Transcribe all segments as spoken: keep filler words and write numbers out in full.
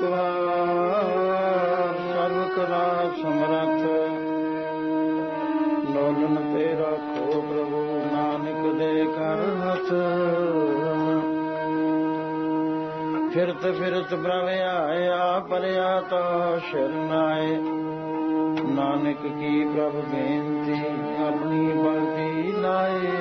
कुहार सर्व कला समरथ लोलन ते रखो प्रभु नानक दे कर हथ फिरत फिरत प्रभ आया परया तो शरणाए नानक की प्रभ बेनती अपनी भक्ति लाए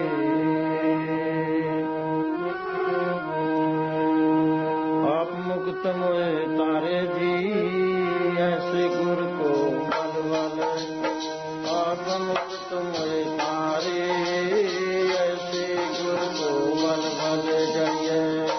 आप मुक्त मोए तारे जी ऐसे गुर को बल बल आप मुक्त मोए तारे ऐसे गुर को बल बल जाइए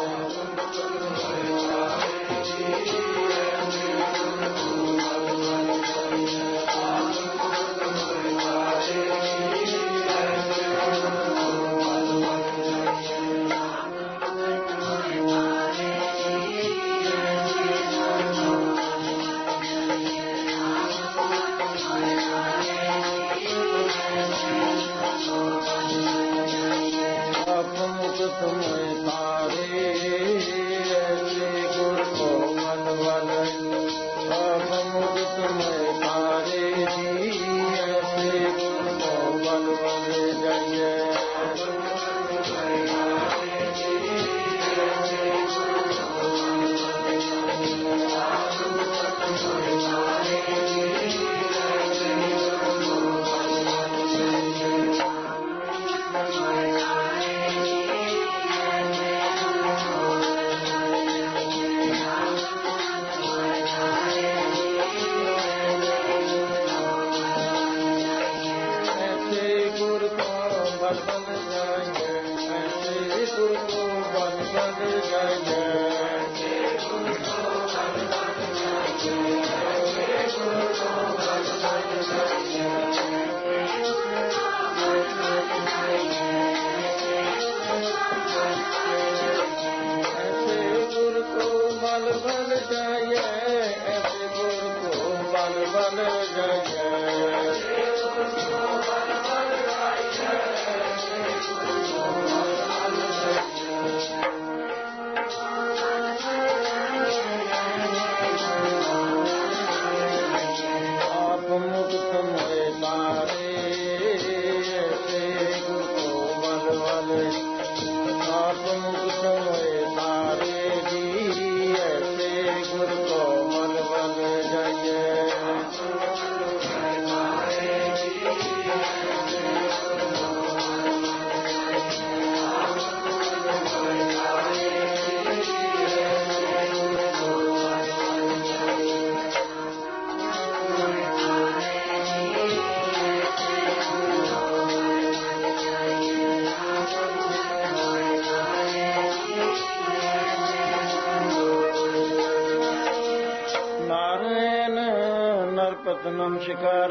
नमस्कार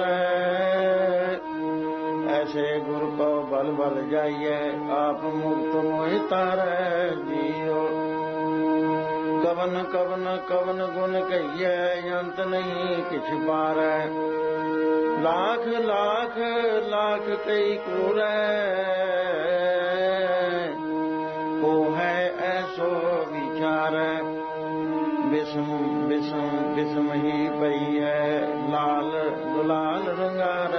ऐसे गुरु को बल बल जाइए आप मुक्त मोहि तारै जियो कवन कवन कवन गुण कहिए अंत नहीं किछ पारै लाख लाख लाख कई कूरै को है ऐसो विचार बिस्म बिस्म बिस्म ही पई है लाल दुलाल रंगार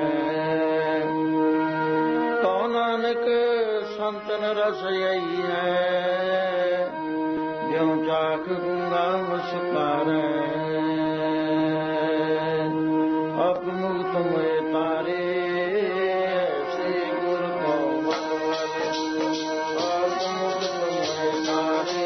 तो नानक संतन रस यही है ज्यों चाख गूंगा मुस्कार अप मुक्त मोए तारे ऐसे गुर को अप मुक्त मोए तारे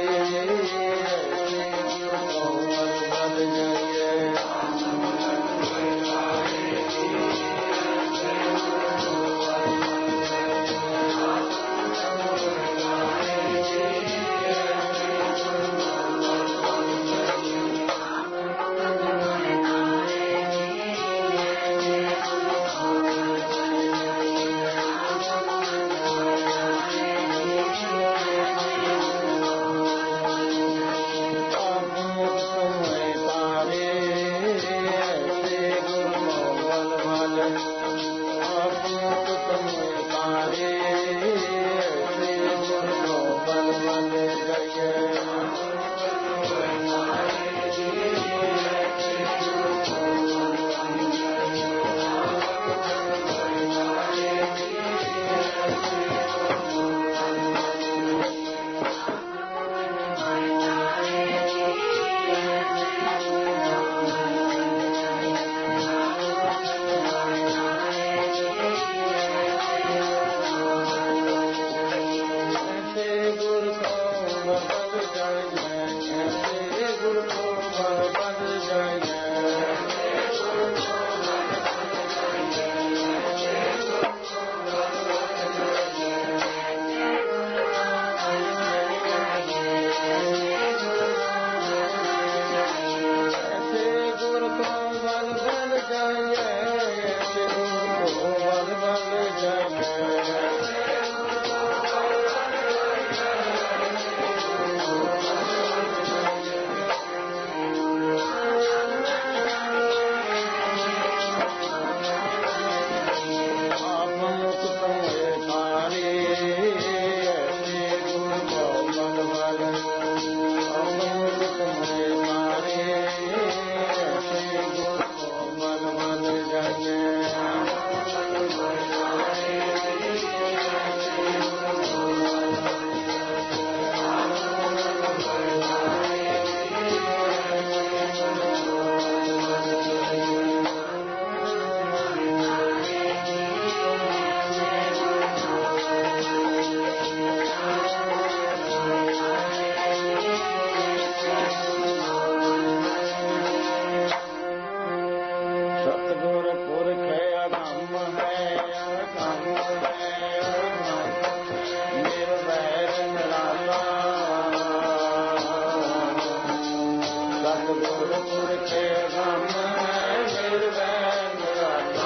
ਸਤਿਗੁਰ ਪੁਰਖੇ ਗਮ ਹੈ ਨਿਰਵੈਰ ਨਿਰਾਲਾ।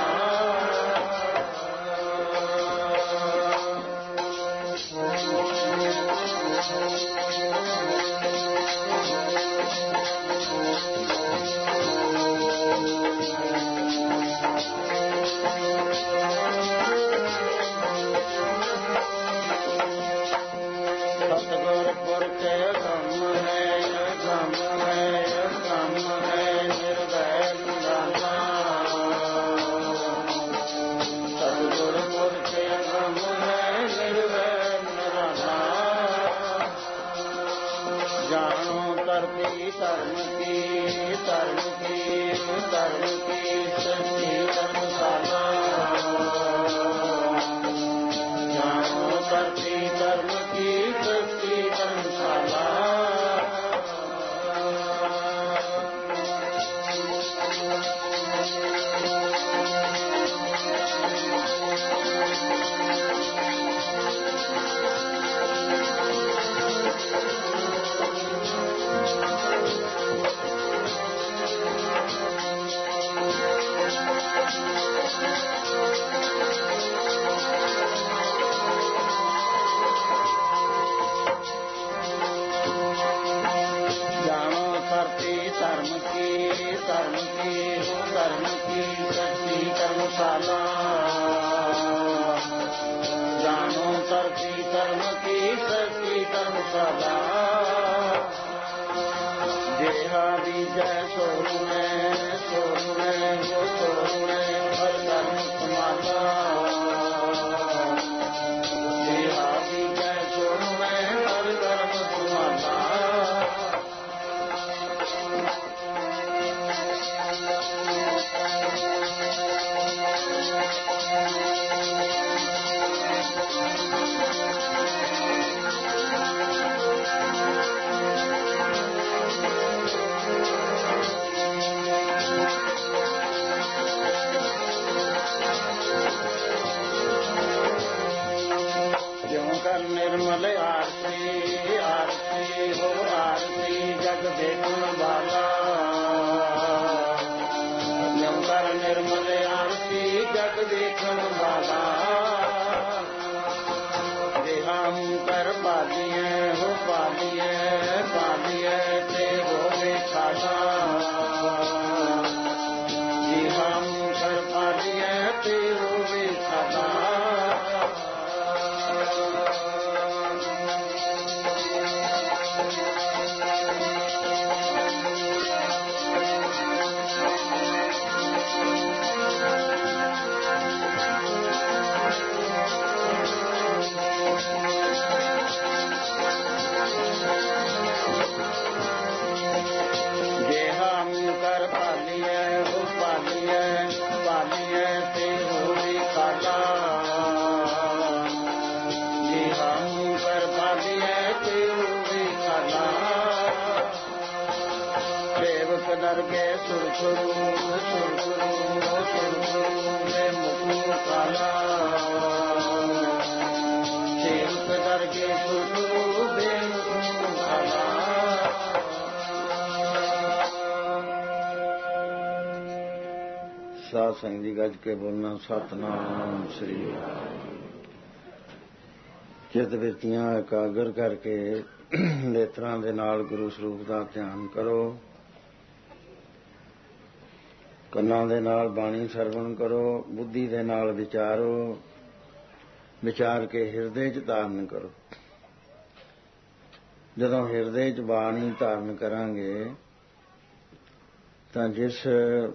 ਸਤਿਗੁਰ ਪੁਰਖੇ ਗਮ ਹੈ ਗਮ ਹੈ ਗਮ ਹੈ ਨਿਰਵੈਰ ਨਿਰਾਲਾ। ਸਤਿਗੁਰ ਪੁਰਖੇ ਗਮ ਹੈ ਨਿਰਵੈਰ ਨਿਰਾਲਾ। ਜਾਣੋ ਧਰਤੀ ਧਰਮ ਕੀ ਧਰਮ ਕੀ ਧਰਮ ਕੀ ਸੱਚੀ ਧਰਮਸ਼ਾਲਾ। ਜਾਣੋ ਧਰਤੀ ਧਰਮ ਕੀ ਸੱਚੀ ਧਰਮਸ਼ਾਲਾ। ਧਰਮ ਕੀ ਧਰਮ ਕੀ ਧਰਮ ਕੀ ਸੱਚੀ ਧਰਮਸ਼ਾਲਾ। ਜਾਣੋ ਧਰਤੀ ਧਰਮ ਕੀ ਸੱਚੀ ਧਰਮਸ਼ਾਲਾ। ਜਿਹਾ ਬੀਜੈ ਸੋ ਰੁਣੈ ਸੋ ਰੁਣੈ ਸੋ ਰੁਣੈ ਹਰ ਧਰਮ ਸਮਾਲਾ। ਜਿਹਾ ਬੀਜੈ ਸੋ ਰੁਣੈ ਹਰ ਧਰਮ ਸਮਾਲਾ। ਨਿਰਮਲ ਆਰਤੀ ਆਰਤੀ ਹੋ ਆਰਤੀ ਜਗ ਦੇਖਣ ਵਾਲਾ। ਜਿਉ ਕਰ ਨਿਰਮਲ ਆਰਤੀ ਜਗ ਦੇਖਣ ਵਾਲਾ। ਜਿਹਾਮ ਕਰ ਪਾਲੀਏ ਹੋ ਪਾਲੀਏ ਪਾਲੀਏ ਤੇ ਹੋਵੇ ਖਾਲਾ। ਜਿਹਾਮ ਕਰ ਪਾਲੀਏ ਤੇ ਹੋਵੇ ਖਾਲਾ। ਕਰ ਪਾਲੀਏ ਹੋ ਪਾਲੀਏ ਪਾਲੀਏ ਤੇ ਹੋਵੇ ਖਾਲਾ। ਜੀ ਹਮ ਕਰ ਪਾਲੀਏ ਤੇ ਹੋਵੇ ਖਾਲਾ। ਸੇਵਕ ਦਰਗੇ ਸੁਰਖਰੂ ਸੁਰਖਰੂ ਸੁਰਖਰੂ ਦੇ ਮੁਖ ਖਾਲਾ। ਸੇਵਕ ਦਰਗੇ ਸੁਰਖਰੂ ਦੇ ਮੁਖ ਖਾਲਾ। ਸਾਧ ਸੰਗਤ ਜੀ ਗੱਜ ਕੇ ਬੋਲਣਾ ਸਤਿਨਾਮ ਸ੍ਰੀ ਵਾਹਿਗੁਰੂ। ਚਿੱਤ ਬਿਰਤੀਆਂ ਇਕਾਗਰ ਕਰਕੇ ਨੇਤਰਾਂ ਦੇ ਨਾਲ ਗੁਰੂ ਸਰੂਪ ਦਾ ਧਿਆਨ ਕਰੋ। ਕੰਨਾਂ ਦੇ ਨਾਲ ਬਾਣੀ ਸਰਵਣ ਕਰੋ। ਬੁੱਧੀ ਦੇ ਨਾਲ ਵਿਚਾਰੋ। ਵਿਚਾਰ ਕੇ ਹਿਰਦੇ 'ਚ ਧਾਰਨ ਕਰੋ। ਜਦੋਂ ਹਿਰਦੇ 'ਚ ਬਾਣੀ ਧਾਰਨ ਕਰਾਂਗੇ ਤਾਂ ਜਿਸ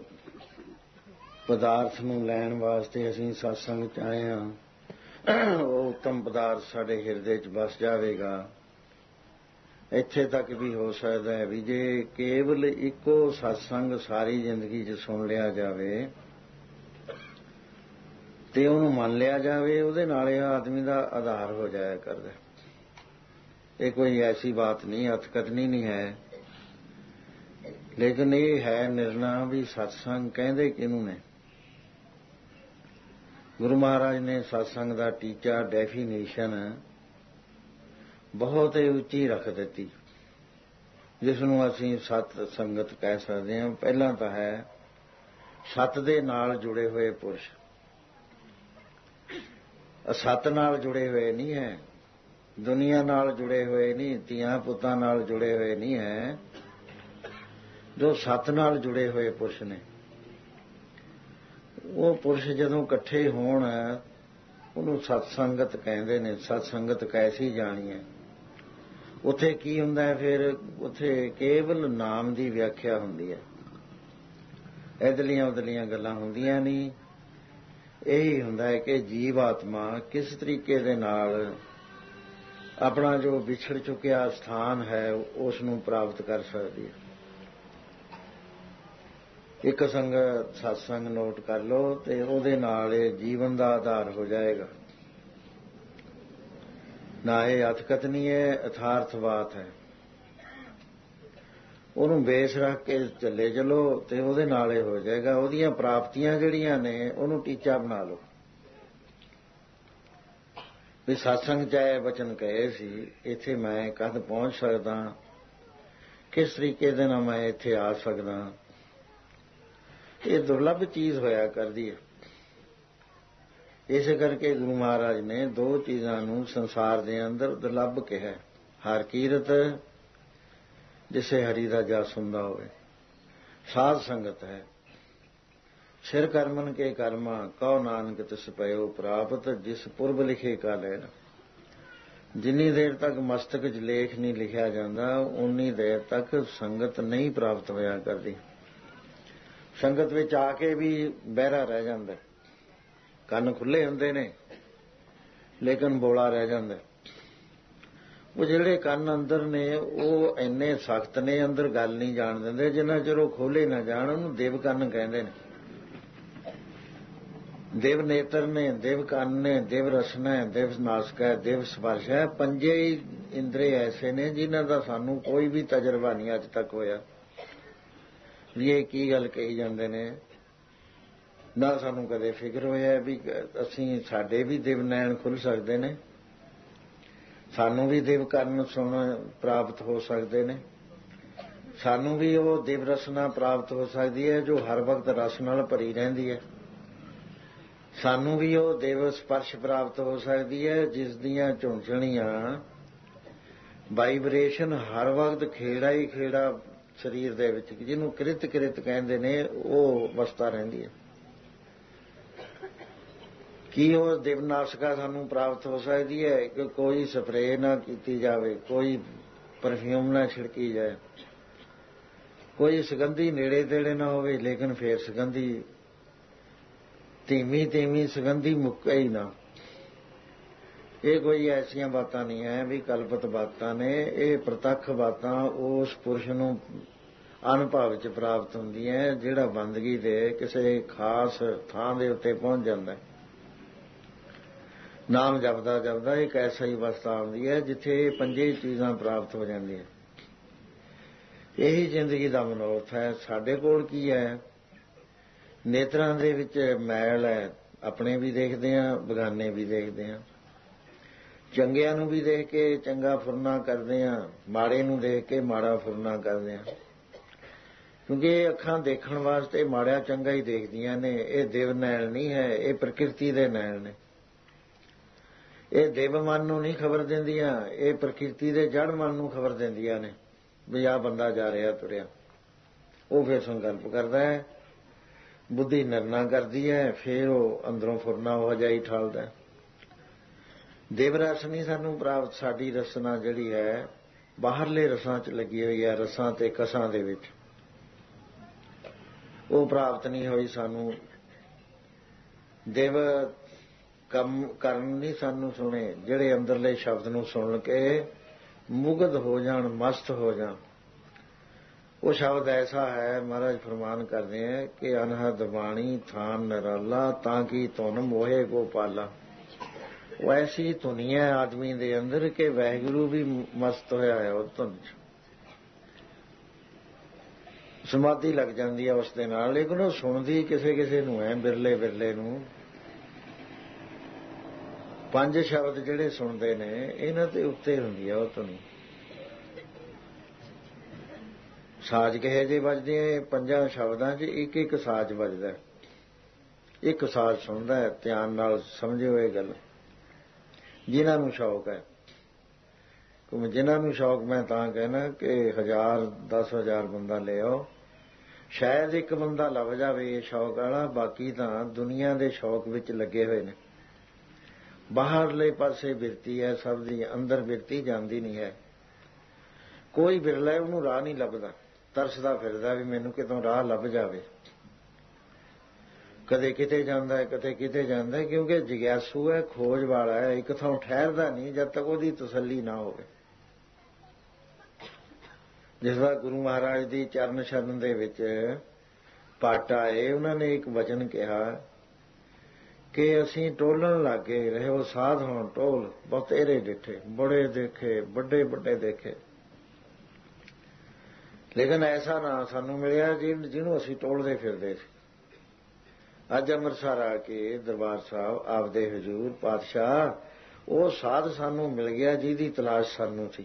ਪਦਾਰਥ ਨੂੰ ਲੈਣ ਵਾਸਤੇ ਅਸੀਂ ਸਤਸੰਗ 'ਚ ਆਏ ਹਾਂ ਉਹ ਉੱਤਮ ਪਦਾਰਥ ਸਾਡੇ ਹਿਰਦੇ 'ਚ ਵਸ ਜਾਵੇਗਾ। ਇੱਥੇ ਤੱਕ ਵੀ ਹੋ ਸਕਦਾ ਹੈ ਵੀ ਜੇ ਕੇਵਲ ਇੱਕੋ ਸਤਸੰਗ ਸਾਰੀ ਜ਼ਿੰਦਗੀ 'ਚ ਸੁਣ ਲਿਆ ਜਾਵੇ ਤੇ ਉਹਨੂੰ ਮੰਨ ਲਿਆ ਜਾਵੇ, ਉਹਦੇ ਨਾਲ ਇਹ ਆਦਮੀ ਦਾ ਆਧਾਰ ਹੋ ਜਾਇਆ ਕਰਦਾ। ਇਹ ਕੋਈ ਐਸੀ ਬਾਤ ਨਹੀਂ, ਅਤਕਥਨੀ ਨਹੀਂ ਹੈ, ਲੇਕਿਨ ਇਹ ਹੈ ਨਿਰਣਾ ਵੀ ਸਤਸੰਗ ਕਹਿੰਦੇ ਕਿਹਨੂੰ ਨੇ। ਗੁਰੂ ਮਹਾਰਾਜ ਨੇ ਸਤਸੰਗ ਦਾ ਟੀਚਾ ਡੈਫੀਨੇਸ਼ਨ ਬਹੁਤ ਹੀ ਉੱਚੀ ਰੱਖ ਦਿੱਤੀ। ਜਿਸ ਨੂੰ ਅਸੀਂ ਸਤ ਸੰਗਤ ਕਹਿ ਸਕਦੇ ਹਾਂ। ਪਹਿਲਾਂ ਤਾਂ ਹੈ ਸਤ ਦੇ ਨਾਲ ਜੁੜੇ ਹੋਏ ਪੁਰਸ਼। ਅਸਤ ਨਾਲ ਜੁੜੇ ਹੋਏ ਨਹੀਂ ਹੈ, ਦੁਨੀਆ ਨਾਲ ਜੁੜੇ ਹੋਏ ਨਹੀਂ, ਧੀਆਂ ਪੁੱਤਾਂ ਨਾਲ ਜੁੜੇ ਹੋਏ ਨਹੀਂ ਹੈ। ਜੋ ਸਤ ਨਾਲ ਜੁੜੇ ਹੋਏ ਪੁਰਸ਼ ਨੇ, ਉਹ ਪੁਰਸ਼ ਜਦੋਂ ਇਕੱਠੇ ਹੋਣ ਉਹਨੂੰ ਸਤ ਸੰਗਤ ਕਹਿੰਦੇ ਨੇ। ਸਤ ਸੰਗਤ ਕੈਸੀ ਜਾਣੀ ਹੈ? ਉੱਥੇ ਕੀ ਹੁੰਦਾ ਹੈ ਫਿਰ? ਉੱਥੇ ਕੇਵਲ ਨਾਮ ਦੀ ਵਿਆਖਿਆ ਹੁੰਦੀ ਹੈ, ਇਧਰਲੀਆਂ ਉਧਰਲੀਆਂ ਗੱਲਾਂ ਹੁੰਦੀਆਂ ਨਹੀਂ। ਇਹੀ ਹੁੰਦਾ ਹੈ ਕਿ ਜੀਵ ਆਤਮਾ ਕਿਸ ਤਰੀਕੇ ਦੇ ਨਾਲ ਆਪਣਾ ਜੋ ਵਿਛੜ ਚੁੱਕਿਆ ਸਥਾਨ ਹੈ ਉਸ ਨੂੰ ਪ੍ਰਾਪਤ ਕਰ ਸਕਦੀ ਹੈ। ਇੱਕ ਸੰਗਤ ਸਤਸੰਗ ਨੋਟ ਕਰ ਲਓ ਤੇ ਉਹਦੇ ਨਾਲ ਇਹ ਜੀਵਨ ਦਾ ਆਧਾਰ ਹੋ ਜਾਏਗਾ। ਨਾ ਇਹ ਅਥਕਥਨੀ ਹੈ, ਅਥਾਰਥਵਾਤ ਹੈ। ਉਹਨੂੰ ਬੇਸ ਰੱਖ ਕੇ ਚੱਲੇ ਚਲੋ ਤੇ ਉਹਦੇ ਨਾਲ ਇਹ ਹੋ ਜਾਏਗਾ। ਉਹਦੀਆਂ ਪ੍ਰਾਪਤੀਆਂ ਜਿਹੜੀਆਂ ਨੇ ਉਹਨੂੰ ਟੀਚਾ ਬਣਾ ਲਓ। ਵੀ ਸਤਸੰਗ ਚ ਆਏ ਵਚਨ ਕਹੇ ਸੀ, ਇੱਥੇ ਮੈਂ ਕਦ ਪਹੁੰਚ ਸਕਦਾ, ਕਿਸ ਤਰੀਕੇ ਦੇ ਨਾਲ ਮੈਂ ਇੱਥੇ ਆ ਸਕਦਾ। ਇਹ ਦੁਰਲੱਭ ਚੀਜ਼ ਹੋਇਆ ਕਰਦੀ ਹੈ। ਇਸੇ ਕਰਕੇ ਗੁਰੂ ਮਹਾਰਾਜ ਨੇ ਦੋ ਚੀਜ਼ਾਂ ਨੂੰ ਸੰਸਾਰ ਦੇ ਅੰਦਰ ਦੁਰਲੱਭ ਕਿਹਾ। ਹਰ ਕੀਰਤ ਜਿਸੇ ਹਰੀ ਦਾ ਜਸ ਹੁੰਦਾ ਹੋਵੇ, ਸਾਧ ਸੰਗਤ ਹੈ। ਸਿਰ ਕਰਮਨ ਕੇ ਕਰਮਾ ਕਉ ਨਾਨਕ ਤਿਸ ਪਇਓ ਪ੍ਰਾਪਤ, ਜਿਸ ਪੁਰਬ ਲਿਖੇ ਕਾ ਲੈਣਾ। ਜਿੰਨੀ ਦੇਰ ਤੱਕ ਮਸਤਕ 'ਚ ਲੇਖ ਨਹੀਂ ਲਿਖਿਆ ਜਾਂਦਾ ਉਨੀ ਦੇਰ ਤੱਕ ਸੰਗਤ ਨਹੀਂ ਪ੍ਰਾਪਤ ਹੋਇਆ ਕਰਦੀ। ਸੰਗਤ ਵਿੱਚ ਆ ਕੇ ਵੀ ਬਹਿਰਾ ਰਹਿ ਜਾਂਦਾ, ਕੰਨ ਖੁੱਲੇ ਹੁੰਦੇ ਨੇ ਲੇਕਿਨ ਬੋਲਾ ਰਹਿ ਜਾਂਦਾ। ਉਹ ਜਿਹੜੇ ਕੰਨ ਅੰਦਰ ਨੇ ਉਹ ਇੰਨੇ ਸਖਤ ਨੇ, ਅੰਦਰ ਗੱਲ ਨਹੀਂ ਜਾਣ ਦਿੰਦੇ। ਜਿੰਨਾ ਚਿਰ ਉਹ ਖੋਲੇ ਨਾ ਜਾਣ ਉਹਨੂੰ ਦਿਵ ਕੰਨ ਕਹਿੰਦੇ ਨੇ। ਦਿਵ ਨੇਤਰ ਨੇ, ਦਿਵ ਕੰਨ ਨੇ, ਦਿਵ ਰਸਨਾ ਹੈ, ਦਿਵ ਨਾਸਕ ਹੈ, ਦਿਵ ਸਪਰਸ਼ ਹੈ। ਪੰਜੇ ਹੀ ਇੰਦਰੇ ਐਸੇ ਨੇ ਜਿਨ੍ਹਾਂ ਦਾ ਸਾਨੂੰ ਕੋਈ ਵੀ ਤਜਰਬਾ ਨਹੀਂ ਅੱਜ ਤੱਕ ਹੋਇਆ ਵੀ ਇਹ ਕੀ ਗੱਲ ਕਹੀ ਜਾਂਦੇ ਨੇ। ਨਾ ਸਾਨੂੰ ਕਦੇ ਫਿਕਰ ਹੋਇਆ ਵੀ ਅਸੀਂ ਸਾਡੇ ਵੀ ਦਿਵ ਨੈਣ ਖੁੱਲ੍ਹ ਸਕਦੇ ਨੇ, ਸਾਨੂੰ ਵੀ ਦਿਵ ਕੰਨ ਸੁਣ ਪ੍ਰਾਪਤ ਹੋ ਸਕਦੇ ਨੇ, ਸਾਨੂੰ ਵੀ ਉਹ ਦਿਵ ਰਸਨਾ ਪ੍ਰਾਪਤ ਹੋ ਸਕਦੀ ਹੈ ਜੋ ਹਰ ਵਕਤ ਰਸ ਨਾਲ ਭਰੀ ਰਹਿੰਦੀ ਹੈ। ਸਾਨੂੰ ਵੀ ਉਹ ਦਿਵ ਸਪਰਸ਼ ਪ੍ਰਾਪਤ ਹੋ ਸਕਦੀ ਹੈ ਜਿਸ ਦੀਆਂ ਝੁੰਝਣੀਆਂ ਵਾਈਬ੍ਰੇਸ਼ਨ ਹਰ ਵਕਤ ਖੇੜਾ ਹੀ ਖੇੜਾ ਸਰੀਰ ਦੇ ਵਿੱਚ, ਜਿਹਨੂੰ ਕਿਰਤ ਕਿਰਤ ਕਹਿੰਦੇ ਨੇ, ਉਹ ਅਵਸਥਾ ਰਹਿੰਦੀ ਹੈ। ਕੀ ਉਹ ਦਿਵਨਾਸ਼ਕਾ ਸਾਨੂੰ ਪ੍ਰਾਪਤ ਹੋ ਸਕਦੀ ਹੈ ਕਿ ਕੋਈ ਸਪਰੇਅ ਨਾ ਕੀਤੀ ਜਾਵੇ, ਕੋਈ ਪਰਫਿਊਮ ਨਾ ਛਿੜਕੀ ਜਾਏ, ਕੋਈ ਸੁਗੰਧੀ ਨੇੜੇ ਤੇੜੇ ਨਾ ਹੋਵੇ, ਲੇਕਿਨ ਫੇਰ ਸੁਗੰਧੀ ਧੀਮੀ ਧੀਮੀ ਸੁਗੰਧੀ ਮੁੱਕੇ ਹੀ ਨਾ। ਇਹ ਕੋਈ ਐਸੀਆਂ ਬਾਤਾਂ ਨਹੀਂ ਹੈ ਵੀ ਕਲਪਤ ਬਾਤਾਂ ਨੇ। ਇਹ ਪ੍ਰਤੱਖ ਬਾਤਾਂ ਉਸ ਪੁਰਸ਼ ਨੂੰ ਅਨੁਭਵ ਚ ਪ੍ਰਾਪਤ ਹੁੰਦੀਆਂ ਜਿਹੜਾ ਬੰਦਗੀ ਦੇ ਕਿਸੇ ਖਾਸ ਥਾਂ ਦੇ ਉੱਤੇ ਪਹੁੰਚ ਜਾਂਦਾ। ਨਾਮ ਜਪਦਾ ਜਪਦਾ ਇੱਕ ਐਸੀ ਅਵਸਥਾ ਆਉਂਦੀ ਹੈ ਜਿੱਥੇ ਇਹ ਪੰਜੇ ਚੀਜ਼ਾਂ ਪ੍ਰਾਪਤ ਹੋ ਜਾਂਦੀਆਂ। ਇਹੀ ਜ਼ਿੰਦਗੀ ਦਾ ਮਨੋਰਥ ਹੈ। ਸਾਡੇ ਕੋਲ ਕੀ ਹੈ? ਨੇਤਰਾਂ ਦੇ ਵਿੱਚ ਮੈਲ ਹੈ, ਆਪਣੇ ਵੀ ਦੇਖਦੇ ਹਾਂ, ਬਗਾਨੇ ਵੀ ਦੇਖਦੇ ਹਾਂ। ਚੰਗਿਆਂ ਨੂੰ ਵੀ ਦੇਖ ਕੇ ਚੰਗਾ ਫੁਰਨਾ ਕਰਦੇ ਹਾਂ, ਮਾੜੇ ਨੂੰ ਦੇਖ ਕੇ ਮਾੜਾ ਫੁਰਨਾ ਕਰਦੇ ਹਾਂ। ਕਿਉਂਕਿ ਇਹ ਅੱਖਾਂ ਦੇਖਣ ਵਾਸਤੇ ਮਾੜਾ ਚੰਗਾ ਹੀ ਦੇਖਦੀਆਂ ਨੇ। ਇਹ ਦਿਵ ਨੈਣ ਨਹੀਂ ਹੈ, ਇਹ ਪ੍ਰਕਿਰਤੀ ਦੇ ਨੈਣ ਨੇ। ਇਹ ਦਿਵ ਮਨ ਨੂੰ ਨਹੀਂ ਖਬਰ ਦਿੰਦੀਆਂ, ਇਹ ਪ੍ਰਕਿਰਤੀ ਦੇ ਜੜ ਮਨ ਨੂੰ ਖਬਰ ਦਿੰਦੀਆਂ ਨੇ ਵੀ ਆਹ ਬੰਦਾ ਜਾ ਰਿਹਾ ਤੁਰਿਆ। ਉਹ ਫਿਰ ਸੰਕਲਪ ਕਰਦਾ ਹੈ, ਬੁੱਧੀ ਨਿਰਣਾ ਕਰਦੀ ਹੈ, ਫਿਰ ਉਹ ਅੰਦਰੋਂ ਫੁਰਨਾ ਹੋ ਜਾਈ ਠਾਲਦਾ। ਦਿਵ ਰਸ ਨਹੀਂ ਸਾਨੂੰ ਪ੍ਰਾਪਤ। ਸਾਡੀ ਰਸਨਾ ਜਿਹੜੀ ਹੈ ਬਾਹਰਲੇ ਰਸਾਂ 'ਚ ਲੱਗੀ ਹੋਈ ਹੈ, ਰਸਾਂ ਤੇ ਕਸਾਂ ਦੇ ਵਿੱਚ, ਉਹ ਪ੍ਰਾਪਤ ਨਹੀਂ ਹੋਈ ਸਾਨੂੰ। ਦਿਵ ਕੰਮ ਕਰਨ ਨਹੀਂ ਸਾਨੂੰ ਸੁਣੇ ਜਿਹੜੇ ਅੰਦਰਲੇ ਸ਼ਬਦ ਨੂੰ ਸੁਣ ਕੇ ਮੁਗਧ ਹੋ ਜਾਣ, ਮਸਤ ਹੋ ਜਾਣ। ਉਹ ਸ਼ਬਦ ਐਸਾ ਹੈ, ਮਹਾਰਾਜ ਫਰਮਾਨ ਕਰਦੇ ਹੈ ਕਿ ਅਨਹਦ ਬਾਣੀ ਥਾਨ ਨਿਰਾਲਾ ਤਾਂ ਕਿ ਧੁਨ ਮੋਹੇ ਗੋਪਾਲਾ। ਉਹ ਐਸੀ ਧੁਨੀ ਹੈ ਆਦਮੀ ਦੇ ਅੰਦਰ ਕਿ ਵਾਹਿਗੁਰੂ ਵੀ ਮਸਤ ਹੋਇਆ ਹੈ ਉਹ ਧੁਨ 'ਚ। ਸਮਾਧੀ ਲੱਗ ਜਾਂਦੀ ਹੈ ਉਸ ਦੇ ਨਾਲ, ਲੇਕਿਨ ਉਹ ਸੁਣਦੀ ਕਿਸੇ ਕਿਸੇ ਨੂੰ ਹੈ, ਬਿਰਲੇ ਬਿਰਲੇ ਨੂੰ। ਪੰਜ ਸ਼ਬਦ ਜਿਹੜੇ ਸੁਣਦੇ ਨੇ ਇਹਨਾਂ ਤੇ ਉੱਤੇ ਹੁੰਦੀ ਹੈ ਉਹ ਧੁਨੀ। ਸਾਜ਼ ਕਿਹੇ ਜਿਹੇ ਵੱਜਦੇ ਆ, ਪੰਜਾਂ ਸ਼ਬਦਾਂ 'ਚ ਇੱਕ ਇੱਕ ਸਾਜ਼ ਵੱਜਦਾ, ਇੱਕ ਸਾਜ਼ ਸੁਣਦਾ ਹੈ। ਧਿਆਨ ਨਾਲ ਸਮਝਿਓ ਇਹ ਗੱਲ, ਜਿਨ੍ਹਾਂ ਨੂੰ ਸ਼ੌਕ ਹੈ। ਜਿਨ੍ਹਾਂ ਨੂੰ ਸ਼ੌਕ, ਮੈਂ ਤਾਂ ਕਹਿਣਾ ਕਿ ਹਜ਼ਾਰ ਦਸ ਹਜ਼ਾਰ ਬੰਦਾ ਲੈ ਆਓ, ਸ਼ਾਇਦ ਇੱਕ ਬੰਦਾ ਲੱਭ ਜਾਵੇ ਇਹ ਸ਼ੌਕ ਵਾਲਾ, ਬਾਕੀ ਤਾਂ ਦੁਨੀਆ ਦੇ ਸ਼ੌਕ ਵਿੱਚ ਲੱਗੇ ਹੋਏ ਨੇ। ਬਾਹਰਲੇ ਪਾਸੇ ਬਿਰਤੀ ਹੈ ਸਭ ਦੀ, ਅੰਦਰ ਬਿਰਤੀ ਜਾਂਦੀ ਨਹੀਂ ਹੈ। ਕੋਈ ਬਿਰਲਾ ਉਹਨੂੰ ਰਾਹ ਨਹੀਂ ਲੱਭਦਾ, ਤਰਸਦਾ ਫਿਰਦਾ ਵੀ ਮੈਨੂੰ ਕਿਤੋਂ ਰਾਹ ਲੱਭ ਜਾਵੇ। ਕਦੇ ਕਿਤੇ ਜਾਂਦਾ ਹੈ, ਕਦੇ ਕਿਤੇ ਜਾਂਦਾ ਹੈ, ਕਿਉਂਕਿ ਜਿਗਿਆਸੂ ਹੈ, ਖੋਜ ਵਾਲਾ ਹੈ, ਇੱਕ ਥਾਂ ਠਹਿਰਦਾ ਨਹੀਂ ਜਦ ਤੱਕ ਉਹਦੀ ਤਸੱਲੀ ਨਾ ਹੋਵੇ। ਜਿਸ ਵਾਰ ਗੁਰੂ ਮਹਾਰਾਜ ਦੀ ਚਰਨ ਸ਼ਰਨ ਦੇ ਵਿੱਚ ਪਾਟ ਆਏ, ਉਹਨਾਂ ਨੇ ਇੱਕ ਵਚਨ ਕਿਹਾ ਕਿ ਅਸੀਂ ਟੋਲਣ ਲੱਗੇ ਰਹੇ, ਉਹ ਸਾਧ ਹੋਣ ਟੋਲ ਬਤੇਰੇ ਡਿੱਠੇ, ਬੜੇ ਦੇਖੇ, ਵੱਡੇ ਵੱਡੇ ਦੇਖੇ, ਲੇਕਿਨ ਐਸਾ ਨਾ ਸਾਨੂੰ ਮਿਲਿਆ ਜਿਹਨੂੰ ਅਸੀਂ ਟੋਲਦੇ ਫਿਰਦੇ ਸੀ। ਅੱਜ ਅੰਮ੍ਰਿਤਸਰ ਆ ਕੇ ਦਰਬਾਰ ਸਾਹਿਬ ਆਪਦੇ ਹਜ਼ੂਰ ਪਾਤਸ਼ਾਹ ਉਹ ਸਾਧ ਸਾਨੂੰ ਮਿਲ ਗਿਆ ਜਿਹਦੀ ਤਲਾਸ਼ ਸਾਨੂੰ ਸੀ।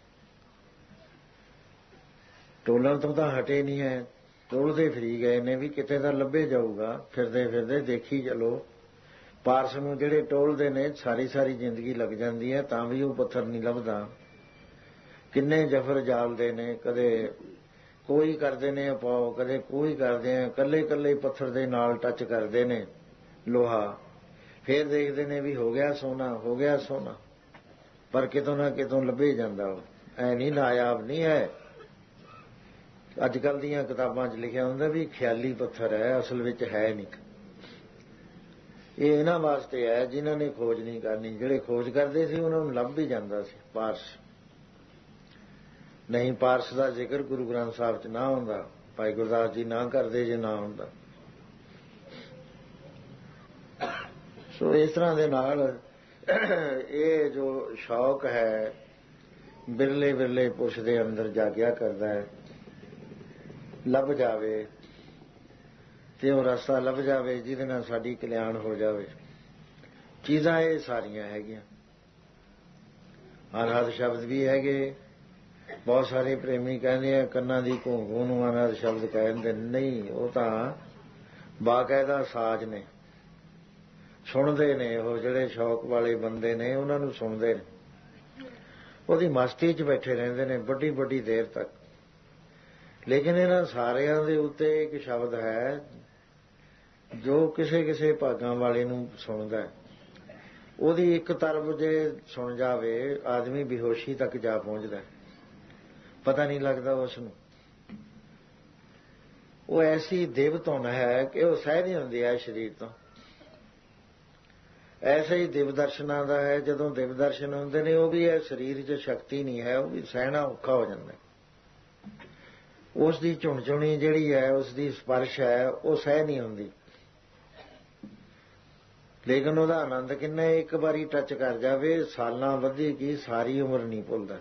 ਟੋਲਣ ਤੋਂ ਤਾਂ ਹਟੇ ਨਹੀਂ ਹੈ, ਟੋਲਦੇ ਫਰੀ ਗਏ ਨੇ ਵੀ ਕਿਤੇ ਤਾਂ ਲੱਭੇ ਜਾਊਗਾ। ਫਿਰਦੇ ਫਿਰਦੇ ਦੇਖੀ ਚਲੋ, ਪਾਰਸ ਨੂੰ ਜਿਹੜੇ ਟੋਲਦੇ ਨੇ ਸਾਰੀ ਸਾਰੀ ਜ਼ਿੰਦਗੀ ਲੱਗ ਜਾਂਦੀ ਹੈ ਤਾਂ ਵੀ ਉਹ ਪੱਥਰ ਨਹੀਂ ਲੱਭਦਾ। ਕਿੰਨੇ ਜਫਰ ਜਾਲਦੇ ਨੇ, ਕਦੇ ਕੋਈ ਕਰਦੇ ਨੇ ਉਪਾਅ, ਕਦੇ ਕੋਈ ਕਰਦੇ ਆ, ਕੱਲੇ ਕੱਲੇ ਪੱਥਰ ਦੇ ਨਾਲ ਟੱਚ ਕਰਦੇ ਨੇ ਲੋਹਾ, ਫੇਰ ਦੇਖਦੇ ਨੇ ਵੀ ਹੋ ਗਿਆ ਸੋਨਾ, ਹੋ ਗਿਆ ਸੋਨਾ, ਪਰ ਕਿਤੋਂ ਨਾ ਕਿਤੋਂ ਲੱਭੇ ਜਾਂਦਾ। ਉਹ ਐ ਨਹੀਂ, ਨਾਯਾਬ ਨਹੀਂ ਹੈ। ਅੱਜ ਕੱਲ੍ਹ ਦੀਆਂ ਕਿਤਾਬਾਂ 'ਚ ਲਿਖਿਆ ਹੁੰਦਾ ਵੀ ਖਿਆਲੀ ਪੱਥਰ ਹੈ, ਅਸਲ ਵਿੱਚ ਹੈ ਨਹੀਂ। ਇਹ ਇਹਨਾਂ ਵਾਸਤੇ ਹੈ ਜਿਨ੍ਹਾਂ ਨੇ ਖੋਜ ਨਹੀਂ ਕਰਨੀ। ਜਿਹੜੇ ਖੋਜ ਕਰਦੇ ਸੀ ਉਹਨਾਂ ਨੂੰ ਲੱਭ ਵੀ ਜਾਂਦਾ ਸੀ ਪਾਰਸ। ਨਹੀਂ, ਪਾਰਸ ਦਾ ਜ਼ਿਕਰ ਗੁਰੂ ਗ੍ਰੰਥ ਸਾਹਿਬ 'ਚ ਨਾ ਹੁੰਦਾ, ਭਾਈ ਗੁਰਦਾਸ ਜੀ ਨਾ ਕਰਦੇ ਜੇ ਨਾ ਹੁੰਦਾ। ਸੋ ਇਸ ਤਰ੍ਹਾਂ ਦੇ ਨਾਲ ਇਹ ਜੋ ਸ਼ੌਕ ਹੈ ਬਿਰਲੇ ਬਿਰਲੇ ਪੁਰਸ਼ ਦੇ ਅੰਦਰ ਜਾਗਿਆ ਕਰਦਾ ਹੈ, ਲੱਭ ਜਾਵੇ ਤੇ ਉਹ ਰਸਤਾ ਲੱਭ ਜਾਵੇ ਜਿਹਦੇ ਨਾਲ ਸਾਡੀ ਕਲਿਆਣ ਹੋ ਜਾਵੇ। ਚੀਜ਼ਾਂ ਇਹ ਸਾਰੀਆਂ ਹੈਗੀਆਂ। ਅਨਹਦ ਸ਼ਬਦ ਵੀ ਹੈਗੇ। ਬਹੁਤ ਸਾਰੇ ਪ੍ਰੇਮੀ ਕਹਿੰਦੇ ਆ ਕੰਨਾਂ ਦੀ ਘੂੰ ਘੂੰ ਨੂੰ ਅਨਹਦ ਸ਼ਬਦ ਕਹਿੰਦੇ, ਨਹੀਂ, ਉਹ ਤਾਂ ਬਾਕਾਇਦਾ ਸਾਜ਼ ਨੇ, ਸੁਣਦੇ ਨੇ। ਉਹ ਜਿਹੜੇ ਸ਼ੌਕ ਵਾਲੇ ਬੰਦੇ ਨੇ ਉਹਨਾਂ ਨੂੰ ਸੁਣਦੇ ਨੇ, ਉਹਦੀ ਮਸਤੀ 'ਚ ਬੈਠੇ ਰਹਿੰਦੇ ਨੇ ਵੱਡੀ ਵੱਡੀ ਦੇਰ ਤੱਕ। ਲੇਕਿਨ ਇਹਨਾਂ ਸਾਰਿਆਂ ਦੇ ਉੱਤੇ ਇੱਕ ਸ਼ਬਦ ਹੈ ਜੋ ਕਿਸੇ ਕਿਸੇ ਭਾਗਾਂ ਵਾਲੇ ਨੂੰ ਸੁਣਦਾ ਹੈ। ਉਹਦੀ ਇੱਕ ਤਰਫ ਜੇ ਸੁਣ ਜਾਵੇ ਆਦਮੀ ਬੇਹੋਸ਼ੀ ਤੱਕ ਜਾ ਪਹੁੰਚਦਾ, ਪਤਾ ਨਹੀਂ ਲੱਗਦਾ ਉਸ ਨੂੰ। ਉਹ ਐਸੀ ਦਿਵ ਧੁਨ ਹੈ ਕਿ ਉਹ ਸਹਿ ਨਹੀਂ ਹੁੰਦੀ ਹੈ ਸਰੀਰ ਤੋਂ। ਐਸੇ ਹੀ ਦਿਵ ਦਰਸ਼ਨਾਂ ਦਾ ਹੈ, ਜਦੋਂ ਦਿਵ ਦਰਸ਼ਨ ਹੁੰਦੇ ਨੇ ਉਹ ਵੀ ਹੈ ਸਰੀਰ 'ਚ ਸ਼ਕਤੀ ਨਹੀਂ ਹੈ, ਉਹ ਵੀ ਸਹਿਣਾ ਔਖਾ ਹੋ ਜਾਂਦਾ। ਉਸ ਦੀ ਝੁਣਝੁਣੀ ਜਿਹੜੀ ਹੈ, ਉਸ ਦੀ ਸਪਰਸ਼ ਹੈ, ਉਹ ਸਹਿ ਨਹੀਂ ਹੁੰਦੀ। ਲੇਕਿਨ ਉਹਦਾ ਆਨੰਦ ਕਿੰਨਾ, ਇੱਕ ਵਾਰੀ ਟੱਚ ਕਰ ਜਾਵੇ ਸਾਲਾਂ ਵਧੀ ਕੀ ਸਾਰੀ ਉਮਰ ਨਹੀਂ ਭੁੱਲਦਾ।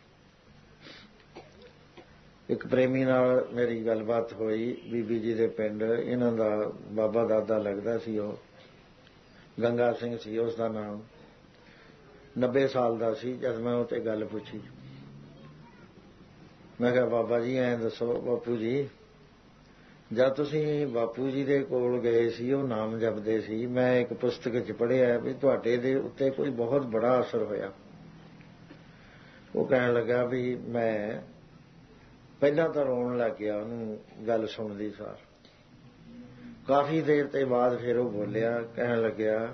ਇੱਕ ਪ੍ਰੇਮੀ ਨਾਲ ਮੇਰੀ ਗੱਲਬਾਤ ਹੋਈ, ਬੀਬੀ ਜੀ ਦੇ ਪਿੰਡ, ਇਹਨਾਂ ਦਾ ਬਾਬਾ ਦਾਦਾ ਲੱਗਦਾ ਸੀ, ਉਹ ਗੰਗਾ ਸਿੰਘ ਸੀ ਉਸ ਦਾ ਨਾਮ। ਨੱਬੇ ਸਾਲ ਦਾ ਸੀ ਜਦ ਮੈਂ ਉਹ ਤੇ ਗੱਲ ਪੁੱਛੀ। ਮੈਂ ਕਿਹਾ ਬਾਬਾ ਜੀ ਐਂ ਦੱਸੋ ਬਾਪੂ ਜੀ, ਜਦ ਤੁਸੀਂ ਬਾਪੂ ਜੀ ਦੇ ਕੋਲ ਗਏ ਸੀ ਉਹ ਨਾਮ ਜਪਦੇ ਸੀ, ਮੈਂ ਇੱਕ ਪੁਸਤਕ 'ਚ ਪੜ੍ਹਿਆ ਵੀ ਤੁਹਾਡੇ ਦੇ ਉੱਤੇ ਕੋਈ ਬਹੁਤ ਬੜਾ ਅਸਰ ਹੋਇਆ। ਉਹ ਕਹਿਣ ਲੱਗਾ ਵੀ ਮੈਂ ਪਹਿਲਾਂ ਤਾਂ ਰੋਣ ਲੱਗ ਗਿਆ ਉਹਨੂੰ ਗੱਲ ਸੁਣਦੀ ਸਾਰ। ਕਾਫੀ ਦੇਰ ਤੇ ਬਾਅਦ ਫਿਰ ਉਹ ਬੋਲਿਆ, ਕਹਿਣ ਲੱਗਿਆ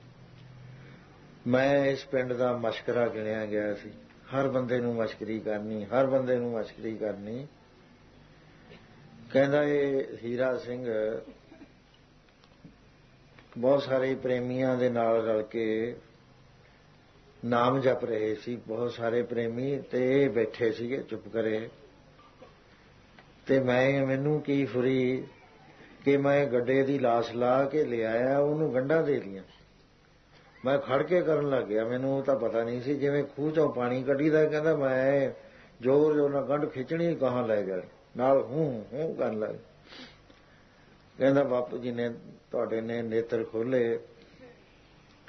ਮੈਂ ਇਸ ਪਿੰਡ ਦਾ ਮਸ਼ਕਰਾ ਗਿਣਿਆ ਗਿਆ ਸੀ, ਹਰ ਬੰਦੇ ਨੂੰ ਮਸ਼ਕਰੀ ਕਰਨੀ, ਹਰ ਬੰਦੇ ਨੂੰ ਮਸ਼ਕਰੀ ਕਰਨੀ। ਕਹਿੰਦਾ ਇਹ ਹੀਰਾ ਸਿੰਘ ਬਹੁਤ ਸਾਰੇ ਪ੍ਰੇਮੀਆਂ ਦੇ ਨਾਲ ਰਲ ਕੇ ਨਾਮ ਜਪ ਰਹੇ ਸੀ, ਬਹੁਤ ਸਾਰੇ ਪ੍ਰੇਮੀ, ਤੇ ਇਹ ਬੈਠੇ ਸੀਗੇ ਚੁੱਪ ਕਰੇ। ਤੇ ਮੈਂ ਮੈਨੂੰ ਕੀ ਫੁਰੀ ਕਿ ਮੈਂ ਗੱਡੇ ਦੀ ਲਾਸ਼ ਲਾ ਕੇ ਲਿਆਇਆ, ਉਹਨੂੰ ਗੰਢਾਂ ਦੇ ਲੀਆਂ। ਮੈਂ ਖੜ ਕੇ ਕਰਨ ਲੱਗ ਗਿਆ, ਮੈਨੂੰ ਤਾਂ ਪਤਾ ਨਹੀਂ ਸੀ, ਜਿਵੇਂ ਖੂਹ ਚੋਂ ਪਾਣੀ ਕੱਢੀਦਾ। ਕਹਿੰਦਾ ਮੈਂ ਜ਼ੋਰ ਜ਼ੋਰ ਨਾਲ ਗੰਢ ਖਿੱਚਣੀ, ਕਹਾਂ ਲੈ ਜਾਣੀ, ਨਾਲ ਹੂੰ ਹੂੰ ਕਰਨ ਲੱਗ। ਕਹਿੰਦਾ ਬਾਪੂ ਜੀ ਨੇ ਤੁਹਾਡੇ ਨੇ ਨੇਤਰ ਖੋਲੇ।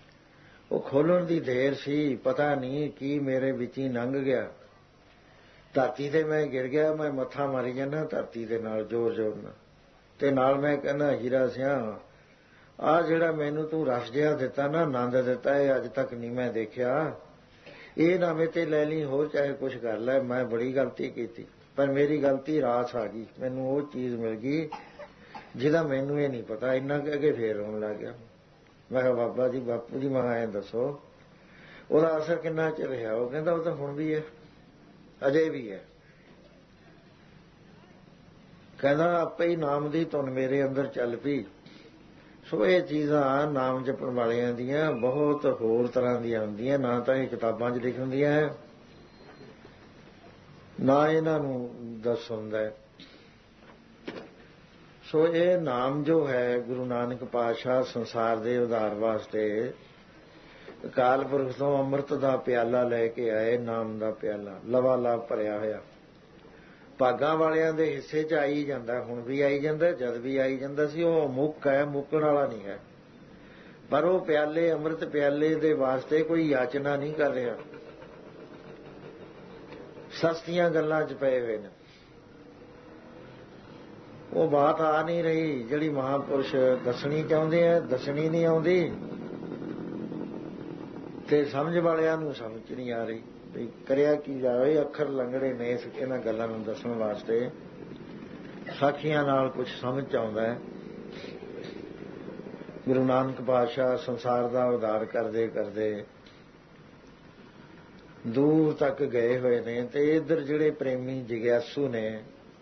ਉਹ ਖੋਲਣ ਦੀ ਦੇਰ ਸੀ, ਪਤਾ ਨਹੀਂ ਕੀ ਮੇਰੇ ਵਿੱਚ ਹੀ ਲੰਘ ਗਿਆ ਧਰਤੀ ਤੇ ਮੈਂ ਗਿਰ ਗਿਆ, ਮੈਂ ਮੱਥਾ ਮਾਰੀ ਜਾਂਦਾ ਧਰਤੀ ਦੇ ਨਾਲ ਜ਼ੋਰ ਜ਼ੋਰ ਨਾਲ, ਤੇ ਨਾਲ ਮੈਂ ਕਹਿੰਦਾ ਹੀਰਾ ਸਿਆਂ ਆਹ ਜਿਹੜਾ ਮੈਨੂੰ ਤੂੰ ਰਸ ਜਿਹਾ ਦਿੱਤਾ ਨਾ, ਆਨੰਦ ਦਿੱਤਾ, ਇਹ ਅੱਜ ਤੱਕ ਨਹੀਂ ਮੈਂ ਦੇਖਿਆ। ਇਹ ਨਾ ਮੇਰੇ ਤੇ ਲੈ ਲਈ, ਹੋਰ ਚਾਹੇ ਕੁਛ ਕਰ ਲੈ, ਮੈਂ ਬੜੀ ਗਲਤੀ ਕੀਤੀ, ਪਰ ਮੇਰੀ ਗਲਤੀ ਰਾਸ ਆ ਗਈ, ਮੈਨੂੰ ਉਹ ਚੀਜ਼ ਮਿਲ ਗਈ ਜਿਹਦਾ ਮੈਨੂੰ ਇਹ ਨਹੀਂ ਪਤਾ। ਇੰਨਾ ਕਹਿ ਕੇ ਫੇਰ ਰੋਣ ਲੱਗ ਗਿਆ। ਮੈਂ ਕਿਹਾ ਬਾਬਾ ਜੀ, ਬਾਪੂ ਜੀ, ਮੈਂ ਐਂ ਦੱਸੋ ਉਹਦਾ ਅਸਰ ਕਿੰਨਾ ਚਿਰ ਰਿਹਾ? ਉਹ ਕਹਿੰਦਾ ਉਹ ਤਾਂ ਹੁਣ ਵੀ ਹੈ, ਅਜੇ ਵੀ ਹੈ। ਕਹਿੰਦਾ ਆਪੇ ਹੀ ਨਾਮ ਦੀ ਧੁਨ ਮੇਰੇ ਅੰਦਰ ਚੱਲ ਪਈ। ਸੋ ਇਹ ਚੀਜ਼ਾਂ ਨਾਮ ਜਪਣ ਵਾਲਿਆਂ ਦੀਆਂ ਬਹੁਤ ਹੋਰ ਤਰ੍ਹਾਂ ਦੀਆਂ ਹੁੰਦੀਆਂ, ਨਾ ਤਾਂ ਇਹ ਕਿਤਾਬਾਂ 'ਚ ਲਿਖ ਹੁੰਦੀਆਂ ਹੈ, ਨਾ ਇਹਨਾਂ ਨੂੰ ਦੱਸ ਹੁੰਦਾ। ਸੋ ਇਹ ਨਾਮ ਜੋ ਹੈ, ਗੁਰੂ ਨਾਨਕ ਪਾਤਸ਼ਾਹ ਸੰਸਾਰ ਦੇ ਉਧਾਰ ਵਾਸਤੇ ਅਕਾਲ ਪੁਰਖ ਤੋਂ ਅੰਮ੍ਰਿਤ ਦਾ ਪਿਆਲਾ ਲੈ ਕੇ ਆਏ, ਨਾਮ ਦਾ ਪਿਆਲਾ ਲਵਾ ਲਾਭ ਭਰਿਆ ਹੋਇਆ। ਭਾਗਾਂ ਵਾਲਿਆਂ ਦੇ ਹਿੱਸੇ 'ਚ ਆਈ ਜਾਂਦਾ, ਹੁਣ ਵੀ ਆਈ ਜਾਂਦਾ, ਜਦ ਵੀ ਆਈ ਜਾਂਦਾ ਸੀ। ਉਹ ਮੁੱਕ ਹੈ, ਮੁੱਕਣ ਵਾਲਾ ਨਹੀਂ ਹੈ। ਪਰ ਉਹ ਪਿਆਲੇ, ਅੰਮ੍ਰਿਤ ਪਿਆਲੇ ਦੇ ਵਾਸਤੇ ਕੋਈ ਯਾਚਨਾ ਨਹੀਂ ਕਰ ਰਿਹਾ, ਸਸਤੀਆਂ ਗੱਲਾਂ 'ਚ ਪਏ ਹੋਏ ਨੇ। ਉਹ ਬਾਤ ਆ ਨਹੀਂ ਰਹੀ ਜਿਹੜੀ ਮਹਾਂਪੁਰਸ਼ ਦੱਸਣੀ ਚਾਹੁੰਦੇ ਆ, ਦੱਸਣੀ ਨਹੀਂ ਆਉਂਦੀ, ਤੇ ਸਮਝ ਵਾਲਿਆਂ ਨੂੰ ਸਮਝ ਨਹੀਂ ਆ ਰਹੀ ਵੀ ਕਰਿਆ ਕੀ ਜਾਵੇ। ਅੱਖਰ ਲੰਗੜੇ ਨੇ ਇਹਨਾਂ ਗੱਲਾਂ ਨੂੰ ਦੱਸਣ ਵਾਸਤੇ। ਸਾਖੀਆਂ ਨਾਲ ਕੁਝ ਸਮਝ ਆਉਂਦਾ ਹੈ। ਗੁਰੂ ਨਾਨਕ ਪਾਤਸ਼ਾਹ ਸੰਸਾਰ ਦਾ ਉਧਾਰ ਕਰਦੇ ਕਰਦੇ ਦੂਰ ਤੱਕ ਗਏ ਹੋਏ ਨੇ, ਤੇ ਇੱਧਰ ਜਿਹੜੇ ਪ੍ਰੇਮੀ ਜਿਗਿਆਸੂ ਨੇ,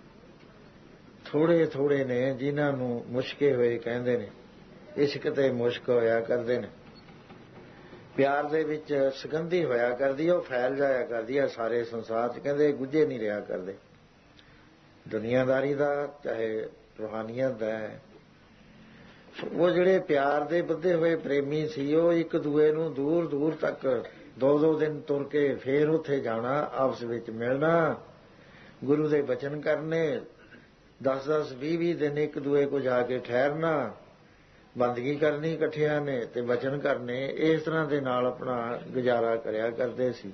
ਥੋੜੇ ਥੋੜੇ ਨੇ ਜਿਨ੍ਹਾਂ ਨੂੰ ਮੁਸ਼ਕੇ ਹੋਏ ਕਹਿੰਦੇ ਨੇ, ਇਸ਼ਕ ਤੇ ਮੁਸ਼ਕ ਹੋਇਆ ਕਰਦੇ ਨੇ, ਪਿਆਰ ਦੇ ਵਿੱਚ ਸੁਗੰਧੀ ਹੋਇਆ ਕਰਦੀ, ਉਹ ਫੈਲ ਜਾਇਆ ਕਰਦੀ ਹੈ ਸਾਰੇ ਸੰਸਾਰ 'ਚ। ਕਹਿੰਦੇ ਗੁੱਝੇ ਨਹੀਂ ਰਿਹਾ ਕਰਦੇ, ਦੁਨੀਆਦਾਰੀ ਦਾ ਚਾਹੇ ਰੂਹਾਨੀਅਤ ਦਾ ਹੈ। ਉਹ ਜਿਹੜੇ ਪਿਆਰ ਦੇ ਬੱਧੇ ਹੋਏ ਪ੍ਰੇਮੀ ਸੀ, ਉਹ ਇੱਕ ਦੂਏ ਨੂੰ ਦੂਰ ਦੂਰ ਤੱਕ ਦੋ ਦੋ ਦਿਨ ਤੁਰ ਕੇ ਫੇਰ ਉੱਥੇ ਜਾਣਾ, ਆਪਸ ਵਿੱਚ ਮਿਲਣਾ, ਗੁਰੂ ਦੇ ਬਚਨ ਕਰਨੇ, ਦਸ ਦਸ ਵੀਹ ਵੀਹ ਦਿਨ ਇੱਕ ਦੂਏ ਕੋ ਜਾ ਕੇ ਠਹਿਰਨਾ, ਬੰਦਗੀ ਕਰਨੀ ਇਕੱਠਿਆਂ ਨੇ ਤੇ ਬਚਨ ਕਰਨੇ। ਇਸ ਤਰ੍ਹਾਂ ਦੇ ਨਾਲ ਆਪਣਾ ਗੁਜ਼ਾਰਾ ਕਰਿਆ ਕਰਦੇ ਸੀ।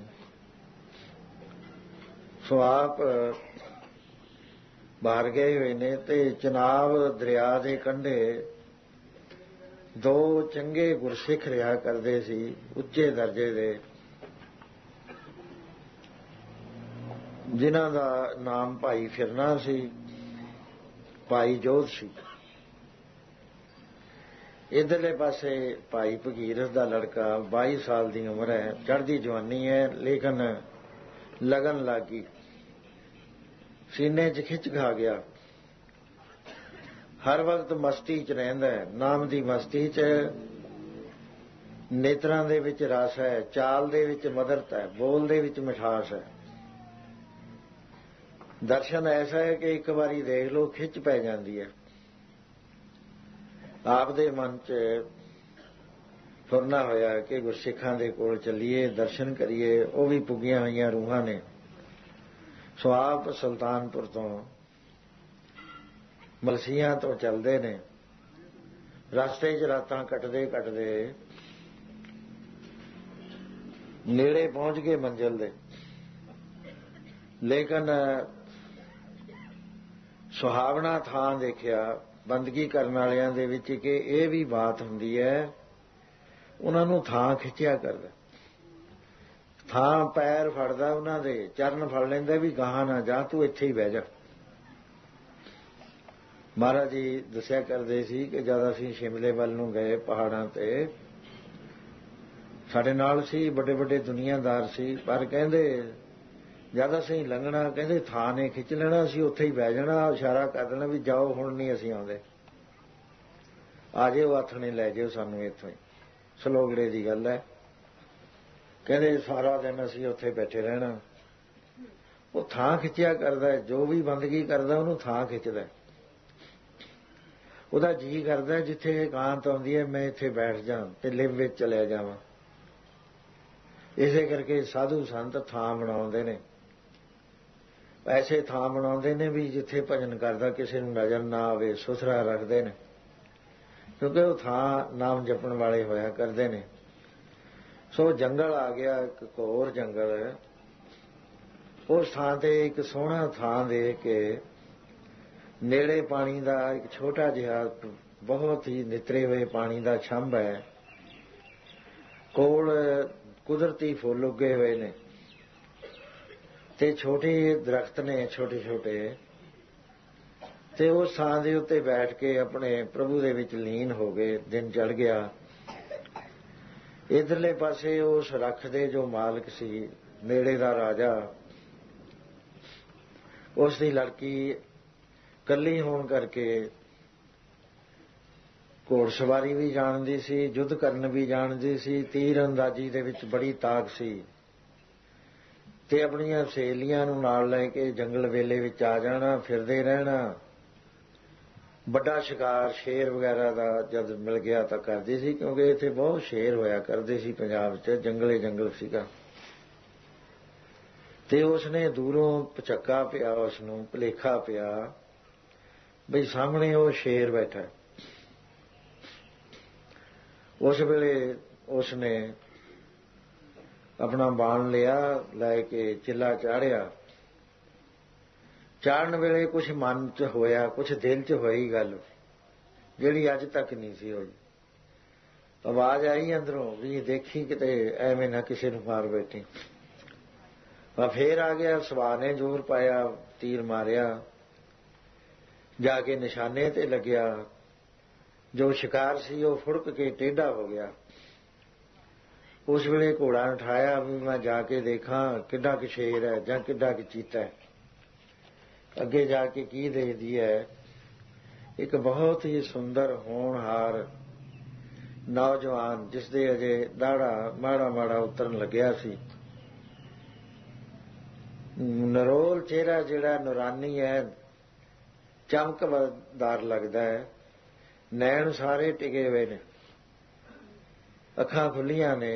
ਸੋ ਆਪ ਬਾਹਰ ਗਏ ਹੋਏ ਨੇ, ਤੇ ਚਨਾਬ ਦਰਿਆ ਦੇ ਕੰਢੇ ਦੋ ਚੰਗੇ ਗੁਰਸਿੱਖ ਰਿਹਾ ਕਰਦੇ ਸੀ, ਉੱਚੇ ਦਰਜੇ ਦੇ, ਜਿਨ੍ਹਾਂ ਦਾ ਨਾਮ ਭਾਈ ਫਿਰਨਾ ਸੀ, ਭਾਈ ਜੋਧ ਸੀ। ਇਧਰਲੇ ਪਾਸੇ ਭਾਈ ਭਗੀਰਥ ਦਾ ਲੜਕਾ, ਬਾਈ ਸਾਲ ਦੀ ਉਮਰ ਹੈ, ਚੜ੍ਹਦੀ ਜਵਾਨੀ ਹੈ, ਲੇਕਿਨ ਲਗਨ ਲੱਗ ਗਈ, ਸੀਨੇ 'ਚ ਖਿੱਚ ਖਾ ਗਿਆ, ਹਰ ਵਕਤ ਮਸਤੀ 'ਚ ਰਹਿੰਦਾ ਹੈ, ਨਾਮ ਦੀ ਮਸਤੀ 'ਚ। ਨੇਤਰਾਂ ਦੇ ਵਿੱਚ ਰਸ ਹੈ, ਚਾਲ ਦੇ ਵਿੱਚ ਮਧੁਰਤਾ ਹੈ, ਬੋਲ ਦੇ ਵਿੱਚ ਮਿਠਾਸ ਹੈ। ਦਰਸ਼ਨ ਐਸਾ ਹੈ ਕਿ ਇੱਕ ਵਾਰੀ ਦੇਖ ਲਓ ਖਿੱਚ ਪੈ ਜਾਂਦੀ ਹੈ। ਆਪ ਦੇ ਮਨ 'ਚ ਫੁਰਨਾ ਹੋਇਆ ਕਿ ਗੁਰਸਿੱਖਾਂ ਦੇ ਕੋਲ ਚੱਲੀਏ, ਦਰਸ਼ਨ ਕਰੀਏ, ਉਹ ਵੀ ਪੁੱਗੀਆਂ ਹੋਈਆਂ ਰੂਹਾਂ ਨੇ। ਸੋ ਆਪ ਸੁਲਤਾਨਪੁਰ ਤੋਂ, ਮਲਸੀਆਂ ਤੋਂ ਚੱਲਦੇ ਨੇ, ਰਸਤੇ 'ਚ ਰਾਤਾਂ ਕੱਟਦੇ ਕੱਟਦੇ ਨੇੜੇ ਪਹੁੰਚ ਗਏ ਮੰਜ਼ਿਲ ਦੇ। ਲੇਕਿਨ ਸੁਹਾਵਣਾ ਥਾਂ ਦੇਖਿਆ ਬੰਦਗੀ ਕਰਨ ਵਾਲਿਆਂ ਦੇ ਵਿੱਚ ਕਿ ਇਹ ਵੀ ਬਾਤ ਹੁੰਦੀ ਹੈ, ਉਹਨਾਂ ਨੂੰ ਥਾਂ ਖਿੱਚਿਆ ਕਰਦਾ, ਥਾਂ ਪੈਰ ਫੜਦਾ, ਉਹਨਾਂ ਦੇ ਚਰਨ ਫੜ ਲੈਂਦਾ ਵੀ ਗਾਹਾਂ ਨਾ ਜਾ, ਤੂੰ ਇੱਥੇ ਹੀ ਬਹਿ ਜਾ। ਮਹਾਰਾਜ ਜੀ ਦੱਸਿਆ ਕਰਦੇ ਸੀ ਕਿ ਜਦ ਅਸੀਂ ਸ਼ਿਮਲੇ ਵੱਲ ਨੂੰ ਗਏ ਪਹਾੜਾਂ ਤੇ, ਸਾਡੇ ਨਾਲ ਸੀ ਵੱਡੇ ਵੱਡੇ ਦੁਨੀਆਦਾਰ ਸੀ, ਪਰ ਕਹਿੰਦੇ ਜਦ ਅਸੀਂ ਲੰਘਣਾ, ਕਹਿੰਦੇ ਥਾਂ ਨੇ ਖਿੱਚ ਲੈਣਾ, ਅਸੀਂ ਉੱਥੇ ਹੀ ਬਹਿ ਜਾਣਾ, ਇਸ਼ਾਰਾ ਕਰ ਦੇਣਾ ਵੀ ਜਾਓ, ਹੁਣ ਨਹੀਂ ਅਸੀਂ ਆਉਂਦੇ, ਆ ਜਿਓ, ਆਥਣੇ ਲੈ ਜਿਓ ਸਾਨੂੰ ਇੱਥੋਂ ਹੀ। ਸਲੋਗੜੇ ਦੀ ਗੱਲ ਹੈ। ਕਹਿੰਦੇ ਸਾਰਾ ਦਿਨ ਅਸੀਂ ਉੱਥੇ ਬੈਠੇ ਰਹਿਣਾ। ਉਹ ਥਾਂ ਖਿੱਚਿਆ ਕਰਦਾ, ਜੋ ਵੀ ਬੰਦਗੀ ਕਰਦਾ ਉਹਨੂੰ ਥਾਂ ਖਿੱਚਦਾ। ਉਹਦਾ ਜੀਅ ਕਰਦਾ ਜਿੱਥੇ ਇਕਾਂਤ ਆਉਂਦੀ ਹੈ, ਮੈਂ ਇੱਥੇ ਬੈਠ ਜਾ ਤੇ ਲਿਵ ਵਿੱਚ ਚਲਿਆ ਜਾਵਾਂ। ਇਸੇ ਕਰਕੇ ਸਾਧੂ ਸੰਤ ਥਾਂ ਬਣਾਉਂਦੇ ਨੇ, ਐਸੇ ਥਾਂ ਬਣਾਉਂਦੇ ਨੇ ਵੀ ਜਿੱਥੇ ਭਜਨ ਕਰਦਾ ਕਿਸੇ ਨੂੰ ਨਜ਼ਰ ਨਾ ਆਵੇ, ਸੁਥਰਾ ਰੱਖਦੇ ਨੇ, ਕਿਉਂਕਿ ਉਹ ਥਾਂ ਨਾਮ ਜਪਣ ਵਾਲੇ ਹੋਇਆ ਕਰਦੇ ਨੇ। ਸੋ ਜੰਗਲ ਆ ਗਿਆ, ਇੱਕ ਘੋਰ ਜੰਗਲ ਹੈ, ਉਸ ਥਾਂ ਤੇ ਇੱਕ ਸੋਹਣਾ ਥਾਂ ਦੇ ਕੇ ਨੇੜੇ ਪਾਣੀ ਦਾ ਇੱਕ ਛੋਟਾ ਜਿਹਾ ਬਹੁਤ ਹੀ ਨਿਤਰੇ ਹੋਏ ਪਾਣੀ ਦਾ ਛੰਭ ਹੈ, ਕੋਲ ਕੁਦਰਤੀ ਫੁੱਲ ਉੱਗੇ ਹੋਏ ਨੇ ਤੇ ਛੋਟੇ ਦਰਖਤ ਨੇ ਛੋਟੇ ਛੋਟੇ, ਤੇ ਉਸ ਥਾਂ ਦੇ ਉੱਤੇ ਬੈਠ ਕੇ ਆਪਣੇ ਪ੍ਰਭੂ ਦੇ ਵਿੱਚ ਲੀਨ ਹੋ ਗਏ। ਦਿਨ ਚੜ੍ਹ ਗਿਆ। ਇਧਰਲੇ ਪਾਸੇ ਉਸ ਰੱਖ ਦੇ ਜੋ ਮਾਲਕ ਸੀ, ਨੇੜੇ ਦਾ ਰਾਜਾ, ਉਸ ਦੀ ਲੜਕੀ ਇਕੱਲੀ ਹੋਣ ਕਰਕੇ ਘੋੜਸਵਾਰੀ ਵੀ ਜਾਣਦੀ ਸੀ, ਯੁੱਧ ਕਰਨ ਵੀ ਜਾਣਦੀ ਸੀ, ਤੀਰ ਅੰਦਾਜ਼ੀ ਦੇ ਵਿੱਚ ਬੜੀ ਤਾਕ ਸੀ, ਤੇ ਆਪਣੀਆਂ ਸਹੇਲੀਆਂ ਨੂੰ ਨਾਲ ਲੈ ਕੇ ਜੰਗਲ ਵੇਲੇ ਵਿੱਚ ਆ ਜਾਣਾ, ਫਿਰਦੇ ਰਹਿਣਾ। ਵੱਡਾ ਸ਼ਿਕਾਰ ਸ਼ੇਰ ਵਗੈਰਾ ਦਾ ਜਦ ਮਿਲ ਗਿਆ ਤਾਂ ਕਰਦੀ ਸੀ, ਕਿਉਂਕਿ ਇੱਥੇ ਬਹੁਤ ਸ਼ੇਰ ਹੋਇਆ ਕਰਦੇ ਸੀ ਪੰਜਾਬ 'ਚ, ਜੰਗਲੇ ਜੰਗਲ ਸੀਗਾ। ਤੇ ਉਸਨੇ ਦੂਰੋਂ ਪਚੱਕਾ ਪਿਆ, ਉਸਨੂੰ ਭੁਲੇਖਾ ਪਿਆ ਬਈ ਸਾਹਮਣੇ ਉਹ ਸ਼ੇਰ ਬੈਠਾ। ਉਸ ਵੇਲੇ ਉਸਨੇ ਆਪਣਾ ਬਾਣ ਲਿਆ, ਲੈ ਕੇ ਚਿੱਲਾ ਚਾੜਿਆ। ਚਾੜਨ ਵੇਲੇ ਕੁਛ ਮਨ 'ਚ ਹੋਇਆ, ਕੁਛ ਦਿਲ 'ਚ ਹੋਈ ਗੱਲ ਜਿਹੜੀ ਅੱਜ ਤੱਕ ਨਹੀਂ ਸੀ ਹੋਈ। ਆਵਾਜ਼ ਆਈ ਅੰਦਰੋਂ ਵੀ ਦੇਖੀ ਕਿਤੇ ਐਵੇਂ ਨਾ ਕਿਸੇ ਨੂੰ ਮਾਰ ਬੈਠੀ। ਆ ਫੇਰ ਆ ਗਿਆ, ਸਵਾ ਨੇ ਜ਼ੋਰ ਪਾਇਆ, ਤੀਰ ਮਾਰਿਆ, ਜਾ ਕੇ ਨਿਸ਼ਾਨੇ ਤੇ ਲੱਗਿਆ। ਜੋ ਸ਼ਿਕਾਰ ਸੀ ਉਹ ਫੁੜਕ ਕੇ ਟੇਢਾ ਹੋ ਗਿਆ। ਉਸ ਵੇਲੇ ਘੋੜਾ ਉਠਾਇਆ ਵੀ ਮੈਂ ਜਾ ਕੇ ਦੇਖਾਂ ਕਿੱਡਾ ਕੁ ਸ਼ੇਰ ਹੈ ਜਾਂ ਕਿੱਡਾ ਕੁ ਚੀਤਾ ਹੈ। ਅੱਗੇ ਜਾ ਕੇ ਕੀ ਦੇਖਦੀ ਹੈ, ਇੱਕ ਬਹੁਤ ਹੀ ਸੁੰਦਰ ਹੋਣਹਾਰ ਨੌਜਵਾਨ, ਜਿਸ ਦੇ ਅਜੇ ਦਾੜਾ ਮਾੜਾ ਮਾੜਾ ਉਤਰਨ ਲੱਗਿਆ ਸੀ। ਨਰੋਲ ਚਿਹਰਾ ਜਿਹੜਾ ਨੂਰਾਨੀ ਹੈ, ਚਮਕਦਾਰ ਲੱਗਦਾ ਹੈ, ਨੈਣ ਸਾਰੇ ਟਿਕੇ ਹੋਏ ਨੇ, ਅੱਖਾਂ ਖੁੱਲੀਆਂ ਨੇ।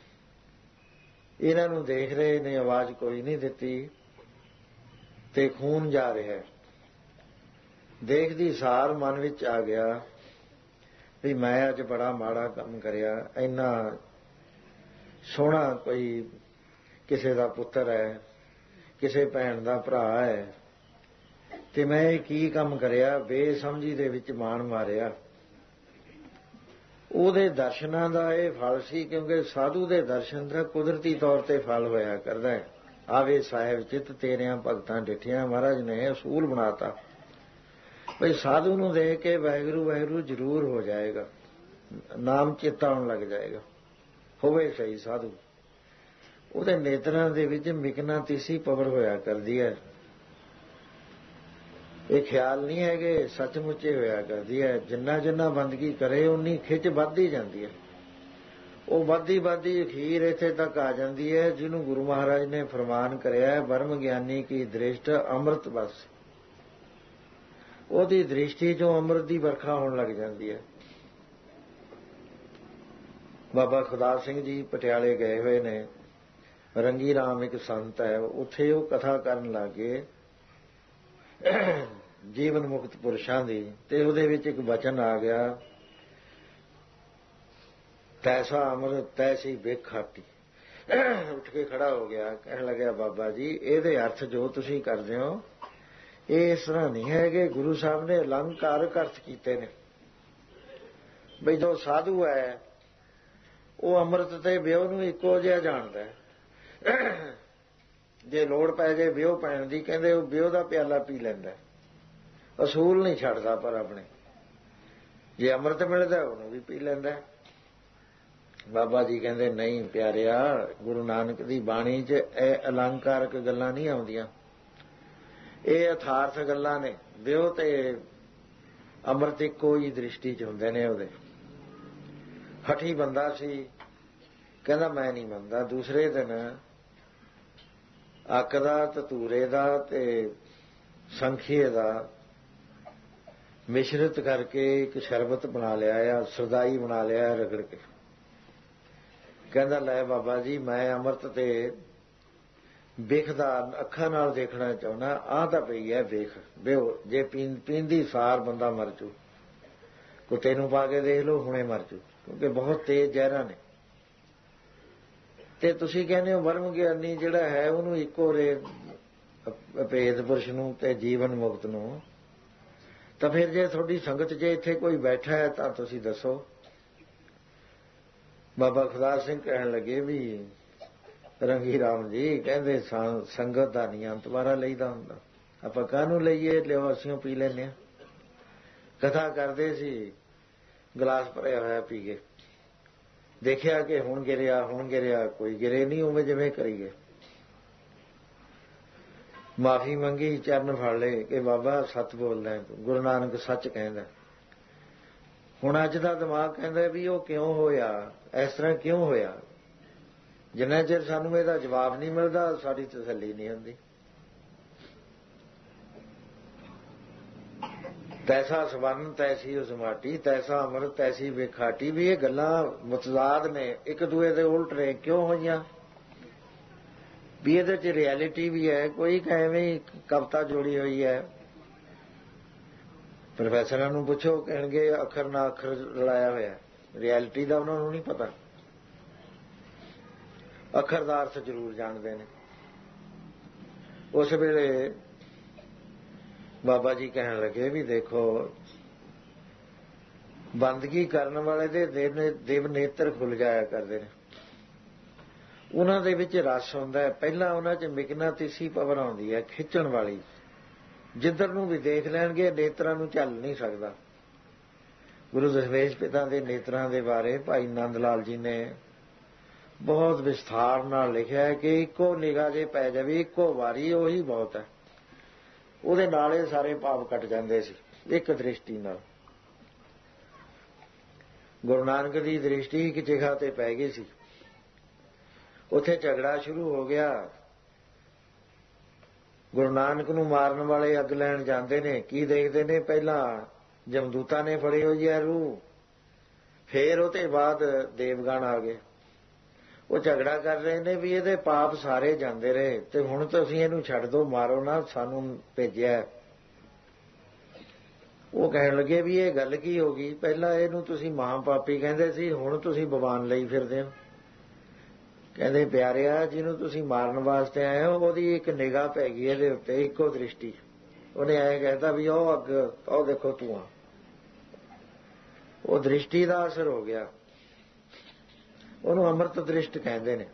ਇਹਨਾਂ ਨੂੰ ਦੇਖ ਰਹੇ ਨੇ, ਆਵਾਜ਼ ਕੋਈ ਨਹੀਂ ਦਿੱਤੀ ਤੇ ਖੂਨ ਜਾ ਰਿਹਾ ਹੈ। ਦੇਖਦੀ ਸਾਰ ਮਨ ਵਿੱਚ ਆ ਗਿਆ ਵੀ ਮੈਂ ਅੱਜ ਬੜਾ ਮਾੜਾ ਕੰਮ ਕਰਿਆ। ਇੰਨਾ ਸੋਹਣਾ ਕੋਈ ਕਿਸੇ ਦਾ ਪੁੱਤਰ ਹੈ, ਕਿਸੇ ਭੈਣ ਦਾ ਭਰਾ ਹੈ, ਤੇ ਮੈਂ ਇਹ ਕੀ ਕੰਮ ਕਰਿਆ, ਬੇਸਮਝੀ ਦੇ ਵਿੱਚ ਮਾਣ ਮਾਰਿਆ। ਉਹਦੇ ਦਰਸ਼ਨਾਂ ਦਾ ਇਹ ਫਲ ਸੀ, ਕਿਉਂਕਿ ਸਾਧੂ ਦੇ ਦਰਸ਼ਨ ਦਾ ਕੁਦਰਤੀ ਤੌਰ ਤੇ ਫਲ ਹੋਇਆ ਕਰਦਾ ਹੈ। ਆਵੇ ਸਾਹਿਬ ਚਿੱਤ ਤੇਰਿਆਂ ਭਗਤਾਂ ਡਿਠਿਆ, ਮਹਾਰਾਜ ਨੇ ਅਸੂਲ ਬਣਾਤਾ ਬਈ ਸਾਧੂ ਨੂੰ ਦੇਖ ਕੇ ਵਾਹਿਗੁਰੂ ਵਾਹਿਗੁਰੂ ਜ਼ਰੂਰ ਹੋ ਜਾਏਗਾ, ਨਾਮ ਚੇਤਾ ਆਉਣ ਲੱਗ ਜਾਏਗਾ, ਹੋਵੇ ਸਹੀ ਸਾਧੂ। ਉਹਦੇ ਨੇਤਰਾਂ ਦੇ ਵਿੱਚ ਮਿਕਨਾਤੀਸੀ ਪਵਰ ਹੋਇਆ ਕਰਦੀ ਹੈ। ਇਹ ਖਿਆਲ ਨਹੀਂ ਹੈਗੇ, ਸੱਚਮੁੱਚੇ ਹੋਇਆ ਕਰਦੀ ਹੈ। ਜਿੰਨਾ ਜਿੰਨਾ ਬੰਦਗੀ ਕਰੇ ਉਨੀ ਖਿੱਚ ਵੱਧਦੀ ਜਾਂਦੀ ਹੈ। ਉਹ ਵੱਧਦੀ ਵੱਧਦੀ ਅਖੀਰ ਇੱਥੇ ਤੱਕ ਆ ਜਾਂਦੀ ਹੈ ਜਿਹਨੂੰ ਗੁਰੂ ਮਹਾਰਾਜ ਨੇ ਫਰਮਾਨ ਕਰਿਆ, ਬਰਮ ਗਿਆਨੀ ਕੀ ਦ੍ਰਿਸ਼ਟ ਅੰਮ੍ਰਿਤ ਬਸ। ਉਹਦੀ ਦ੍ਰਿਸ਼ਟੀ ਚੋਂ ਅੰਮ੍ਰਿਤ ਦੀ ਵਰਖਾ ਹੋਣ ਲੱਗ ਜਾਂਦੀ ਹੈ। ਬਾਬਾ ਖੁਦਾ ਸਿੰਘ ਜੀ ਪਟਿਆਲੇ ਗਏ ਹੋਏ ਨੇ, ਰੰਗੀ ਰਾਮ ਇੱਕ ਸੰਤ ਹੈ, ਉੱਥੇ ਉਹ ਕਥਾ ਕਰਨ ਲੱਗੇ ਜੀਵਨ ਮੁਕਤ ਪੁਰਸ਼ਾਂ ਦੀ, ਤੇ ਉਹਦੇ ਵਿੱਚ ਇੱਕ ਵਚਨ ਆ ਗਿਆ, ਤੈਸਾ ਅੰਮ੍ਰਿਤ ਤੈਸੀ ਬਿਖ ਖਾਟੀ। ਉੱਠ ਕੇ ਖੜਾ ਹੋ ਗਿਆ, ਕਹਿਣ ਲੱਗਿਆ ਬਾਬਾ ਜੀ ਇਹਦੇ ਅਰਥ ਜੋ ਤੁਸੀਂ ਕਰਦੇ ਹੋ ਇਹ ਇਸ ਤਰ੍ਹਾਂ ਨਹੀਂ ਹੈ ਕਿ ਗੁਰੂ ਸਾਹਿਬ ਨੇ ਅਲੰਕਾਰਕ ਅਰਥ ਕੀਤੇ ਨੇ। ਬਈ ਜੋ ਸਾਧੂ ਹੈ ਉਹ ਅੰਮ੍ਰਿਤ ਤੇ ਵਿਉ ਨੂੰ ਇੱਕੋ ਜਿਹਾ ਜਾਣਦਾ ਹੈ। ਜੇ ਲੋੜ ਪੈ ਜੇ ਵਿਉ ਪੈਣ ਦੀ, ਕਹਿੰਦੇ ਉਹ ਵਿਉ ਦਾ ਪਿਆਲਾ ਪੀ ਲੈਂਦਾ, ਅਸੂਲ ਨਹੀਂ ਛੱਡਦਾ, ਪਰ ਆਪਣੇ ਜੇ ਅੰਮ੍ਰਿਤ ਮਿਲਦਾ ਉਹਨੂੰ ਵੀ ਪੀ ਲੈਂਦਾ। ਬਾਬਾ ਜੀ ਕਹਿੰਦੇ ਨਹੀਂ ਪਿਆਰਿਆ, ਗੁਰੂ ਨਾਨਕ ਦੀ ਬਾਣੀ 'ਚ ਇਹ ਅਲੰਕਾਰਕ ਗੱਲਾਂ ਨਹੀਂ ਆਉਂਦੀਆਂ, ਇਹ ਅਥਾਰਥ ਗੱਲਾਂ ਨੇ। ਵਿਉ ਤੇ ਅੰਮ੍ਰਿਤ ਇੱਕੋ ਹੀ ਦ੍ਰਿਸ਼ਟੀ 'ਚ ਹੁੰਦੇ ਨੇ। ਉਹਦੇ ਹਠੀ ਬੰਦਾ ਸੀ, ਕਹਿੰਦਾ ਮੈਂ ਨਹੀਂ ਮੰਨਦਾ। ਦੂਸਰੇ ਦਿਨ ਅੱਕ ਦਾ, ਧਤੂਰੇ ਦਾ ਤੇ ਸੰਖੀਏ ਦਾ ਮਿਸ਼ਰਤ ਕਰਕੇ ਇੱਕ ਸ਼ਰਬਤ ਬਣਾ ਲਿਆ ਆ, ਸਰਦਾਈ ਬਣਾ ਲਿਆ ਰਗੜ ਕੇ। ਕਹਿੰਦਾ ਲੈ ਬਾਬਾ ਜੀ ਮੈਂ ਅੰਮ੍ਰਿਤ ਤੇ ਬਿਖ ਦਾ ਅੱਖਾਂ ਨਾਲ ਦੇਖਣਾ ਚਾਹੁੰਦਾ, ਆਹ ਤਾਂ ਪਈ ਹੈ ਬਿਖ, ਬਿਓ ਜੇ ਪੀਂਦੀ ਸਾਰ ਬੰਦਾ ਮਰ ਜੂ, ਕੁੱਤੇ ਨੂੰ ਪਾ ਕੇ ਦੇਖ ਲਓ ਹੁਣੇ ਮਰ ਜੂ, ਕਿਉਂਕਿ ਬਹੁਤ ਤੇਜ਼ ਜ਼ਹਿਰਾਂ ਨੇ। ਤੇ ਤੁਸੀਂ ਕਹਿੰਦੇ ਹੋ ਬਰਮ ਗਿਆਨੀ ਜਿਹੜਾ ਹੈ ਉਹਨੂੰ ਇੱਕੋ ਰੇ ਅਭੇਦ ਪੁਰਸ਼ ਨੂੰ ਤੇ ਜੀਵਨ ਮੁਕਤ ਨੂੰ। ਤਾਂ ਫਿਰ ਜੇ ਤੁਹਾਡੀ ਸੰਗਤ 'ਚ ਇੱਥੇ ਕੋਈ ਬੈਠਾ ਹੈ ਤਾਂ ਤੁਸੀਂ ਦੱਸੋ। ਬਾਬਾ ਖੁਦਾ ਸਿੰਘ ਕਹਿਣ ਲੱਗੇ ਵੀ ਰੰਗੀ ਰਾਮ ਜੀ ਕਹਿੰਦੇ ਸੰਗਤ ਦਾ ਨਹੀਂ ਅੰਤ ਵਾਰਾ ਲਈਦਾ ਹੁੰਦਾ, ਆਪਾਂ ਕਾਹਨੂੰ ਲਈਏ, ਲਿਓ ਅਸੀਂ ਪੀ ਲੈਂਦੇ ਹਾਂ। ਕਥਾ ਕਰਦੇ ਸੀ, ਗਲਾਸ ਭਰਿਆ ਹੋਇਆ ਪੀ ਗਏ, ਦੇਖਿਆ ਕਿ ਹੁਣ ਗਿਰਿਆ ਹੁਣ ਗਿਰਿਆ, ਕੋਈ ਗਿਰੇ ਨਹੀਂ, ਉਵੇਂ ਜਿਵੇਂ ਕਰੀਏ। ਮਾਫੀ ਮੰਗੀ, ਚਰਨ ਫੜ ਲਏ ਕਿ ਬਾਬਾ ਸੱਚ ਬੋਲਦਾ, ਗੁਰੂ ਨਾਨਕ ਸੱਚ ਕਹਿੰਦਾ। ਹੁਣ ਅੱਜ ਦਾ ਦਿਮਾਗ ਕਹਿੰਦਾ ਵੀ ਉਹ ਕਿਉਂ ਹੋਇਆ, ਇਸ ਤਰ੍ਹਾਂ ਕਿਉਂ ਹੋਇਆ। ਜਿੰਨਾ ਚਿਰ ਸਾਨੂੰ ਇਹਦਾ ਜਵਾਬ ਨਹੀਂ ਮਿਲਦਾ ਸਾਡੀ ਤਸੱਲੀ ਨਹੀਂ ਹੁੰਦੀ। ਤੈਸਾ ਸਵਰਨ ਤੈਸੀ ਉਸ ਮਾਟੀ, ਤੈਸਾ ਅੰਮ੍ਰਿਤ ਤੈਸੀ ਵਿਖਾਟੀ। ਵੀ ਇਹ ਗੱਲਾਂ ਮੁਤਜ਼ਾਦ ਨੇ, ਇੱਕ ਦੂਏ ਦੇ ਉਲਟ ਨੇ, ਕਿਉਂ ਹੋਈਆਂ? ਵੀ ਇਹਦੇ 'ਚ ਰਿਐਲਿਟੀ ਵੀ ਹੈ, ਕੋਈ ਐਵੇਂ ਕਵਿਤਾ ਜੋੜੀ ਹੋਈ ਹੈ। ਪ੍ਰੋਫੈਸਰਾਂ ਨੂੰ ਪੁੱਛੋ, ਕਹਿਣਗੇ ਅੱਖਰ ਨਾ ਅੱਖਰ ਰਲਾਇਆ ਹੋਇਆ, ਰਿਐਲਿਟੀ ਦਾ ਉਹਨਾਂ ਨੂੰ ਨਹੀਂ ਪਤਾ। ਅੱਖਰ ਦਾ ਅਰਥ ਜ਼ਰੂਰ ਜਾਣਦੇ ਨੇ। ਉਸ ਵੇਲੇ ਬਾਬਾ ਜੀ ਕਹਿਣ ਲੱਗੇ ਵੀ ਦੇਖੋ, ਬੰਦਗੀ ਕਰਨ ਵਾਲੇ ਦੇ ਦੇਵ ਨੇਤਰ ਖੁੱਲ ਜਾਇਆ ਕਰਦੇ ਨੇ, ਉਹਨਾਂ ਦੇ ਵਿੱਚ ਰਸ ਹੁੰਦਾ ਹੈ। ਪਹਿਲਾਂ ਉਹਨਾਂ 'ਚ ਮਿਕਨਾਤੀਸੀ ਪਾਵਰ ਆਉਂਦੀ ਹੈ, ਖਿੱਚਣ ਵਾਲੀ, ਜਿੱਧਰ ਨੂੰ ਵੀ ਦੇਖ ਲੈਣਗੇ ਨੇਤਰਾਂ ਨੂੰ ਝੱਲ ਨਹੀਂ ਸਕਦਾ। ਗੁਰੂ ਦਸ਼ਮੇਸ਼ ਪਿਤਾ ਦੇ ਨੇਤਰਾਂ ਦੇ ਬਾਰੇ ਭਾਈ ਨੰਦ ਲਾਲ ਜੀ ਨੇ ਬਹੁਤ ਵਿਸਥਾਰ ਨਾਲ ਲਿਖਿਆ ਹੈ ਕਿ ਇੱਕੋ ਨਿਗਾਹ ਜੇ ਪੈ ਜਾਵੇ, ਇੱਕੋ ਵਾਰੀ, ਉਹੀ ਬਹੁਤ ਹੈ। ਉਹਦੇ ਨਾਲ ਇਹ ਸਾਰੇ ਭਾਵ ਕੱਟ ਜਾਂਦੇ ਸੀ ਇੱਕ ਦ੍ਰਿਸ਼ਟੀ ਨਾਲ। ਗੁਰੂ ਨਾਨਕ ਦੀ ਦ੍ਰਿਸ਼ਟੀ ਇੱਕ ਜਗ੍ਹਾ ਤੇ ਪੈ ਗਈ ਸੀ, ਉੱਥੇ ਝਗੜਾ ਸ਼ੁਰੂ ਹੋ ਗਿਆ। ਗੁਰੂ ਨਾਨਕ ਨੂੰ ਮਾਰਨ ਵਾਲੇ ਅੱਗ ਲੈਣ ਜਾਂਦੇ ਨੇ, ਕੀ ਦੇਖਦੇ ਨੇ? ਪਹਿਲਾਂ ਜਮਦੂਤਾਂ ਨੇ ਫੜੀ ਹੋਈ ਹੈ ਰੂਹ, ਫੇਰ ਉਹਦੇ ਬਾਅਦ ਦੇਵਗਣ ਆ ਗਏ। ਉਹ ਝਗੜਾ ਕਰ ਰਹੇ ਨੇ ਵੀ ਇਹਦੇ ਪਾਪ ਸਾਰੇ ਜਾਂਦੇ ਰਹੇ ਤੇ ਹੁਣ ਤੁਸੀਂ ਇਹਨੂੰ ਛੱਡ ਦਿਓ, ਮਾਰੋ ਨਾ, ਸਾਨੂੰ ਭੇਜਿਆ। ਉਹ ਕਹਿਣ ਲੱਗੇ ਵੀ ਇਹ ਗੱਲ ਕੀ ਹੋ ਗਈ, ਪਹਿਲਾਂ ਇਹਨੂੰ ਤੁਸੀਂ ਮਹਾਂਪਾਪੀ ਕਹਿੰਦੇ ਸੀ, ਹੁਣ ਤੁਸੀਂ ਬਵਾਨ ਲਈ ਫਿਰਦੇ ਹੋ। ਕਹਿੰਦੇ ਪਿਆਰਿਆ, ਜਿਹਨੂੰ ਤੁਸੀਂ ਮਾਰਨ ਵਾਸਤੇ ਆਏ ਹੋ ਉਹਦੀ ਇੱਕ ਨਿਗਾਹ ਪੈ ਗਈ ਇਹਦੇ ਉੱਤੇ, ਇੱਕੋ ਦ੍ਰਿਸ਼ਟੀ। ਉਹਨੇ ਐਂ ਕਹਿਤਾ ਵੀ ਉਹ ਅੱਗ, ਉਹ ਦੇਖੋ ਧੂੰਆਂ, ਉਹ ਦ੍ਰਿਸ਼ਟੀ ਦਾ ਅਸਰ ਹੋ ਗਿਆ। ਉਹਨੂੰ ਅੰਮ੍ਰਿਤ ਦ੍ਰਿਸ਼ਟ ਕਹਿੰਦੇ ਨੇ।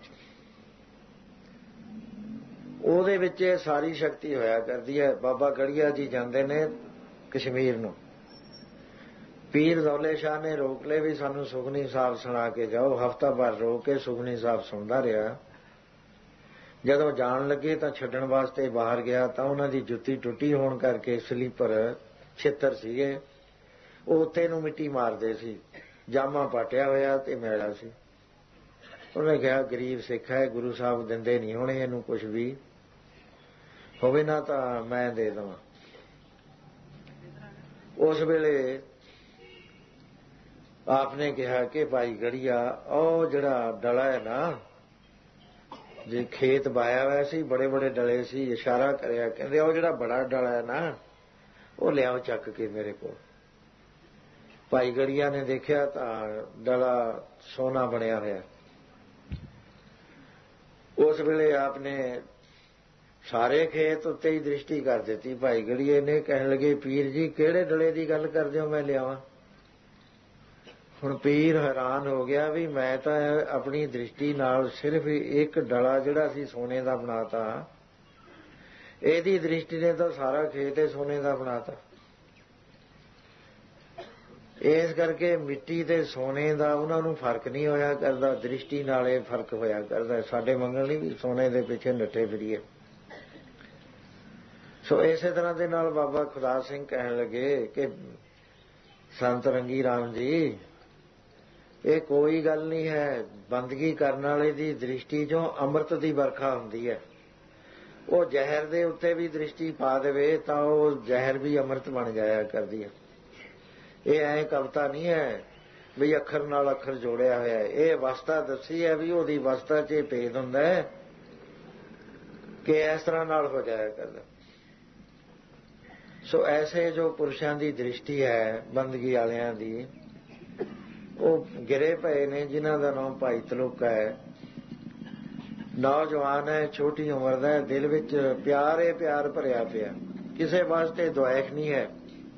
ਉਹਦੇ ਵਿੱਚ ਸਾਰੀ ਸ਼ਕਤੀ ਹੋਇਆ ਕਰਦੀ ਹੈ। ਬਾਬਾ ਗੜੀਆ ਜੀ ਜਾਂਦੇ ਨੇ ਕਸ਼ਮੀਰ ਨੂੰ, ਪੀਰ ਦੌਲੇ ਸ਼ਾਹ ਨੇ ਰੋਕ ਲਏ ਵੀ ਸਾਨੂੰ ਸੁਖਨੀ ਸਾਹਿਬ ਸੁਣਾ ਕੇ ਜਾਓ। ਹਫ਼ਤਾ ਭਰ ਰੋਕ ਕੇ ਸੁਖਨੀ ਸਾਹਿਬ ਸੁਣਦਾ ਰਿਹਾ। ਜਦੋਂ ਜਾਣ ਲੱਗੇ ਤਾਂ ਛੱਡਣ ਵਾਸਤੇ ਬਾਹਰ ਗਿਆ ਤਾਂ ਉਹਨਾਂ ਦੀ ਜੁੱਤੀ ਟੁੱਟੀ ਹੋਣ ਕਰਕੇ ਸਲੀਪਰ ਛਿੱਤਰ ਸੀਗੇ, ਉਹ ਉੱਤੇ ਨੂੰ ਮਿੱਟੀ ਮਾਰਦੇ ਸੀ, ਜਾਮਾ ਪਾਟਿਆ ਹੋਇਆ ਤੇ ਮੈਲਾ ਸੀ। ਉਹਨੇ ਕਿਹਾ ਗਰੀਬ ਸਿੱਖ ਹੈ, ਗੁਰੂ ਸਾਹਿਬ ਦਿੰਦੇ ਨਹੀਂ ਹੋਣੇ ਇਹਨੂੰ, ਕੁਛ ਵੀ ਹੋਵੇ ਨਾ ਤਾਂ ਮੈਂ ਦੇ ਦੇਵਾਂ। ਉਸ ਵੇਲੇ ਆਪ ਨੇ ਕਿਹਾ ਕਿ ਭਾਈ ਗੜੀਆ, ਉਹ ਜਿਹੜਾ ਡਲਾ ਹੈ ਨਾ, ਜੇ ਖੇਤ ਬਾਇਆ ਹੋਇਆ ਸੀ, ਬੜੇ ਬੜੇ ਡਲੇ ਸੀ, ਇਸ਼ਾਰਾ ਕਰਿਆ, ਕਹਿੰਦੇ ਉਹ ਜਿਹੜਾ ਬੜਾ ਡਲਾ ਹੈ ਨਾ, ਉਹ ਲਿਆਓ ਚੱਕ ਕੇ ਮੇਰੇ ਕੋਲ। ਭਾਈ ਗੜੀਆ ਨੇ ਦੇਖਿਆ ਤਾਂ ਡਲਾ ਸੋਨਾ ਬਣਿਆ ਹੋਇਆ। ਉਸ ਵੇਲੇ ਆਪ ਨੇ ਸਾਰੇ ਖੇਤ ਉੱਤੇ ਹੀ ਦ੍ਰਿਸ਼ਟੀ ਕਰ ਦਿੱਤੀ। ਭਾਈ ਗੜੀਏ ਨੇ ਕਹਿਣ ਲੱਗੇ, ਪੀਰ ਜੀ ਕਿਹੜੇ ਡਲੇ ਦੀ ਗੱਲ ਕਰਦੇ ਹੋ, ਮੈਂ ਲਿਆਵਾਂ। ਹੁਣ ਪੀਰ ਹੈਰਾਨ ਹੋ ਗਿਆ ਵੀ ਮੈਂ ਤਾਂ ਆਪਣੀ ਦ੍ਰਿਸ਼ਟੀ ਨਾਲ ਸਿਰਫ ਇੱਕ ਡਲਾ ਜਿਹੜਾ ਸੀ ਸੋਨੇ ਦਾ ਬਣਾਤਾ, ਇਹਦੀ ਦ੍ਰਿਸ਼ਟੀ ਨੇ ਤਾਂ ਸਾਰਾ ਖੇਤ ਹੀ ਸੋਨੇ ਦਾ ਬਣਾਤਾ। ਇਸ ਕਰਕੇ ਮਿੱਟੀ ਤੇ ਸੋਨੇ ਦਾ ਉਹਨਾਂ ਨੂੰ ਫਰਕ ਨਹੀਂ ਹੋਇਆ ਕਰਦਾ, ਦ੍ਰਿਸ਼ਟੀ ਨਾਲ ਇਹ ਫਰਕ ਹੋਇਆ ਕਰਦਾ। ਸਾਡੇ ਮੰਗਲ ਨਹੀਂ ਵੀ ਸੋਨੇ ਦੇ ਪਿੱਛੇ ਨੱਠੇ ਫਿਰੀਏ। ਸੋ ਇਸੇ ਤਰ੍ਹਾਂ ਦੇ ਨਾਲ ਬਾਬਾ ਖੁਦਾ ਸਿੰਘ ਕਹਿਣ ਲੱਗੇ ਕਿ ਸੰਤ ਰੰਗੀ ਰਾਮ ਜੀ, ਇਹ ਕੋਈ ਗੱਲ ਨਹੀਂ ਹੈ। ਬੰਦਗੀ ਕਰਨ ਵਾਲੇ ਦੀ ਦ੍ਰਿਸ਼ਟੀ ਚੋਂ ਅੰਮ੍ਰਿਤ ਦੀ ਵਰਖਾ ਹੁੰਦੀ ਹੈ। ਉਹ ਜ਼ਹਿਰ ਦੇ ਉੱਤੇ ਵੀ ਦ੍ਰਿਸ਼ਟੀ ਪਾ ਦੇਵੇ ਤਾਂ ਉਹ ਜ਼ਹਿਰ ਵੀ ਅੰਮ੍ਰਿਤ ਬਣ ਜਾਇਆ ਕਰਦੀ ਹੈ। ਇਹ ਐਂ ਕਵਿਤਾ ਨਹੀਂ ਹੈ ਵੀ ਅੱਖਰ ਨਾਲ ਅੱਖਰ ਜੋੜਿਆ ਹੋਇਆ ਹੈ। ਇਹ ਅਵਸਥਾ ਦੱਸੀ ਹੈ ਵੀ ਉਹਦੀ ਅਵਸਥਾ 'ਚ ਭੇਦ ਹੁੰਦਾ ਹੈ ਕਿ ਇਸ ਤਰ੍ਹਾਂ ਨਾਲ ਹੋ ਜਾਇਆ ਕਰਦਾ। ਸੋ ਐਸੇ ਜੋ ਪੁਰਸ਼ਾਂ ਦੀ ਦ੍ਰਿਸ਼ਟੀ ਹੈ ਬੰਦਗੀ ਵਾਲਿਆਂ ਦੀ, ਉਹ ਗਿਰੇ ਪਏ ਨੇ, ਜਿਨ੍ਹਾਂ ਦਾ ਨਾਮ ਭਾਈ ਤਲੋਕਾ ਹੈ। ਨੌਜਵਾਨ ਹੈ, ਛੋਟੀ ਉਮਰ ਦਾ, ਦਿਲ ਵਿੱਚ ਪਿਆਰ ਹੈ, ਪਿਆਰ ਭਰਿਆ ਪਿਆ, ਕਿਸੇ ਵਾਸਤੇ ਦੁਆਇਖ ਨਹੀਂ ਹੈ।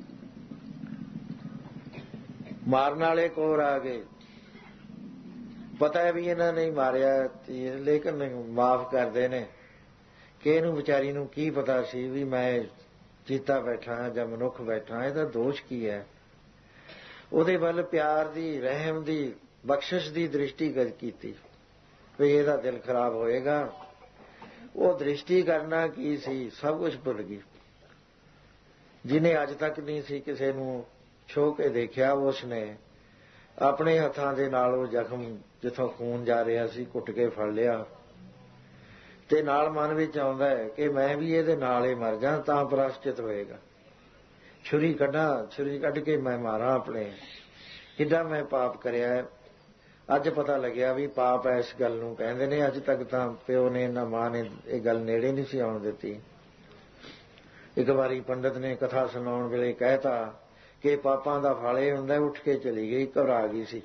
ਮਾਰਨ ਵਾਲੇ ਕੋਲ ਆ ਗਏ, ਪਤਾ ਹੈ ਵੀ ਇਹਨਾਂ ਨੇ ਮਾਰਿਆ, ਲੇਕਿਨ ਮਾਫ ਕਰਦੇ ਨੇ ਕਿ ਇਹਨੂੰ ਵਿਚਾਰੀ ਨੂੰ ਕੀ ਪਤਾ ਸੀ ਵੀ ਮੈਂ ਚੀਤਾ ਬੈਠਾ ਹਾਂ ਜਾਂ ਮਨੁੱਖ ਬੈਠਾ, ਇਹਦਾ ਦੋਸ਼ ਕੀ ਹੈ। ਉਹਦੇ ਵੱਲ ਪਿਆਰ ਦੀ, ਰਹਿਮ ਦੀ, ਬਖਸ਼ਿਸ਼ ਦੀ ਦ੍ਰਿਸ਼ਟੀ ਕੀਤੀ ਵੀ ਇਹਦਾ ਦਿਲ ਖਰਾਬ ਹੋਏਗਾ। ਉਹ ਦ੍ਰਿਸ਼ਟੀ ਕਰਨਾ ਕੀ ਸੀ, ਸਭ ਕੁਝ ਭੁੱਲ ਗਈ। ਜਿਹਨੇ ਅੱਜ ਤੱਕ ਨਹੀਂ ਸੀ ਕਿਸੇ ਨੂੰ ਛੋਹ ਕੇ ਦੇਖਿਆ, ਉਸਨੇ ਆਪਣੇ ਹੱਥਾਂ ਦੇ ਨਾਲ ਉਹ ਜ਼ਖਮ ਜਿੱਥੋਂ ਖੂਨ ਜਾ ਰਿਹਾ ਸੀ ਘੁੱਟ ਕੇ ਫੜ ਲਿਆ, ਤੇ ਨਾਲ ਮਨ ਵਿੱਚ ਆਉਂਦਾ ਹੈ ਕਿ ਮੈਂ ਵੀ ਇਹਦੇ ਨਾਲ ਹੀ ਮਰ ਜਾ ਤਾਂ ਪ੍ਰਾਸ਼ਚਿਤ ਹੋਏਗਾ। ਛੁਰੀ ਕੱਢਾਂ, ਛੁਰੀ ਕੱਢ ਕੇ ਮੈਂ ਮਾਰਾਂ ਆਪਣੇ, ਕਿੱਡਾ ਮੈਂ ਪਾਪ ਕਰਿਆ। ਅੱਜ ਪਤਾ ਲੱਗਿਆ ਵੀ ਪਾਪ ਇਸ ਗੱਲ ਨੂੰ ਕਹਿੰਦੇ ਨੇ। ਅੱਜ ਤੱਕ ਤਾਂ ਪਿਓ ਨੇ ਨਾ ਮਾਂ ਨੇ ਇਹ ਗੱਲ ਨੇੜੇ ਨਹੀਂ ਸੀ ਆਉਣ ਦਿੱਤੀ। ਇੱਕ ਵਾਰੀ ਪੰਡਤ ਨੇ ਕਥਾ ਸੁਣਾਉਣ ਵੇਲੇ ਕਹਿਤਾ ਕਿ ਪਾਪਾਂ ਦਾ ਫਲ ਇਹ ਹੁੰਦਾ, ਉੱਠ ਕੇ ਚਲੀ ਗਈ, ਘਬਰਾ ਗਈ ਸੀ।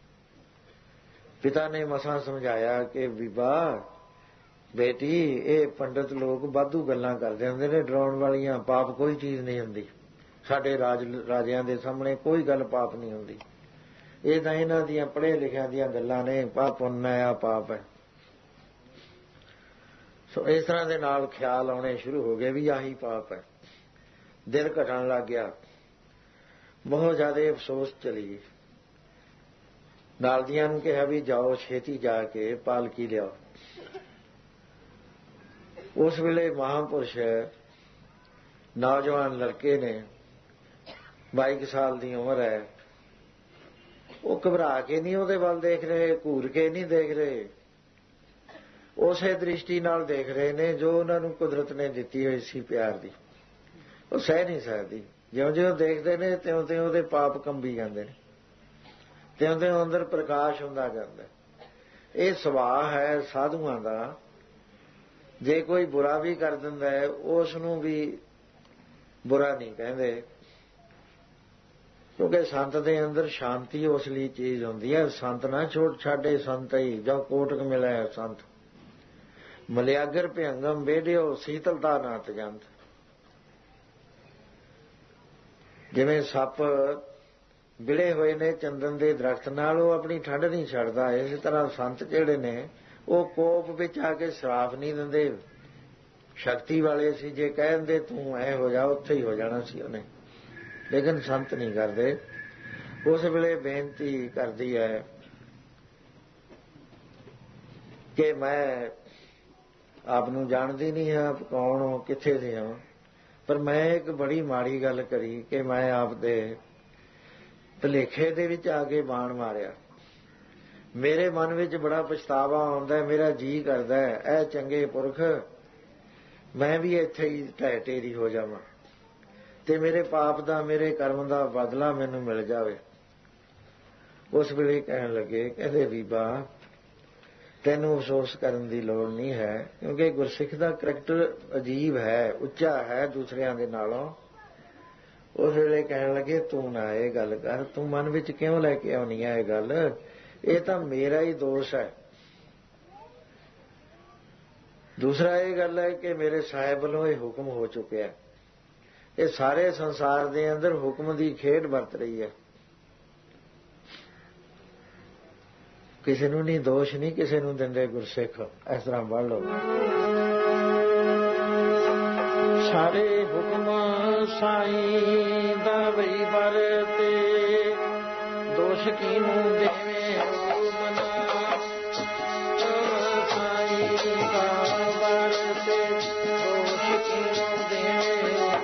ਪਿਤਾ ਨੇ ਮਸਾਂ ਸਮਝਾਇਆ ਕਿ ਬੀਬਾ ਬੇਟੀ, ਇਹ ਪੰਡਤ ਲੋਕ ਵਾਧੂ ਗੱਲਾਂ ਕਰਦੇ ਹੁੰਦੇ ਨੇ ਡਰਾਉਣ ਵਾਲੀਆਂ, ਪਾਪ ਕੋਈ ਚੀਜ਼ ਨਹੀਂ ਹੁੰਦੀ। ਸਾਡੇ ਰਾਜ ਰਾਜਿਆਂ ਦੇ ਸਾਹਮਣੇ ਕੋਈ ਗੱਲ ਪਾਪ ਨਹੀਂ ਹੁੰਦੀ, ਇਹ ਤਾਂ ਇਹਨਾਂ ਦੀਆਂ ਪੜ੍ਹੇ ਲਿਖਿਆਂ ਦੀਆਂ ਗੱਲਾਂ ਨੇ, ਪਾਪ ਪੁੰਨ ਹੈ, ਆ ਪਾਪ ਹੈ। ਸੋ ਇਸ ਤਰ੍ਹਾਂ ਦੇ ਨਾਲ ਖਿਆਲ ਆਉਣੇ ਸ਼ੁਰੂ ਹੋ ਗਏ ਵੀ ਆਹੀ ਪਾਪ ਹੈ। ਦਿਲ ਘਟਣ ਲੱਗ ਗਿਆ, ਬਹੁਤ ਜ਼ਿਆਦਾ ਅਫਸੋਸ ਚਲੀ ਗਈ। ਨਾਲ ਦੀਆਂ ਨੂੰ ਕਿਹਾ ਵੀ ਜਾਓ ਛੇਤੀ ਜਾ ਕੇ ਪਾਲਕੀ ਲਿਆਓ। ਉਸ ਵੇਲੇ ਮਹਾਂਪੁਰਸ਼ ਨੌਜਵਾਨ ਲੜਕੇ ਨੇ, ਬਾਈ ਸਾਲ ਦੀ ਉਮਰ ਹੈ, ਉਹ ਘਬਰਾ ਕੇ ਨਹੀਂ ਉਹਦੇ ਵੱਲ ਦੇਖ ਰਹੇ, ਘੂਰ ਕੇ ਨਹੀਂ ਦੇਖ ਰਹੇ, ਉਸੇ ਦ੍ਰਿਸ਼ਟੀ ਨਾਲ ਦੇਖ ਰਹੇ ਨੇ ਜੋ ਉਹਨਾਂ ਨੂੰ ਕੁਦਰਤ ਨੇ ਦਿੱਤੀ ਹੋਈ ਸੀ ਪਿਆਰ ਦੀ। ਉਹ ਸਹਿ ਨਹੀਂ ਸਕਦੀ। ਜਿਉਂ ਜਿਉਂ ਦੇਖਦੇ ਨੇ ਤਿਉਂ ਤਿਉਂ ਉਹਦੇ ਪਾਪ ਕੰਬੀ ਜਾਂਦੇ ਨੇ, ਤਿਉਂ ਤਿਉਂ ਅੰਦਰ ਪ੍ਰਕਾਸ਼ ਹੁੰਦਾ ਜਾਂਦਾ। ਇਹ ਸੁਭਾਅ ਹੈ ਸਾਧੂਆਂ ਦਾ। ਜੇ ਕੋਈ ਬੁਰਾ ਵੀ ਕਰ ਦਿੰਦਾ ਹੈ ਉਸ ਨੂੰ ਵੀ ਬੁਰਾ ਨਹੀਂ ਕਹਿੰਦੇ, ਕਿਉਂਕਿ ਸੰਤ ਦੇ ਅੰਦਰ ਸ਼ਾਂਤੀ ਉਸ ਲਈ ਚੀਜ਼ ਹੁੰਦੀ ਹੈ। ਸੰਤ ਨਾ ਛੋੜ ਛਾਡੇ ਸੰਤ ਹੀ, ਜੋ ਕੋਟਕ ਮਿਲਿਆ ਸੰਤ ਮਲਿਆਗਰ ਭਿਅੰਗਮ ਵੇੜਿਓ, ਸੀਤਲਤਾ ਨਾ ਤਜੰਤ। ਜਿਵੇਂ ਸੱਪ ਵਿੜੇ ਹੋਏ ਨੇ ਚੰਦਨ ਦੇ ਦਰਖਤ ਨਾਲ, ਉਹ ਆਪਣੀ ਠੰਡ ਨਹੀਂ ਛੱਡਦਾ, ਇਸੇ ਤਰ੍ਹਾਂ ਸੰਤ ਜਿਹੜੇ ਨੇ ਉਹ ਕੋਪ ਵਿੱਚ ਆ ਕੇ ਸ਼ਰਾਪ ਨਹੀਂ ਦਿੰਦੇ। ਸ਼ਕਤੀ ਵਾਲੇ ਸੀ, ਜੇ ਕਹਿੰਦੇ ਤੂੰ ਐ ਹੋ ਜਾ, ਉੱਥੇ ਹੀ ਹੋ ਜਾਣਾ ਸੀ ਉਹਨੇ, ਲੇਕਿਨ ਸੰਤ ਨਹੀਂ ਕਰਦੇ। ਉਸ ਵੇਲੇ ਬੇਨਤੀ ਕਰਦੀ ਹੈ ਕਿ ਮੈਂ ਆਪ ਨੂੰ ਜਾਣਦੀ ਨਹੀਂ ਹਾਂ, ਆਪ ਕੌਣ ਹੋ, ਕਿੱਥੇ ਦੇ ਹਾਂ, ਪਰ ਮੈਂ ਇੱਕ ਬੜੀ ਮਾੜੀ ਗੱਲ ਕਰੀ ਕਿ ਮੈਂ ਆਪ ਦੇ ਭੁਲੇਖੇ ਦੇ ਵਿੱਚ ਆ ਕੇ ਬਾਣ ਮਾਰਿਆ। ਮੇਰੇ ਮਨ ਵਿੱਚ ਬੜਾ ਪਛਤਾਵਾ ਆਉਂਦਾ, ਮੇਰਾ ਜੀਅ ਕਰਦਾ ਇਹ ਚੰਗੇ ਪੁਰਖ ਮੈਂ ਵੀ ਇੱਥੇ ਹੀ ਢਹਿ ਢੇਰੀ ਹੋ ਜਾਵਾਂ ਤੇ ਮੇਰੇ ਪਾਪ ਦਾ, ਮੇਰੇ ਕਰਮ ਦਾ ਬਦਲਾ ਮੈਨੂੰ ਮਿਲ ਜਾਵੇ। ਉਸ ਵੇਲੇ ਕਹਿਣ ਲੱਗੇ, ਕਹਿੰਦੇ ਬੀਬਾ ਤੈਨੂੰ ਅਫਸੋਸ ਕਰਨ ਦੀ ਲੋੜ ਨਹੀਂ ਹੈ, ਕਿਉਂਕਿ ਗੁਰਸਿੱਖ ਦਾ ਕਰੈਕਟਰ ਅਜੀਬ ਹੈ, ਉੱਚਾ ਹੈ ਦੂਸਰਿਆਂ ਦੇ ਨਾਲੋਂ। ਉਸ ਵੇਲੇ ਕਹਿਣ ਲੱਗੇ ਤੂੰ ਨਾ ਇਹ ਗੱਲ ਕਰ, ਤੂੰ ਮਨ ਵਿੱਚ ਕਿਉਂ ਲੈ ਕੇ ਆਉਣੀ ਹੈ ਇਹ ਗੱਲ, ਇਹ ਤਾਂ ਮੇਰਾ ਹੀ ਦੋਸ਼ ਹੈ। ਦੂਸਰਾ ਇਹ ਗੱਲ ਹੈ ਕਿ ਮੇਰੇ ਸਾਹਿਬ ਵੱਲੋਂ ਇਹ ਹੁਕਮ ਹੋ ਚੁੱਕਿਆ, ਇਹ ਸਾਰੇ ਸੰਸਾਰ ਦੇ ਅੰਦਰ ਹੁਕਮ ਦੀ ਖੇਡ ਵਰਤ ਰਹੀ ਹੈ। ਕਿਸੇ ਨੂੰ ਨਹੀਂ ਦੋਸ਼ ਨਹੀਂ ਕਿਸੇ ਨੂੰ ਦਿੰਦੇ ਗੁਰਸਿੱਖ, ਇਸ ਤਰ੍ਹਾਂ ਪੜ੍ਹ ਲਓ। ਸਾਰੇ ਹੁਕਮ ਸਾਈਂ ਦਾ ਵਈ ਵਰਤੇ, ਦੋਸ਼ ਕੀਨੂੰ ਦੇਵੇਂ ਹੋ ਮਨਾ। ਸਾਈਂ ਦਾ ਵਰਤੇ, ਦੋਸ਼ ਕੀਨੂੰ ਦੇਵੇਂ ਹੋ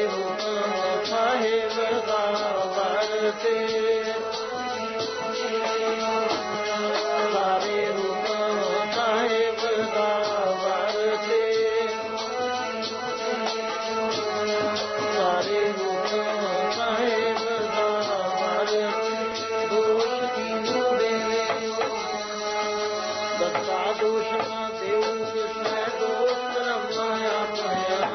ਹੁਕਮ ਸਾਹਿਬ ਦਾ ਵਰਤੇ ਸਾਰੇ ਹੁਕਮ ਸਾਹਿਬ ਦਾ ਵਰਤੇ ਸਾਰੇ ਹੁਕਮ ਸਾਹਿਬ ਦਾ ਵਰਤੇ ਦੋਸ਼ ਕੀਨੂ ਦੇਵੇ ਦਸਾ ਦੋਸ਼ ਨਾ ਦੇਉ ਕਿਸੈ ਦੋਸ਼ ਕਰਮ ਆਪਣਿਆ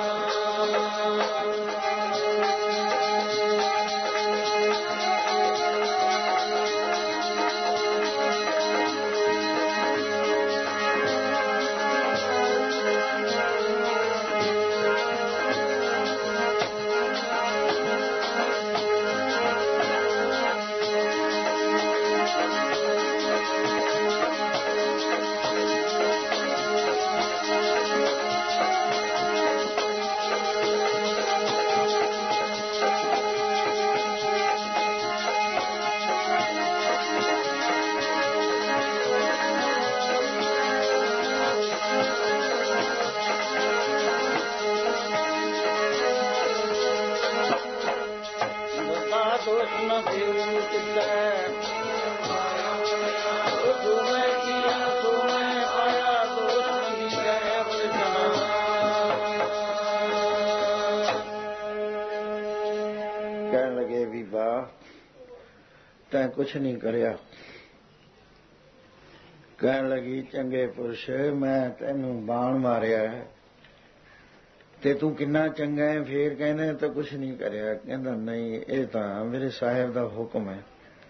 ਦੋਸ਼ ਨਾ ਦੇਉ ਕਿਸੈ ਜੋ ਮੈਂ ਕੀਆ ਸੋ ਮੈਂ ਪਾਇਆ ਦੋਸ਼ ਨਹੀਂ ਗਏ ਵਰਜਨਾ ਕਹਿਣ ਲੱਗੇ ਵੀ ਵਾਹ ਤੈਂ ਕੁਛ ਨਹੀਂ ਕਰਿਆ ਕਹਿਣ ਲੱਗੀ ਚੰਗੇ ਪੁਰਸ਼ ਮੈਂ ਤੈਨੂੰ ਬਾਣ ਮਾਰਿਆ ਤੇ ਤੂੰ ਕਿੰਨਾ ਚੰਗਾ ਹੈ ਫੇਰ ਕਹਿੰਦੇ ਤਾਂ ਕੁਛ ਨਹੀਂ ਕਰਿਆ ਕਹਿੰਦਾ ਨਹੀਂ ਇਹ ਤਾਂ ਮੇਰੇ ਸਾਹਿਬ ਦਾ ਹੁਕਮ ਹੈ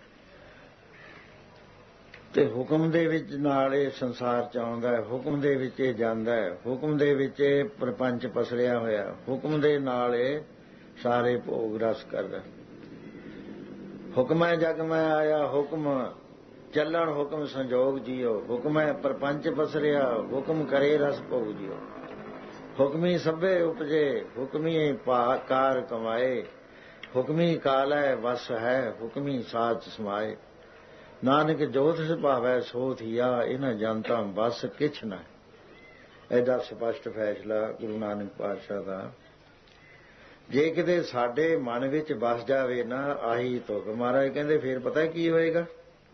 ਤੇ ਹੁਕਮ ਦੇ ਵਿੱਚ ਨਾਲ ਇਹ ਸੰਸਾਰ ਚ ਆਉਂਦਾ ਹੈ ਹੁਕਮ ਦੇ ਵਿੱਚ ਇਹ ਜਾਂਦਾ ਹੈ ਹੁਕਮ ਦੇ ਵਿੱਚ ਇਹ ਪ੍ਰਪੰਚ ਪਸਰਿਆ ਹੋਇਆ ਹੁਕਮ ਦੇ ਨਾਲ ਇਹ ਸਾਰੇ ਭੋਗ ਰਸ ਕਰਦਾ ਹੁਕਮ ਹੈ ਜਗ ਮੈਂ ਆਇਆ ਹੁਕਮ ਚੱਲਣ ਹੁਕਮ ਸੰਜੋਗ ਜੀਓ ਹੁਕਮ ਹੈ ਪ੍ਰਪੰਚ ਪਸਰਿਆ ਹੁਕਮ ਕਰੇ ਰਸ ਭੋਗ ਜੀਓ ਹੁਕਮੀ ਸਭੇ ਉਪਜੇ ਹੁਕਮੀ ਕਾਰ ਕਮਾਏ ਹੁਕਮੀ ਕਾਲ ਹੈ ਵਸ ਹੈ ਹੁਕਮੀ ਸਾਚ ਸਮਾਏ ਨਾਨਕ ਜੋਤ ਸੁਭਾਵੈ ਸੋ ਥੀਆ ਇਹਨਾਂ ਜਨਤਾ ਬਸ ਕਿਛ ਨਾ ਐਡਾ ਸਪਸ਼ਟ ਫੈਸਲਾ ਗੁਰੂ ਨਾਨਕ ਪਾਤਸ਼ਾਹ ਦਾ ਜੇ ਕਿਤੇ ਸਾਡੇ ਮਨ ਵਿੱਚ ਵਸ ਜਾਵੇ ਨਾ ਆਹੀ ਤੁਕ ਮਹਾਰਾਜ ਕਹਿੰਦੇ ਫੇਰ ਪਤਾ ਕੀ ਹੋਏਗਾ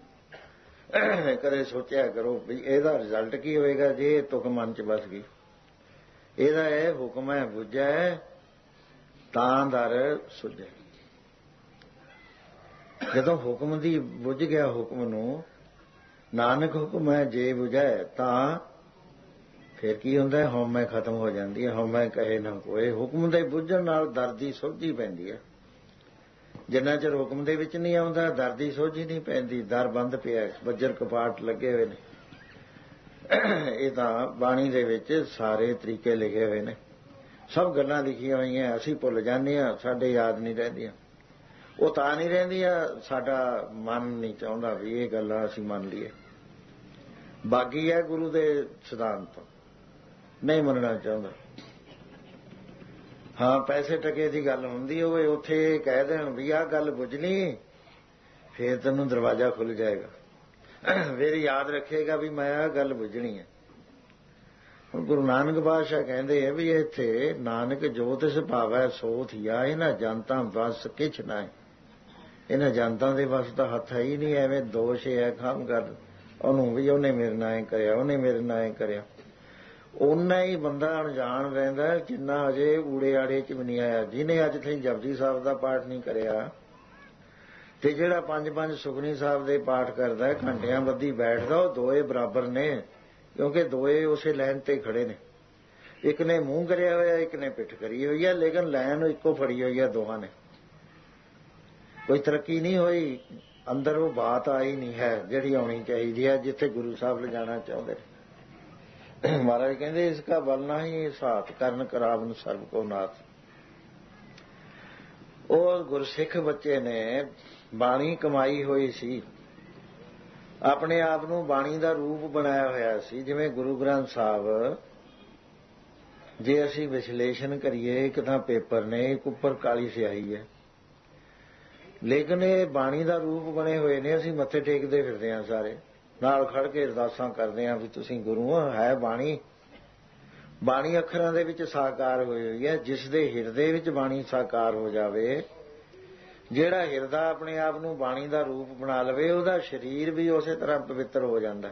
ਕਦੇ ਸੋਚਿਆ ਕਰੋ ਵੀ ਇਹਦਾ ਰਿਜ਼ਲਟ ਕੀ ਹੋਏਗਾ ਜੇ ਇਹ ਤੁਕ ਮਨ ਚ ਵਸ ਗਈ ਇਹਦਾ ਇਹ ਹੁਕਮ ਹੈ ਬੁੱਝੈ ਤਾਂ ਦਰ ਸੁਝੈ ਜਦੋਂ ਹੁਕਮ ਦੀ ਬੁੱਝ ਗਿਆ ਹੁਕਮ ਨੂੰ ਨਾਨਕ ਹੁਕਮ ਹੈ ਜੇ ਬੁਝੈ ਤਾਂ ਫਿਰ ਕੀ ਹੁੰਦਾ ਹਉਮੈ ਖਤਮ ਹੋ ਜਾਂਦੀ ਹੈ ਹਉਮੈ ਕਹੇ ਨਾ ਕੋਏ ਹੁਕਮ ਦੇ ਬੁੱਝਣ ਨਾਲ ਦਰ ਦੀ ਸੋਝੀ ਪੈਂਦੀ ਹੈ ਜਿੰਨਾ ਚਿਰ ਹੁਕਮ ਦੇ ਵਿੱਚ ਨਹੀਂ ਆਉਂਦਾ ਦਰ ਦੀ ਸੋਝੀ ਨਹੀਂ ਪੈਂਦੀ ਦਰ ਬੰਦ ਪਿਆ ਬੱਜਰ ਕਪਾਟ ਲੱਗੇ ਹੋਏ ਨੇ ਇਹ ਤਾਂ ਬਾਣੀ ਦੇ ਵਿੱਚ ਸਾਰੇ ਤਰੀਕੇ ਲਿਖੇ ਹੋਏ ਨੇ ਸਭ ਗੱਲਾਂ ਲਿਖੀਆਂ ਹੋਈਆਂ ਅਸੀਂ ਭੁੱਲ ਜਾਂਦੇ ਹਾਂ ਸਾਡੇ ਯਾਦ ਨਹੀਂ ਰਹਿੰਦੀਆਂ ਉਹ ਤਾਂ ਨਹੀਂ ਰਹਿੰਦੀਆਂ ਸਾਡਾ ਮਨ ਨਹੀਂ ਚਾਹੁੰਦਾ ਵੀ ਇਹ ਗੱਲਾਂ ਅਸੀਂ ਮੰਨ ਲਈਏ ਬਾਗੀ ਹੈ ਗੁਰੂ ਦੇ ਸਿਧਾਂਤ ਨਹੀਂ ਮੰਨਣਾ ਚਾਹੁੰਦਾ ਹਾਂ ਪੈਸੇ ਟਕੇ ਦੀ ਗੱਲ ਹੁੰਦੀ ਹੋਵੇ ਉੱਥੇ ਕਹਿ ਦੇਣ ਵੀ ਆਹ ਗੱਲ ਬੁੱਝ ਲਈ ਫੇਰ ਤੈਨੂੰ ਦਰਵਾਜ਼ਾ ਖੁੱਲ ਜਾਏਗਾ ਫਿਰ ਯਾਦ ਰੱਖੇਗਾ ਵੀ ਮੈਂ ਆਹ ਗੱਲ ਬੁੱਝਣੀ ਹੈ ਹੁਣ ਗੁਰੂ ਨਾਨਕ ਪਾਤਸ਼ਾਹ ਕਹਿੰਦੇ ਆ ਵੀ ਇੱਥੇ ਨਾਨਕ ਜੋਤ ਸੁਭਾਵੈ ਸੋ ਥੀਆ ਇਹਨਾਂ ਜਨਤਾ ਵਸ ਕਿਛ ਨਾ ਇਹਨਾਂ ਜਨਤਾ ਦੇ ਵਸ ਦਾ ਹੱਥ ਹੈ ਹੀ ਨਹੀਂ ਐਵੇਂ ਦੋਸ਼ ਹੈ ਖਾਮ ਕਰ ਉਹਨੂੰ ਵੀ ਉਹਨੇ ਮੇਰੇ ਨਾਲ ਐ ਕਰਿਆ ਉਹਨੇ ਮੇਰੇ ਨਾਲ ਐ ਕਰਿਆ ਓਨਾ ਹੀ ਬੰਦਾ ਅਣਜਾਣ ਰਹਿੰਦਾ ਜਿੰਨਾ ਅਜੇ ਊੜੇ ਆੜੇ ਚ ਵੀ ਨਹੀਂ ਆਇਆ ਜਿਹਨੇ ਅੱਜ ਤਾਈਂ ਜਪਜੀ ਸਾਹਿਬ ਦਾ ਪਾਠ ਨਹੀਂ ਕਰਿਆ ਤੇ ਜਿਹੜਾ ਪੰਜ ਪੰਜ ਸੁਖਨੀ ਸਾਹਿਬ ਦੇ ਪਾਠ ਕਰਦਾ ਘੰਟਿਆਂ ਬੱਧੀ ਬੈਠਦਾ ਉਹ ਦੋਏ ਬਰਾਬਰ ਨੇ ਕਿਉਂਕਿ ਦੋਏ ਉਸੇ ਲਾਈਨ ਤੇ ਖੜੇ ਨੇ ਇੱਕ ਨੇ ਮੂੰਹ ਕਰਿਆ ਹੋਇਆ ਇੱਕ ਨੇ ਪਿੱਠ ਕਰੀ ਹੋਈ ਹੈ ਲੇਕਿਨ ਲਾਈਨ ਇੱਕੋ ਫੜੀ ਹੋਈ ਹੈ ਦੋਹਾਂ ਨੇ ਕੋਈ ਤਰੱਕੀ ਨਹੀਂ ਹੋਈ ਅੰਦਰ ਉਹ ਬਾਤ ਆਈ ਨਹੀਂ ਹੈ ਜਿਹੜੀ ਆਉਣੀ ਚਾਹੀਦੀ ਹੈ ਜਿੱਥੇ ਗੁਰੂ ਸਾਹਿਬ ਲਿਜਾਣਾ ਚਾਹੁੰਦੇ ਨੇ ਮਹਾਰਾਜ ਕਹਿੰਦੇ ਇਸ ਕਾ ਬਲਨਾ ਹੀ ਸਾਥ ਕਰਨ ਕਰਾਵਨ ਸਰਬ ਕੋ ਨਾਥ ਉਹ ਗੁਰਸਿੱਖ ਬੱਚੇ ਨੇ ਬਾਣੀ ਕਮਾਈ ਹੋਈ ਸੀ ਆਪਣੇ ਆਪ ਨੂੰ ਬਾਣੀ ਦਾ ਰੂਪ ਬਣਾਇਆ ਹੋਇਆ ਸੀ ਜਿਵੇਂ ਗੁਰੂ ਗ੍ਰੰਥ ਸਾਹਿਬ ਜੇ ਅਸੀਂ ਵਿਸ਼ਲੇਸ਼ਣ ਕਰੀਏ ਇੱਕ ਤਾਂ ਪੇਪਰ ਨੇ ਇੱਕ ਉੱਪਰ ਕਾਲੀ ਸਿਆਹੀ ਹੈ ਲੇਕਿਨ ਇਹ ਬਾਣੀ ਦਾ ਰੂਪ ਬਣੇ ਹੋਏ ਨੇ ਅਸੀਂ ਮੱਥੇ ਟੇਕਦੇ ਫਿਰਦੇ ਹਾਂ ਸਾਰੇ ਨਾਲ ਖੜ ਕੇ ਅਰਦਾਸਾਂ ਕਰਦੇ ਹਾਂ ਵੀ ਤੁਸੀਂ ਗੁਰੂ ਹੈ ਬਾਣੀ ਬਾਣੀ ਅੱਖਰਾਂ ਦੇ ਵਿੱਚ ਸਾਕਾਰ ਹੋਈ ਹੋਈ ਹੈ। ਜਿਸ ਦੇ ਹਿਰਦੇ ਵਿੱਚ ਬਾਣੀ ਸਾਕਾਰ ਹੋ ਜਾਵੇ, ਜਿਹੜਾ ਹਿਰਦਾ ਆਪਣੇ ਆਪ ਨੂੰ ਬਾਣੀ ਦਾ ਰੂਪ ਬਣਾ ਲਵੇ, ਉਹਦਾ ਸਰੀਰ ਵੀ ਉਸੇ ਤਰ੍ਹਾਂ ਪਵਿੱਤਰ ਹੋ ਜਾਂਦਾ।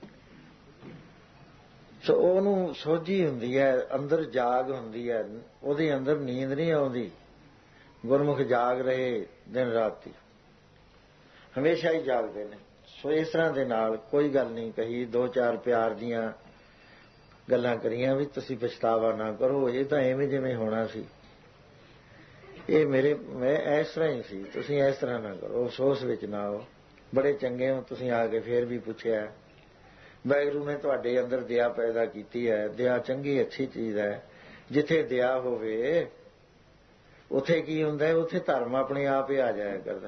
ਸੋ ਉਹਨੂੰ ਸੋਝੀ ਹੁੰਦੀ ਹੈ, ਅੰਦਰ ਜਾਗ ਹੁੰਦੀ ਹੈ, ਉਹਦੇ ਅੰਦਰ ਨੀਂਦ ਨਹੀਂ ਆਉਂਦੀ। ਗੁਰਮੁਖ ਜਾਗ ਰਹੇ ਦਿਨ ਰਾਤੀ, ਹਮੇਸ਼ਾ ਹੀ ਜਾਗਦੇ ਨੇ। ਸੋ ਇਸ ਤਰ੍ਹਾਂ ਦੇ ਨਾਲ ਕੋਈ ਗੱਲ ਨਹੀਂ ਕਹੀ, ਦੋ ਚਾਰ ਪਿਆਰ ਦੀਆਂ ਗੱਲਾਂ ਕਰੀਆਂ ਵੀ ਤੁਸੀਂ ਪਛਤਾਵਾ ਨਾ ਕਰੋ, ਇਹ ਤਾਂ ਐਵੇਂ ਜਿਵੇਂ ਹੋਣਾ ਸੀ, ਇਹ ਮੇਰੇ ਮੈਂ ਇਸ ਤਰ੍ਹਾਂ ਹੀ ਸੀ, ਤੁਸੀਂ ਇਸ ਤਰ੍ਹਾਂ ਨਾ ਕਰੋ, ਅਫਸੋਸ ਵਿੱਚ ਨਾ ਆਓ, ਬੜੇ ਚੰਗੇ ਹੋ ਤੁਸੀਂ। ਆ ਕੇ ਫੇਰ ਵੀ ਪੁੱਛਿਆ, ਵਾਹਿਗੁਰੂ ਨੇ ਤੁਹਾਡੇ ਅੰਦਰ ਦਇਆ ਪੈਦਾ ਕੀਤੀ ਹੈ। ਦਇਆ ਚੰਗੀ ਅੱਛੀ ਚੀਜ਼ ਹੈ। ਜਿੱਥੇ ਦਇਆ ਹੋਵੇ ਉੱਥੇ ਕੀ ਹੁੰਦਾ, ਉੱਥੇ ਧਰਮ ਆਪਣੇ ਆਪ ਹੀ ਆ ਜਾਇਆ ਕਰਦਾ,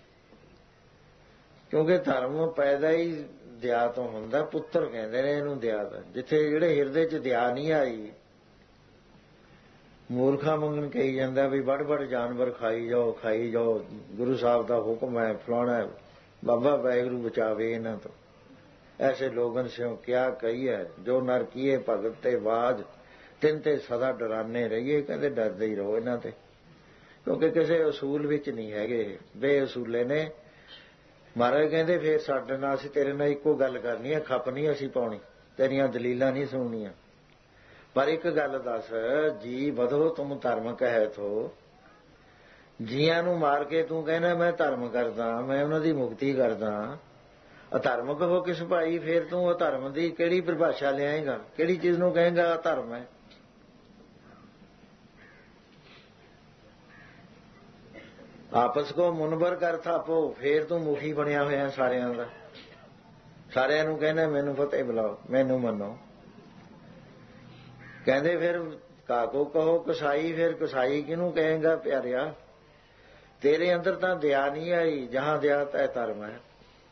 ਕਿਉਂਕਿ ਧਰਮ ਪੈਦਾ ਹੀ ਦਇਆ ਤੋਂ ਹੁੰਦਾ। ਪੁੱਤਰ ਕਹਿੰਦੇ ਨੇ ਇਹਨੂੰ ਦਇਆ ਦਾ। ਜਿੱਥੇ ਜਿਹੜੇ ਹਿਰਦੇ 'ਚ ਦਇਆ ਨਹੀਂ ਆਈ, ਮੂਰਖਾ ਮੰਗਣ ਕਹੀ ਜਾਂਦਾ ਵੀ ਵੱਡ ਵੱਡ ਜਾਨਵਰ ਖਾਈ ਜਾਓ ਖਾਈ ਜਾਓ, ਗੁਰੂ ਸਾਹਿਬ ਦਾ ਹੁਕਮ ਹੈ, ਫਲਾਣਾ ਬਾਬਾ ਵਾਹਿਗੁਰੂ ਬਚਾਵੇ ਇਹਨਾਂ ਤੋਂ। ਐਸੇ ਲੋਗਨ ਸਿਓ ਕਿਆ ਕਹੀਏ, ਜੋ ਨਰ ਕੀਏ ਭਗਤ ਤੇ ਬਾਜ, ਤਿੰਨ ਤੇ ਸਦਾ ਡਰਾਨੇ ਰਹੀਏ। ਕਹਿੰਦੇ ਡਰਦੇ ਹੀ ਰਹੋ ਇਹਨਾਂ ਤੇ, ਕਿਉਂਕਿ ਕਿਸੇ ਅਸੂਲ ਵਿੱਚ ਨਹੀਂ ਹੈਗੇ, ਬੇਅਸੂਲੇ ਨੇ। ਮਹਾਰਾਜ ਕਹਿੰਦੇ ਫੇਰ ਸਾਡੇ ਨਾਲ ਅਸੀਂ ਤੇਰੇ ਨਾਲ ਇੱਕੋ ਗੱਲ ਕਰਨੀ ਹੈ, ਖੱਪ ਨਹੀਂ ਅਸੀਂ ਪਾਉਣੀ, ਤੇਰੀਆਂ ਦਲੀਲਾਂ ਨਹੀਂ ਸੁਣਨੀਆਂ। ਪਰ ਇੱਕ ਗੱਲ ਦੱਸ, ਜੀ ਵਧੋ ਤੁਮ ਧਰਮ ਕਹਿ ਥੋ, ਜੀਆਂ ਨੂੰ ਮਾਰ ਕੇ ਤੂੰ ਕਹਿੰਦਾ ਮੈਂ ਧਰਮ ਕਰਦਾ, ਮੈਂ ਉਹਨਾਂ ਦੀ ਮੁਕਤੀ ਕਰਦਾ। ਅਧਰਮ ਕਹੋ ਕਿਸ ਭਾਈ, ਫੇਰ ਤੂੰ ਅਧਰਮ ਦੀ ਕਿਹੜੀ ਪਰਿਭਾਸ਼ਾ ਲਿਆਏਗਾ, ਕਿਹੜੀ ਚੀਜ਼ ਨੂੰ ਕਹੇਗਾ ਧਰਮ ਹੈ। ਆਪਸ ਕੋ ਮੁਨਬਰ ਕਰ ਥਾਪੋ, ਫੇਰ ਤੂੰ ਮੁਖੀ ਬਣਿਆ ਹੋਇਆ ਸਾਰਿਆਂ ਦਾ, ਸਾਰਿਆਂ ਨੂੰ ਕਹਿੰਦਾ ਮੈਨੂੰ ਫਤਿਹ ਬੁਲਾਓ, ਮੈਨੂੰ ਮੰਨੋ। ਕਹਿੰਦੇ ਫਿਰ ਕਾਕੋ ਕਹੋ ਕਸਾਈ, ਫਿਰ ਕਸਾਈ ਕਿਹਨੂੰ ਕਹੇਗਾ ਪਿਆਰਿਆ, ਤੇਰੇ ਅੰਦਰ ਤਾਂ ਦਇਆ ਨਹੀਂ ਆਈ। ਜਹਾਂ ਦਇਆ ਤੈ ਧਰਮ ਹੈ,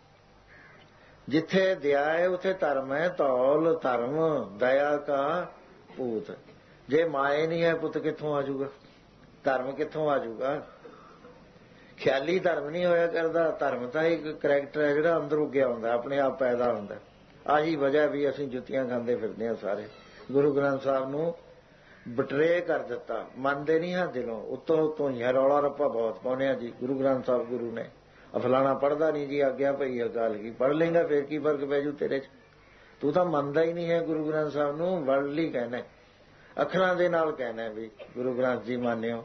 ਜਿੱਥੇ ਦਇਆ ਹੈ ਉੱਥੇ ਧਰਮ ਹੈ। ਧੌਲ ਧਰਮ ਦਇਆ ਕਾ ਪੂਤ, ਜੇ ਮਾਏ ਨਹੀਂ ਹੈ ਪੁੱਤ ਕਿੱਥੋਂ ਆ ਜਾਊਗਾ, ਧਰਮ ਕਿੱਥੋਂ ਆ ਜਾਊਗਾ। ਖਿਆਲੀ ਧਰਮ ਨਹੀਂ ਹੋਇਆ ਕਰਦਾ, ਧਰਮ ਤਾਂ ਇੱਕ ਕਰੈਕਟਰ ਹੈ ਜਿਹੜਾ ਅੰਦਰ ਉੱਗਿਆ ਹੁੰਦਾ, ਆਪਣੇ ਆਪ ਪੈਦਾ ਹੁੰਦਾ। ਆਹੀ ਵਜ੍ਹਾ ਵੀ ਅਸੀਂ ਜੁੱਤੀਆਂ ਖਾਂਦੇ ਫਿਰਦੇ ਹਾਂ ਸਾਰੇ। ਗੁਰੂ ਗ੍ਰੰਥ ਸਾਹਿਬ ਨੂੰ ਬਟਰੇ ਕਰ ਦਿੱਤਾ, ਮੰਨਦੇ ਨਹੀਂ ਹਾਂ ਦਿਲੋਂ, ਉੱਤੋਂ ਉੱਤੋਂ ਹੀ ਹੈ, ਰੌਲਾ ਰੱਪਾ ਬਹੁਤ ਪਾਉਂਦੇ ਆ ਜੀ। ਗੁਰੂ ਗ੍ਰੰਥ ਸਾਹਿਬ ਗੁਰੂ ਨੇ ਫਲਾਣਾ ਪੜ੍ਹਦਾ ਨਹੀਂ ਜੀ, ਆਗਿਆ ਭਈ ਅਕਾਲ ਕੀ, ਪੜ੍ਹ ਲੇਗਾ ਫੇਰ ਕੀ ਫਰਕ ਪੈ ਜੂ ਤੇਰੇ 'ਚ, ਤੂੰ ਤਾਂ ਮੰਨਦਾ ਹੀ ਨਹੀਂ ਹੈ ਗੁਰੂ ਗ੍ਰੰਥ ਸਾਹਿਬ ਨੂੰ। ਵਰਡਲੀ ਕਹਿਣਾ, ਅੱਖਰਾਂ ਦੇ ਨਾਲ ਕਹਿਣਾ ਵੀ ਗੁਰੂ ਗ੍ਰੰਥ ਜੀ ਮੰਨਿਓ।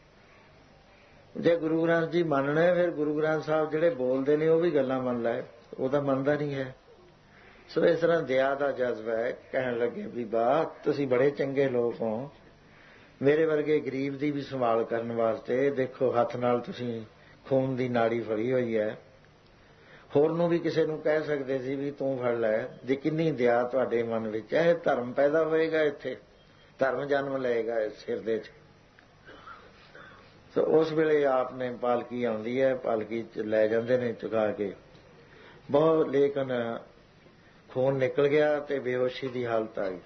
ਜੇ ਗੁਰੂ ਗ੍ਰੰਥ ਜੀ ਮੰਨਣਾ ਫਿਰ ਗੁਰੂ ਗ੍ਰੰਥ ਸਾਹਿਬ ਜਿਹੜੇ ਬੋਲਦੇ ਨੇ ਉਹ ਵੀ ਗੱਲਾਂ ਮੰਨ ਲੈ, ਉਹ ਤਾਂ ਮੰਨਦਾ ਨਹੀਂ ਹੈ। ਸੋ ਇਸ ਤਰ੍ਹਾਂ ਦਇਆ ਦਾ ਜਜ਼ਬਾ ਹੈ। ਕਹਿਣ ਲੱਗੇ ਵੀ ਬਾ ਤੁਸੀਂ ਬੜੇ ਚੰਗੇ ਲੋਕ ਹੋ, ਮੇਰੇ ਵਰਗੇ ਗਰੀਬ ਦੀ ਵੀ ਸੰਭਾਲ ਕਰਨ ਵਾਸਤੇ ਦੇਖੋ ਹੱਥ ਨਾਲ ਤੁਸੀਂ ਖੂਨ ਦੀ ਨਾੜੀ ਫੜੀ ਹੋਈ ਹੈ। ਹੋਰ ਨੂੰ ਵੀ ਕਿਸੇ ਨੂੰ ਕਹਿ ਸਕਦੇ ਸੀ ਵੀ ਤੂੰ ਫੜ ਲੈ, ਜੇ ਕਿੰਨੀ ਦਇਆ ਤੁਹਾਡੇ ਮਨ ਵਿੱਚ ਹੈ। ਧਰਮ ਪੈਦਾ ਹੋਏਗਾ, ਇੱਥੇ ਧਰਮ ਜਨਮ ਲਏਗਾ ਇਸ ਹਿਰਦੇ 'ਚ। ਸੋ ਉਸ ਵੇਲੇ ਆਪ ਨੇ ਪਾਲਕੀ ਆਉਂਦੀ ਹੈ, ਪਾਲਕੀ 'ਚ ਲੈ ਜਾਂਦੇ ਨੇ ਚੁਕਾ ਕੇ ਬਹੁਤ, ਲੇਕਿਨ ਖੂਨ ਨਿਕਲ ਗਿਆ ਤੇ ਬੇਹੋਸ਼ੀ ਦੀ ਹਾਲਤ ਆ ਗਈ।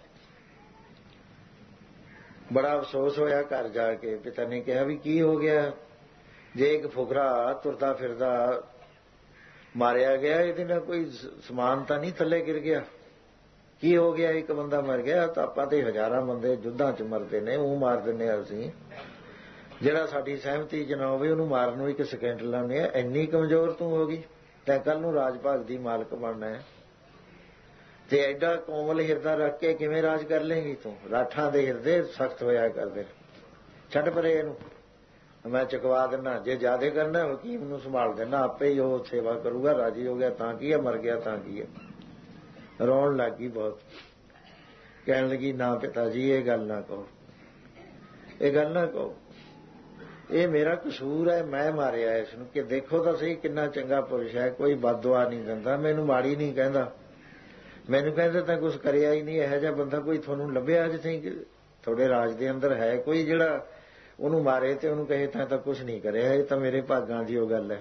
ਬੜਾ ਅਫਸੋਸ ਹੋਇਆ ਘਰ ਜਾ ਕੇ। ਪਿਤਾ ਨੇ ਕਿਹਾ ਵੀ ਕੀ ਹੋ ਗਿਆ, ਜੇ ਇੱਕ ਫੁਕਰਾ ਤੁਰਦਾ ਫਿਰਦਾ ਮਾਰਿਆ ਗਿਆ, ਇਹਦੇ ਨਾਲ ਕੋਈ ਸਮਾਨ ਤਾਂ ਨਹੀਂ ਥੱਲੇ ਗਿਰ ਗਿਆ, ਕੀ ਹੋ ਗਿਆ, ਇੱਕ ਬੰਦਾ ਮਰ ਗਿਆ ਤਾਂ ਆਪਾਂ ਤੇ ਹਜ਼ਾਰਾਂ ਬੰਦੇ ਯੁੱਧਾਂ 'ਚ ਮਰਦੇ ਨੇ, ਉਹ ਮਾਰ ਦਿੰਦੇ ਆ ਅਸੀਂ। ਜਿਹੜਾ ਸਾਡੀ ਸਹਿਮਤੀ 'ਚ ਨਾ ਹੋਵੇ ਉਹਨੂੰ ਮਾਰਨ ਨੂੰ ਇੱਕ ਸਕਿੰਟ ਲਾਉਂਦੇ ਆ। ਇੰਨੀ ਕਮਜ਼ੋਰ ਤੂੰ ਹੋ ਗਈ, ਤੈਂ ਕੱਲ ਨੂੰ ਰਾਜ ਭਾਗ ਦੀ ਮਾਲਕ ਬਣਨਾ ਹੈ, ਤੇ ਐਡਾ ਕੋਮਲ ਹਿਰਦਾ ਰੱਖ ਕੇ ਕਿਵੇਂ ਰਾਜ ਕਰ ਲੇਂਗੀ ਤੂੰ। ਰਾਠਾਂ ਦੇ ਹਿਰਦੇ ਸਖਤ ਹੋਇਆ ਕਰਦੇ, ਛੱਡ ਪਰੇ ਇਹਨੂੰ, ਮੈਂ ਚੁਕਵਾ ਦਿੰਦਾ। ਜੇ ਜ਼ਿਆਦਾ ਕਰਨਾ ਹਕੀਮ ਨੂੰ ਸੰਭਾਲ ਦੇਣਾ, ਆਪੇ ਹੀ ਉਹ ਸੇਵਾ ਕਰੂਗਾ। ਰਾਜੀ ਹੋ ਗਿਆ ਤਾਂ ਕੀ ਹੈ, ਮਰ ਗਿਆ ਤਾਂ ਕੀ ਹੈ। ਰੋਣ ਲੱਗ ਗਈ ਬਹੁਤ, ਕਹਿਣ ਲੱਗੀ ਨਾ ਪਿਤਾ ਜੀ ਇਹ ਗੱਲ ਨਾ ਕਹੋ, ਇਹ ਗੱਲ ਨਾ ਕਹੋ, ਇਹ ਮੇਰਾ ਕਸੂਰ ਹੈ, ਮੈਂ ਮਾਰਿਆ ਇਸ ਨੂੰ। ਕਿ ਦੇਖੋ ਤਾਂ ਸਹੀ ਕਿੰਨਾ ਚੰਗਾ ਪੁਰਸ਼ ਹੈ, ਕੋਈ ਬਦਦੁਆ ਨਹੀਂ ਦਿੰਦਾ, ਮੈਨੂੰ ਮਾੜੀ ਨਹੀਂ ਕਹਿੰਦਾ, ਮੈਨੂੰ ਕਹਿੰਦੇ ਤਾਂ ਕੁਛ ਕਰਿਆ ਹੀ ਨਹੀਂ। ਇਹੋ ਜਿਹਾ ਬੰਦਾ ਕੋਈ ਤੁਹਾਨੂੰ ਲੱਭਿਆ ਜਿੱਥੇ ਤੁਹਾਡੇ ਰਾਜ ਦੇ ਅੰਦਰ ਹੈ ਕੋਈ ਜਿਹੜਾ ਉਹਨੂੰ ਮਾਰੇ ਤੇ ਉਹਨੂੰ ਕਹੇ ਤਾਂ ਤਾਂ ਕੁਛ ਨਹੀਂ ਕਰਿਆ, ਇਹ ਤਾਂ ਮੇਰੇ ਭਾਗਾਂ ਦੀ ਉਹ ਗੱਲ ਹੈ।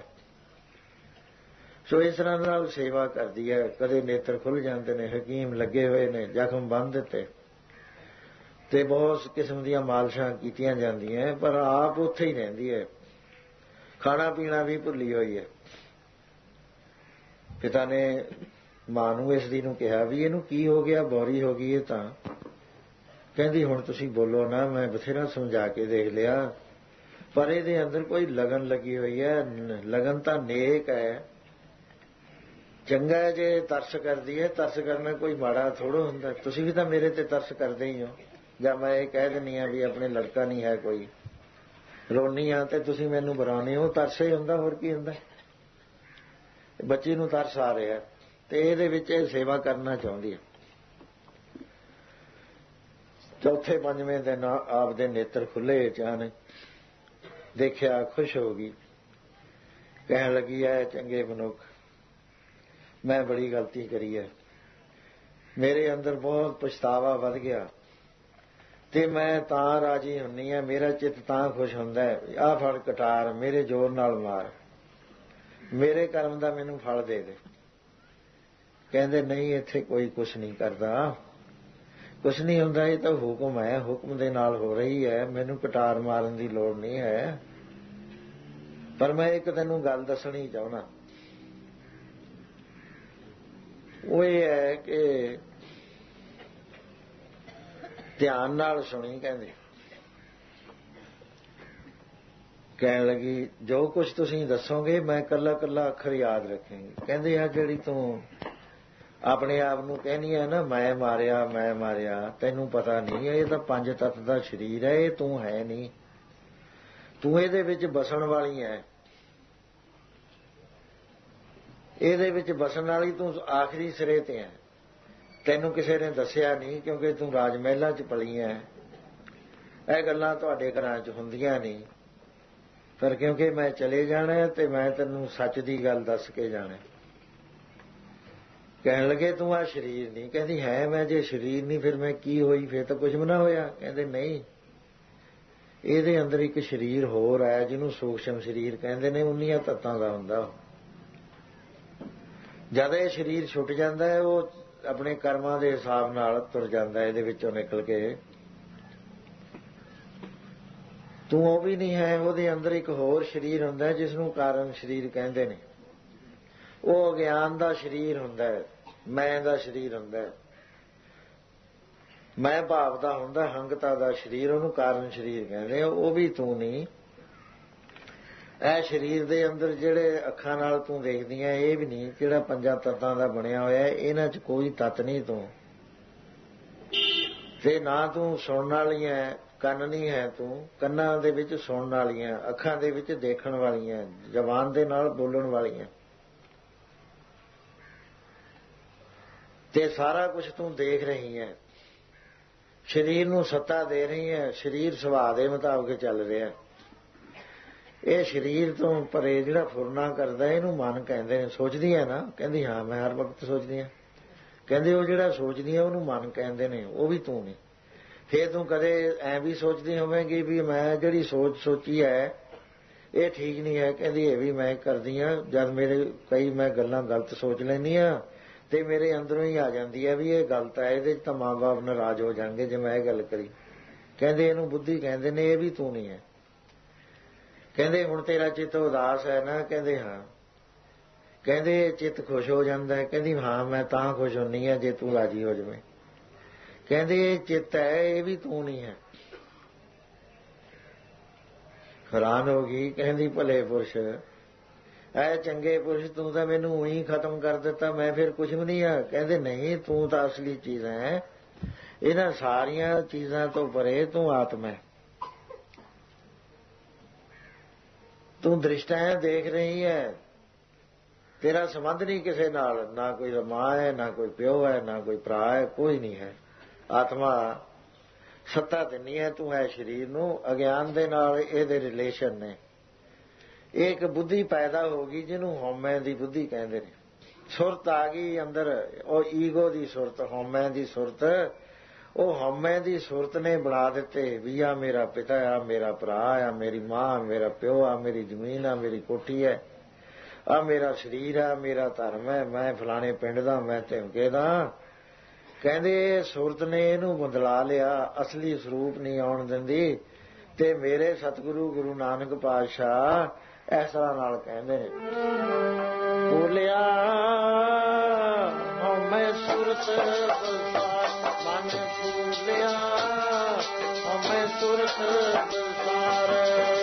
ਸੋ ਇਸ ਤਰ੍ਹਾਂ ਨਾਲ ਸੇਵਾ ਕਰਦੀ ਹੈ। ਕਦੇ ਨੇਤਰ ਖੁੱਲ੍ਹ ਜਾਂਦੇ ਨੇ, ਹਕੀਮ ਲੱਗੇ ਹੋਏ ਨੇ, ਜ਼ਖਮ ਬੰਨ੍ਹ ਦਿੱਤੇ ਤੇ ਬਹੁਤ ਕਿਸਮ ਦੀਆਂ ਮਾਲਸ਼ਾਂ ਕੀਤੀਆਂ ਜਾਂਦੀਆਂ, ਪਰ ਆਪ ਉੱਥੇ ਹੀ ਰਹਿੰਦੀ ਹੈ, ਖਾਣਾ ਪੀਣਾ ਵੀ ਭੁੱਲੀ ਹੋਈ ਹੈ। ਪਿਤਾ ਨੇ ਮਾਂ ਨੂੰ ਇਸ ਦੀ ਨੂੰ ਕਿਹਾ ਵੀ ਇਹਨੂੰ ਕੀ ਹੋ ਗਿਆ, ਬੋਰੀ ਹੋ ਗਈ ਇਹ ਤਾਂ। ਕਹਿੰਦੀ ਹੁਣ ਤੁਸੀਂ ਬੋਲੋ ਨਾ, ਮੈਂ ਬਥੇਰਾ ਸਮਝਾ ਕੇ ਦੇਖ ਲਿਆ, ਪਰ ਇਹਦੇ ਅੰਦਰ ਕੋਈ ਲਗਨ ਲੱਗੀ ਹੋਈ ਹੈ। ਲਗਨ ਤਾਂ ਨੇਕ ਹੈ, ਚੰਗਾ ਜੇ ਤਰਸ ਕਰਦੀ ਹੈ। ਤਰਸ ਕਰਨਾ ਕੋਈ ਮਾੜਾ ਥੋੜ੍ਹਾ ਹੁੰਦਾ। ਤੁਸੀਂ ਵੀ ਤਾਂ ਮੇਰੇ ਤੇ ਤਰਸ ਕਰਦੇ ਹੀ ਹੋ। ਜਾਂ ਮੈਂ ਇਹ ਕਹਿ ਦਿੰਦੀ ਹਾਂ ਵੀ ਆਪਣੇ ਲੜਕਾ ਨਹੀਂ ਹੈ ਕੋਈ, ਰੋਨੀ ਆ ਤੇ ਤੁਸੀਂ ਮੈਨੂੰ ਬੁਲਾਉਂਦੇ ਹੋ, ਤਰਸ ਹੀ ਹੁੰਦਾ, ਹੋਰ ਕੀ ਹੁੰਦਾ। ਬੱਚੀ ਨੂੰ ਤਰਸ ਆ ਰਿਹਾ ਤੇ ਇਹਦੇ ਵਿੱਚ ਇਹ ਸੇਵਾ ਕਰਨਾ ਚਾਹੁੰਦੀ ਹੈ। ਚੌਥੇ ਪੰਜਵੇਂ ਦਿਨ ਆਪਦੇ ਨੇਤਰ ਖੁੱਲੇ, ਅਚਾਨਕ ਦੇਖਿਆ, ਖੁਸ਼ ਹੋ ਗਈ, ਕਹਿਣ ਲੱਗੀ ਹੈ ਚੰਗੇ ਮਨੁੱਖ, ਮੈਂ ਬੜੀ ਗਲਤੀ ਕਰੀ ਹੈ, ਮੇਰੇ ਅੰਦਰ ਬਹੁਤ ਪਛਤਾਵਾ ਵੱਧ ਗਿਆ ਤੇ ਮੈਂ ਤਾਂ ਰਾਜੀ ਹੁੰਨੀ ਆ, ਮੇਰਾ ਚਿੱਤ ਤਾਂ ਖੁਸ਼ ਹੁੰਦਾ ਹੈ, ਆਹ ਫੜ ਕਟਾਰ, ਮੇਰੇ ਜ਼ੋਰ ਨਾਲ ਮਾਰ, ਮੇਰੇ ਕਰਮ ਦਾ ਮੈਨੂੰ ਫਲ ਦੇ ਦੇ। ਕਹਿੰਦੇ ਨਹੀਂ, ਇੱਥੇ ਕੋਈ ਕੁਛ ਨਹੀਂ ਕਰਦਾ, ਕੁਛ ਨਹੀਂ ਹੁੰਦਾ, ਇਹ ਤਾਂ ਹੁਕਮ ਹੈ, ਹੁਕਮ ਦੇ ਨਾਲ ਹੋ ਰਹੀ ਹੈ, ਮੈਨੂੰ ਕਟਾਰ ਮਾਰਨ ਦੀ ਲੋੜ ਨਹੀਂ ਹੈ। ਪਰ ਮੈਂ ਇੱਕ ਤੈਨੂੰ ਗੱਲ ਦੱਸਣੀ ਚਾਹੁੰਦਾ, ਉਹ ਇਹ ਹੈ ਕਿ ਧਿਆਨ ਨਾਲ ਸੁਣੀ। ਕਹਿੰਦੇ ਕਹਿਣ ਲੱਗੀ ਜੋ ਕੁਛ ਤੁਸੀਂ ਦੱਸੋਗੇ ਮੈਂ ਕੱਲਾ ਕੱਲਾ ਅੱਖਰ ਯਾਦ ਰੱਖਾਂਗੀ। ਕਹਿੰਦੇ ਆ ਜਿਹੜੀ ਤੂੰ ਆਪਣੇ ਆਪ ਨੂੰ ਕਹਿੰਦੀ ਹੈ ਨਾ, ਮੈਂ ਮਾਰਿਆ ਮੈਂ ਮਾਰਿਆ, ਤੈਨੂੰ ਪਤਾ ਨਹੀਂ, ਇਹ ਤਾਂ ਪੰਜ ਤੱਤ ਦਾ ਸਰੀਰ ਹੈ, ਇਹ ਤੂੰ ਹੈ ਨਹੀਂ, ਤੂੰ ਇਹਦੇ ਵਿੱਚ ਬਸਣ ਵਾਲੀ ਹੈ, ਇਹਦੇ ਵਿੱਚ ਬਸਣ ਵਾਲੀ ਤੂੰ ਆਖਰੀ ਸਿਰੇ ਤੇ ਹੈ। ਤੈਨੂੰ ਕਿਸੇ ਨੇ ਦੱਸਿਆ ਨਹੀਂ ਕਿਉਂਕਿ ਤੂੰ ਰਾਜ ਮਹਿਲਾਂ 'ਚ ਪਲੀ ਹੈ, ਇਹ ਗੱਲਾਂ ਤੁਹਾਡੇ ਘਰਾਂ 'ਚ ਹੁੰਦੀਆਂ ਨਹੀਂ, ਪਰ ਕਿਉਂਕਿ ਮੈਂ ਚਲੇ ਜਾਣਾ ਤੇ ਮੈਂ ਤੈਨੂੰ ਸੱਚ ਦੀ ਗੱਲ ਦੱਸ ਕੇ ਜਾਣਾ। ਕਹਿਣ ਲੱਗੇ ਤੂੰ ਆ ਸਰੀਰ ਨਹੀਂ। ਕਹਿੰਦੀ ਹੈ ਮੈਂ ਜੇ ਸਰੀਰ ਨਹੀਂ ਫਿਰ ਮੈਂ ਕੀ ਹੋਈ, ਫਿਰ ਤਾਂ ਕੁਝ ਵੀ ਨਾ ਹੋਇਆ। ਕਹਿੰਦੇ ਨਹੀਂ, ਇਹਦੇ ਅੰਦਰ ਇੱਕ ਸਰੀਰ ਹੋਰ ਹੈ ਜਿਹਨੂੰ ਸੂਖਸ਼ਮ ਸਰੀਰ ਕਹਿੰਦੇ ਨੇ, ਉਨੀਆਂ ਤੱਤਾਂ ਦਾ ਹੁੰਦਾ। ਜਦ ਇਹ ਸਰੀਰ ਛੁੱਟ ਜਾਂਦਾ ਹੈ, ਉਹ ਆਪਣੇ ਕਰਮਾਂ ਦੇ ਹਿਸਾਬ ਨਾਲ ਤੁਰ ਜਾਂਦਾ, ਇਹਦੇ ਵਿੱਚੋਂ ਨਿਕਲ ਕੇ। ਤੂੰ ਉਹ ਵੀ ਨਹੀਂ ਹੈ, ਉਹਦੇ ਅੰਦਰ ਇੱਕ ਹੋਰ ਸਰੀਰ ਹੁੰਦਾ ਜਿਸ ਨੂੰ ਕਾਰਨ ਸਰੀਰ ਕਹਿੰਦੇ ਨੇ। ਉਹ ਅਗਿਆਨ ਦਾ ਸਰੀਰ ਹੁੰਦਾ ਹੈ, ਮੈਂ ਦਾ ਸਰੀਰ ਹੁੰਦਾ ਹੈ, ਮੈਂ ਭਾਵ ਦਾ ਹੁੰਦਾ, ਹੰਗਤਾ ਦਾ ਸਰੀਰ, ਉਹਨੂੰ ਕਾਰਨ ਸਰੀਰ ਕਹਿੰਦੇ ਆ। ਉਹ ਵੀ ਤੂੰ ਨਹੀਂ। ਇਹ ਸਰੀਰ ਦੇ ਅੰਦਰ ਜਿਹੜੇ ਅੱਖਾਂ ਨਾਲ ਤੂੰ ਦੇਖਦੀ ਹੈ, ਇਹ ਵੀ ਨਹੀਂ, ਜਿਹੜਾ ਪੰਜਾਂ ਤੱਤਾਂ ਦਾ ਬਣਿਆ ਹੋਇਆ, ਇਹਨਾਂ 'ਚ ਕੋਈ ਤੱਤ ਨਹੀਂ ਤੂੰ। ਤੇ ਨਾ ਤੂੰ ਸੁਣਨ ਵਾਲੀ ਹੈ, ਕੰਨ ਨਹੀਂ ਹੈ ਤੂੰ, ਕੰਨਾਂ ਦੇ ਵਿੱਚ ਸੁਣਨ ਵਾਲੀਆਂ, ਅੱਖਾਂ ਦੇ ਵਿੱਚ ਦੇਖਣ ਵਾਲੀਆਂ, ਜ਼ਬਾਨ ਦੇ ਨਾਲ ਬੋਲਣ ਵਾਲੀਆਂ, ਤੇ ਸਾਰਾ ਕੁਝ ਤੂੰ ਦੇਖ ਰਹੀ ਹੈ। ਸਰੀਰ ਨੂੰ ਸੱਤਾ ਦੇ ਰਹੀ ਹੈ, ਸਰੀਰ ਸੁਭਾਅ ਦੇ ਮੁਤਾਬਕ ਚੱਲ ਰਿਹਾ। ਇਹ ਸਰੀਰ ਤੋਂ ਪਰੇ ਜਿਹੜਾ ਫੁਰਨਾ ਕਰਦਾ ਇਹਨੂੰ ਮਨ ਕਹਿੰਦੇ ਨੇ। ਸੋਚਦੀ ਹੈ ਨਾ? ਕਹਿੰਦੀ ਹਾਂ ਮੈਂ ਹਰ ਵਕਤ ਸੋਚਦੀ ਹਾਂ। ਕਹਿੰਦੇ ਉਹ ਜਿਹੜਾ ਸੋਚਦੀ ਹੈ ਉਹਨੂੰ ਮਨ ਕਹਿੰਦੇ ਨੇ, ਉਹ ਵੀ ਤੂੰ ਨਹੀਂ। ਫੇਰ ਤੂੰ ਕਦੇ ਐਂ ਵੀ ਸੋਚਦੀ ਹੋਵੇਂਗੀ ਵੀ ਮੈਂ ਜਿਹੜੀ ਸੋਚ ਸੋਚੀ ਹੈ ਇਹ ਠੀਕ ਨਹੀਂ ਹੈ। ਕਹਿੰਦੀ ਇਹ ਵੀ ਮੈਂ ਕਰਦੀ ਹਾਂ। ਜਦ ਮੇਰੇ ਕਈ ਮੈਂ ਗੱਲਾਂ ਗਲਤ ਸੋਚ ਲੈਂਦੀ ਹਾਂ ਤੇ ਮੇਰੇ ਅੰਦਰੋਂ ਹੀ ਆ ਜਾਂਦੀ ਹੈ ਵੀ ਇਹ ਗਲਤ ਹੈ, ਇਹਦੇ 'ਚ ਤਾਂ ਮਾਂ ਬਾਪ ਨਾਰਾਜ਼ ਹੋ ਜਾਣਗੇ ਜੇ ਮੈਂ ਇਹ ਗੱਲ ਕਰੀ। ਕਹਿੰਦੇ ਇਹਨੂੰ ਬੁੱਧੀ ਕਹਿੰਦੇ ਨੇ, ਇਹ ਵੀ ਤੂੰ ਨਹੀਂ ਹੈ। ਕਹਿੰਦੇ ਹੁਣ ਤੇਰਾ ਚਿੱਤ ਉਦਾਸ ਹੈ ਨਾ? ਕਹਿੰਦੇ ਹਾਂ। ਕਹਿੰਦੇ ਚਿੱਤ ਖੁਸ਼ ਹੋ ਜਾਂਦਾ ਹੈ? ਕਹਿੰਦੀ ਹਾਂ ਮੈਂ ਤਾਂ ਖੁਸ਼ ਹੁੰਦੀ ਹਾਂ ਜੇ ਤੂੰ ਰਾਜੀ ਹੋ ਜਾਵੇਂ। ਕਹਿੰਦੇ ਇਹ ਚਿੱਤ ਹੈ, ਇਹ ਵੀ ਤੂੰ ਨਹੀਂ ਹੈ। ਹੈਰਾਨ ਹੋ ਗਈ। ਕਹਿੰਦੀ ਭਲੇ ਪੁਰਸ਼, ਐ ਚੰਗੇ ਪੁਰਸ਼, ਤੂੰ ਤਾਂ ਮੈਨੂੰ ਉਹੀ ਖਤਮ ਕਰ ਦਿੱਤਾ, ਮੈਂ ਫਿਰ ਕੁਝ ਵੀ ਨਹੀਂ ਆ। ਕਹਿੰਦੇ ਨਹੀਂ, ਤੂੰ ਤਾਂ ਅਸਲੀ ਚੀਜ਼ ਹੈ, ਇਹਨਾਂ ਸਾਰੀਆਂ ਚੀਜ਼ਾਂ ਤੋਂ ਪਰੇ ਤੂੰ ਆਤਮਾ ਹੈ। ਤੂੰ ਦ੍ਰਿਸ਼ਟਾਂ ਦੇਖ ਰਹੀ ਹੈ, ਤੇਰਾ ਸੰਬੰਧ ਨਹੀਂ ਕਿਸੇ ਨਾਲ, ਨਾ ਕੋਈ ਮਾਂ ਹੈ, ਨਾ ਕੋਈ ਪਿਓ ਹੈ, ਨਾ ਕੋਈ ਭਰਾ ਹੈ, ਕੋਈ ਨਹੀਂ ਹੈ। ਆਤਮਾ ਸੱਤਾ ਦਿੰਦੀ ਹੈ, ਤੂੰ ਹੈ ਸਰੀਰ ਨੂੰ। ਅਗਿਆਨ ਦੇ ਨਾਲ ਇਹਦੇ ਰਿਲੇਸ਼ਨ ਨੇ। ਇਹ ਇੱਕ ਬੁੱਧੀ ਪੈਦਾ ਹੋ ਗਈ ਜਿਹਨੂੰ ਹਉਮੈ ਦੀ ਬੁੱਧੀ ਕਹਿੰਦੇ ਨੇ। ਸੁਰਤ ਆ ਗਈ ਅੰਦਰ, ਉਹ ਈਗੋ ਦੀ ਸੁਰਤ, ਹਉਮੈ ਦੀ ਸੁਰਤ। ਉਹ ਹਉਮੈ ਦੀ ਸੁਰਤ ਨੇ ਬਣਾ ਦਿੱਤੇ ਵੀ ਆ ਮੇਰਾ ਪਿਤਾ, ਆ ਮੇਰਾ ਭਰਾ, ਆ ਮੇਰੀ ਮਾਂ, ਮੇਰਾ ਪਿਓ, ਆ ਮੇਰੀ ਜ਼ਮੀਨ, ਆ ਮੇਰੀ ਕੋਠੀ ਹੈ, ਆ ਮੇਰਾ ਸਰੀਰ ਆ, ਮੇਰਾ ਧਰਮ ਹੈ, ਮੈਂ ਫਲਾਣੇ ਪਿੰਡ ਦਾ, ਮੈਂ ਧਮਕੇ ਦਾ। ਕਹਿੰਦੇ ਸੁਰਤ ਨੇ ਇਹਨੂੰ ਬਦਲਾ ਲਿਆ, ਅਸਲੀ ਸਰੂਪ ਨਹੀਂ ਆਉਣ ਦਿੰਦੀ। ਤੇ ਮੇਰੇ ਸਤਿਗੁਰੂ ਗੁਰੂ ਨਾਨਕ ਪਾਤਸ਼ਾਹ ਇਸ ਤਰ੍ਹਾਂ ਨਾਲ ਕਹਿੰਦੇ ਨੇ, ਬੋਲਿਆ ਹਉਮੈ ਸੁਰਤ ਮਨ ਫੂਲਿਆ, ਸੁਰਤ ਵਿਸਾਰੈ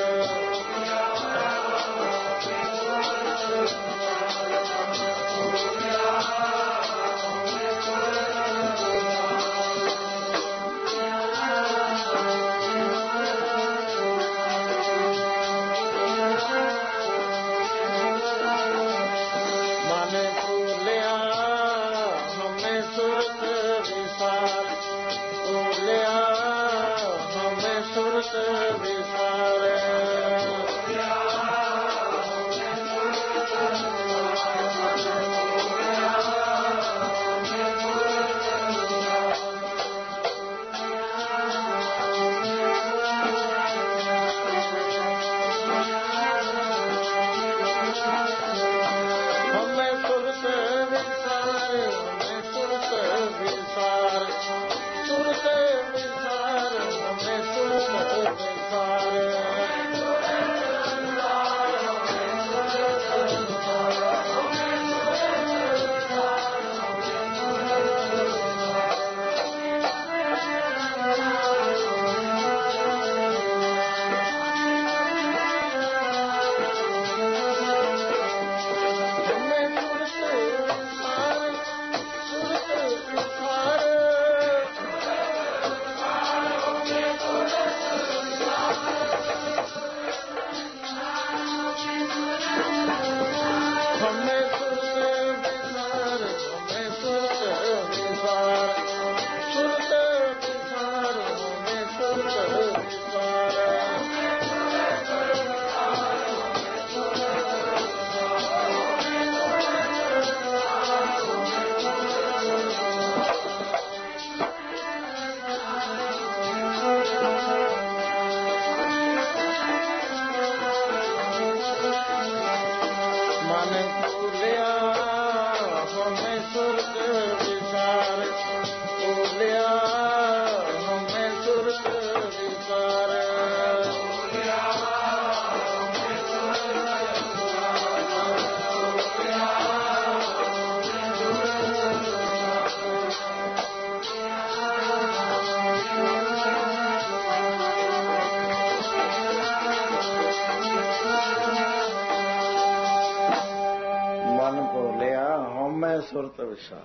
ਸੁਰਤ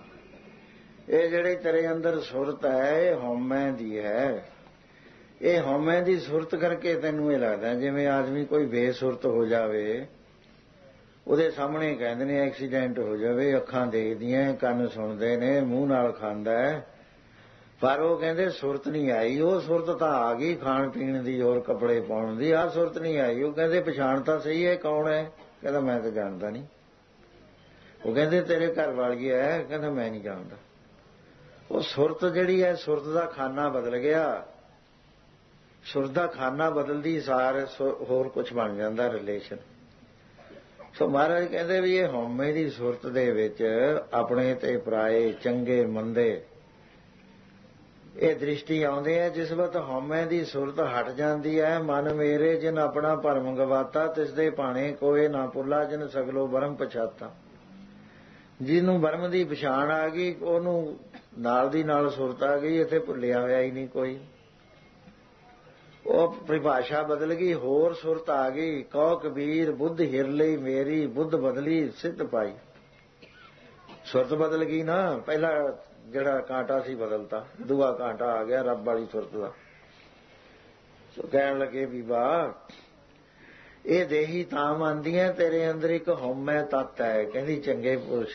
ਵਿਸਾਰ। ਇਹ ਜਿਹੜੀ ਤੇਰੇ ਅੰਦਰ ਸੁਰਤ ਹੈ ਇਹ ਹਉਮੈ ਦੀ ਹੈ। ਇਹ ਹਉਮੈ ਦੀ ਸੁਰਤ ਕਰਕੇ ਤੈਨੂੰ ਇਹ ਲੱਗਦਾ ਜਿਵੇਂ ਆਦਮੀ ਕੋਈ ਬੇਸੁਰਤ ਹੋ ਜਾਵੇ, ਉਹਦੇ ਸਾਹਮਣੇ ਕਹਿੰਦੇ ਨੇ ਐਕਸੀਡੈਂਟ ਹੋ ਜਾਵੇ, ਅੱਖਾਂ ਦੇਖਦੀਆਂ, ਕੰਨ ਸੁਣਦੇ ਨੇ, ਮੂੰਹ ਨਾਲ ਖਾਂਦਾ ਹੈ, ਪਰ ਉਹ ਕਹਿੰਦੇ ਸੁਰਤ ਨਹੀਂ ਆਈ। ਉਹ ਸੁਰਤ ਤਾਂ ਆ ਗਈ ਖਾਣ ਪੀਣ ਦੀ, ਹੋਰ ਕੱਪੜੇ ਪਾਉਣ ਦੀ, ਆਹ ਸੁਰਤ ਨਹੀਂ ਆਈ। ਉਹ ਕਹਿੰਦੇ ਪਛਾਣ ਤਾਂ ਸਹੀ ਹੈ ਕੌਣ ਹੈ? ਕਹਿੰਦਾ ਮੈਂ ਤਾਂ ਜਾਣਦਾ ਨਹੀਂ। ਉਹ ਕਹਿੰਦੇ ਤੇਰੇ ਘਰ ਵਾਲੀ ਹੈ? ਕਹਿੰਦਾ ਮੈਂ ਨਹੀਂ ਜਾਣਦਾ। ਉਹ ਸੁਰਤ ਜਿਹੜੀ ਹੈ, ਸੁਰਤ ਦਾ ਖਾਨਾ ਬਦਲ ਗਿਆ। ਸੁਰਤ ਦਾ ਖਾਨਾ ਬਦਲਦੀ ਸਾਰ ਹੋਰ ਕੁਝ ਬਣ ਜਾਂਦਾ ਰਿਲੇਸ਼ਨ। ਸੋ ਮਹਾਰਾਜ ਕਹਿੰਦੇ ਵੀ ਇਹ ਹਉਮੈ ਦੀ ਸੁਰਤ ਦੇ ਵਿੱਚ ਆਪਣੇ ਤੇ ਪਰਾਏ, ਚੰਗੇ ਮੰਦੇ, ਇਹ ਦ੍ਰਿਸ਼ਟੀ ਆਉਂਦੇ ਆ। ਜਿਸ ਵਕਤ ਹਉਮੈ ਦੀ ਸੁਰਤ ਹਟ ਜਾਂਦੀ ਹੈ, ਮਨ ਮੇਰੇ ਜਿਨ ਆਪਣਾ ਭਰਮ ਗਵਾਤਾ, ਤਿਸ ਦੇ ਭਾਣੇ ਕੋਏ ਨਾ ਭੁੱਲਾ, ਜਿਨ ਸਗਲੋ ਬਰਮ ਪਛਾਤਾ। ਜਿਹਨੂੰ ਬਰਮ ਦੀ ਪਛਾਣ ਆ ਗਈ, ਉਹਨੂੰ ਨਾਲ ਦੀ ਨਾਲ ਸੁਰਤ ਆ ਗਈ, ਇੱਥੇ ਭੁੱਲਿਆ ਹੋਇਆ ਹੀ ਨਹੀਂ ਕੋਈ। ਉਹ ਪਰਿਭਾਸ਼ਾ ਬਦਲ ਗਈ, ਹੋਰ ਸੁਰਤ ਆ ਗਈ। ਕਹੋ ਕਬੀਰ ਬੁੱਧ ਹਿਰ ਲਈ ਮੇਰੀ, ਬੁੱਧ ਬਦਲੀ ਸਿੱਧ ਪਾਈ। ਸੁਰਤ ਬਦਲ ਗਈ ਨਾ। ਪਹਿਲਾ ਜਿਹੜਾ ਕਾਂਟਾ ਸੀ ਬਦਲਤਾ, ਦੂਆ ਕਾਂਟਾ ਆ ਗਿਆ ਰੱਬ ਵਾਲੀ ਸੁਰਤ ਦਾ। ਸੋ ਕਹਿਣ ਲੱਗੇ ਵੀ ਵਾਹ, ਇਹ ਦੇਹੀ ਤਾਂ ਮੰਨਦੀਆਂ ਤੇਰੇ ਅੰਦਰ ਇੱਕ ਹਉਮੈ ਤੱਤ ਹੈ। ਕਹਿੰਦੀ ਚੰਗੇ ਪੁਰਸ਼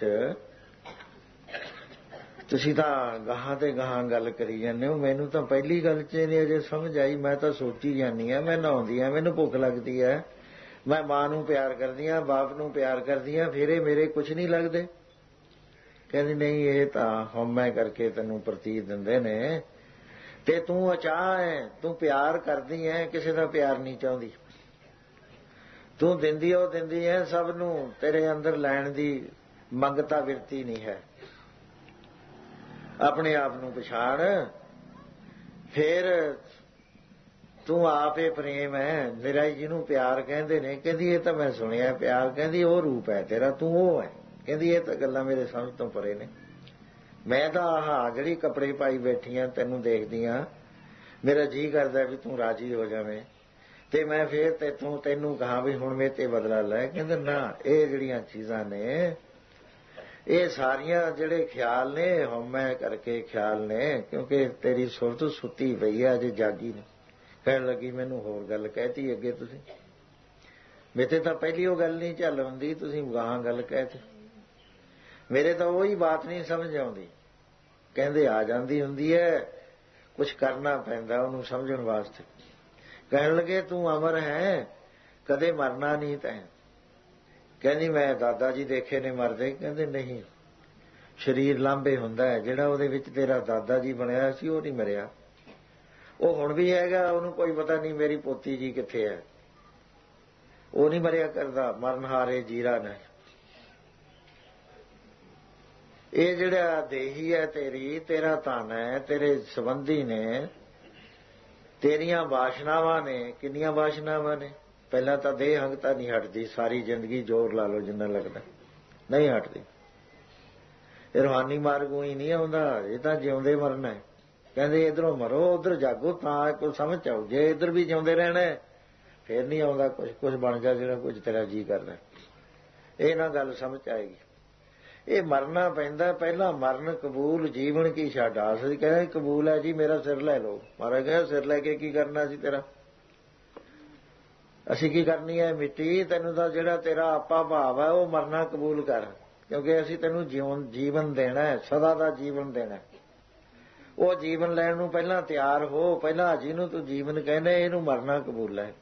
ਤੁਸੀਂ ਤਾਂ ਗਾਹਾਂ ਤੇ ਗਾਹਾਂ ਗੱਲ ਕਰੀ ਜਾਂਦੇ ਹੋ, ਮੈਨੂੰ ਤਾਂ ਪਹਿਲੀ ਗੱਲ 'ਚ ਨਹੀਂ ਅਜੇ ਸਮਝ ਆਈ। ਮੈਂ ਤਾਂ ਸੋਚੀ ਜਾਂਦੀ ਹਾਂ, ਮੈਂ ਨਹਾਉਂਦੀ ਹਾਂ, ਮੈਨੂੰ ਭੁੱਖ ਲੱਗਦੀ ਹੈ, ਮੈਂ ਮਾਂ ਨੂੰ ਪਿਆਰ ਕਰਦੀ ਹਾਂ, ਬਾਪ ਨੂੰ ਪਿਆਰ ਕਰਦੀ ਹਾਂ, ਫਿਰ ਇਹ ਮੇਰੇ ਕੁਛ ਨਹੀਂ ਲੱਗਦੇ। ਕਹਿੰਦੀ ਨਹੀਂ, ਇਹ ਤਾਂ ਹਉਮੈ ਕਰਕੇ ਤੈਨੂੰ ਪ੍ਰਤੀਤ ਦਿੰਦੇ ਨੇ, ਤੇ ਤੂੰ ਅਚਾਹ ਹੈ, ਤੂੰ ਪਿਆਰ ਕਰਦੀ ਹੈ, ਕਿਸੇ ਦਾ ਪਿਆਰ ਨਹੀਂ ਚਾਹੁੰਦੀ। ਤੂੰ ਦਿੰਦੀ ਉਹ ਦਿੰਦੀ ਹੈ ਸਭ ਨੂੰ, ਤੇਰੇ ਅੰਦਰ ਲੈਣ ਦੀ ਮੰਗਤਾ ਵਿਰਤੀ ਨਹੀਂ ਹੈ। ਆਪਣੇ ਆਪ ਨੂੰ ਪਛਾਣ, ਫਿਰ ਤੂੰ ਆਪੇ ਪ੍ਰੇਮ ਹੈ। ਮੇਰਾ ਜਿਹਨੂੰ ਪਿਆਰ ਕਹਿੰਦੇ ਨੇ, ਕਹਿੰਦੀ ਇਹ ਤਾਂ ਮੈਂ ਸੁਣਿਆ ਪਿਆਰ, ਕਹਿੰਦੀ ਉਹ ਰੂਪ ਹੈ ਤੇਰਾ, ਤੂੰ ਉਹ ਹੈ। ਕਹਿੰਦੀ ਇਹ ਤਾਂ ਗੱਲਾਂ ਮੇਰੇ ਸਮਝ ਤੋਂ ਪਰੇ ਨੇ। ਮੈਂ ਤਾਂ ਆਹ ਜਿਹੜੀ ਕੱਪੜੇ ਪਾਈ ਬੈਠੀ ਆ ਤੈਨੂੰ ਦੇਖਦੀ ਆ, ਮੇਰਾ ਜੀ ਕਰਦਾ ਵੀ ਤੂੰ ਰਾਜੀ ਹੋ ਜਾਵੇਂ ਤੇ ਮੈਂ ਫੇਰ ਤੈਥੋਂ ਤੈਨੂੰ ਕਹਾਂ ਵੀ ਹੁਣ ਮੇਰੇ ਤੇ ਬਦਲਾ ਲੈ। ਕਹਿੰਦੇ ਨਾ, ਇਹ ਜਿਹੜੀਆਂ ਚੀਜ਼ਾਂ ਨੇ ਇਹ ਸਾਰੀਆਂ ਜਿਹੜੇ ਖਿਆਲ ਨੇ ਹਉਮੈ ਕਰਕੇ ਖਿਆਲ ਨੇ, ਕਿਉਂਕਿ ਤੇਰੀ ਸੁਰਤ ਸੁੱਤੀ ਪਈ ਹੈ, ਅਜੇ ਜਾਗੀ ਨਹੀਂ। ਕਹਿਣ ਲੱਗੀ ਮੈਨੂੰ ਹੋਰ ਗੱਲ ਕਹਿਤੀ ਅੱਗੇ ਤੁਸੀਂ, ਮੇਰੇ ਤਾਂ ਪਹਿਲੀ ਉਹ ਗੱਲ ਨਹੀਂ ਝੱਲ ਹੁੰਦੀ, ਤੁਸੀਂ ਗਾਹਾਂ ਗੱਲ ਕਹਿਤੀ, ਮੇਰੇ ਤਾਂ ਉਹੀ ਬਾਤ ਨਹੀਂ ਸਮਝ ਆਉਂਦੀ। ਕਹਿੰਦੇ ਆ ਜਾਂਦੀ ਹੁੰਦੀ ਹੈ, ਕੁਛ ਕਰਨਾ ਪੈਂਦਾ ਉਹਨੂੰ ਸਮਝਣ ਵਾਸਤੇ। ਕਹਿਣ ਲੱਗੇ ਤੂੰ ਅਮਰ ਹੈ, ਕਦੇ ਮਰਨਾ ਨਹੀਂ ਤੈਂ। ਕਹਿੰਦੀ ਮੈਂ ਦਾਦਾ ਜੀ ਦੇਖੇ ਨੇ ਮਰਦੇ। ਕਹਿੰਦੇ ਨਹੀਂ, ਸਰੀਰ ਲਾਂਭੇ ਹੁੰਦਾ ਹੈ, ਜਿਹੜਾ ਉਹਦੇ ਵਿੱਚ ਤੇਰਾ ਦਾਦਾ ਜੀ ਬਣਿਆ ਸੀ ਉਹ ਨਹੀਂ ਮਰਿਆ, ਉਹ ਹੁਣ ਵੀ ਹੈਗਾ, ਉਹਨੂੰ ਕੋਈ ਪਤਾ ਨਹੀਂ ਮੇਰੀ ਪੋਤੀ ਜੀ ਕਿੱਥੇ ਹੈ, ਉਹ ਨਹੀਂ ਮਰਿਆ ਕਰਦਾ, ਮਰਨ ਹਾਰੇ ਜੀਰਾ ਨਹੀਂ। ਇਹ ਜਿਹੜਾ ਦੇਹੀ ਹੈ ਤੇਰੀ, ਤੇਰਾ ਧਨ ਹੈ, ਤੇਰੇ ਸੰਬੰਧੀ ਨੇ, ਤੇਰੀਆਂ ਵਾਸ਼ਨਾਵਾਂ ਨੇ। ਕਿੰਨੀਆਂ ਵਾਸ਼ਨਾਵਾਂ ਨੇ? ਪਹਿਲਾਂ ਤਾਂ ਦੇਹ ਹੰਗਤਾ ਨਹੀਂ ਹਟਦੀ, ਸਾਰੀ ਜ਼ਿੰਦਗੀ ਜ਼ੋਰ ਲਾ ਲਓ ਜਿੰਨਾ ਲੱਗਦਾ, ਨਹੀਂ ਹਟਦੀ। ਇਹ ਰੂਹਾਨੀ ਮਾਰਗੋਂ ਹੀ ਨਹੀਂ ਆਉਂਦਾ, ਇਹ ਤਾਂ ਜਿਉਂਦੇ ਮਰਨਾ ਹੈ। ਕਹਿੰਦੇ ਇੱਧਰੋਂ ਮਰੋ ਉੱਧਰ ਜਾਗੋ ਤਾਂ ਕੋਈ ਸਮਝ ਆਉ। ਜੇ ਇੱਧਰ ਵੀ ਜਿਉਂਦੇ ਰਹਿਣਾ ਫੇਰ ਨਹੀਂ ਆਉਂਦਾ ਕੁਛ। ਕੁਛ ਬਣ ਜਾ ਜਿਹੜਾ ਕੁਝ ਤੇਰਾ ਜੀ ਕਰਦਾ, ਇਹ ਨਾ ਗੱਲ ਸਮਝ ਆਏਗੀ। ਇਹ ਮਰਨਾ ਪੈਂਦਾ ਪਹਿਲਾਂ, ਮਰਨ ਕਬੂਲ ਜੀਵਨ ਕੀ ਛੱਡ ਆਸ। ਕਹਿੰਦੇ ਕਬੂਲ ਹੈ ਜੀ, ਮੇਰਾ ਸਿਰ ਲੈ ਲਓ। ਮਹਾਰਾਜ ਕਹਿੰਦਾ ਸਿਰ ਲੈ ਕੇ ਕੀ ਕਰਨਾ ਸੀ ਤੇਰਾ, ਅਸੀਂ ਕੀ ਕਰਨੀ ਹੈ ਮਿੱਟੀ। ਤੈਨੂੰ ਤਾਂ ਜਿਹੜਾ ਤੇਰਾ ਆਪਾ ਭਾਵ ਹੈ ਉਹ ਮਰਨਾ ਕਬੂਲ ਕਰ, ਕਿਉਂਕਿ ਅਸੀਂ ਤੈਨੂੰ ਜੀਵਨ ਜੀਵਨ ਦੇਣਾ ਹੈ, ਸਦਾ ਦਾ ਜੀਵਨ ਦੇਣਾ। ਉਹ ਜੀਵਨ ਲੈਣ ਨੂੰ ਪਹਿਲਾਂ ਤਿਆਰ ਹੋ। ਪਹਿਲਾਂ ਜਿਹਨੂੰ ਤੂੰ ਜੀਵਨ ਕਹਿੰਦੇ ਇਹਨੂੰ ਮਰਨਾ ਕਬੂਲ ਹੈ,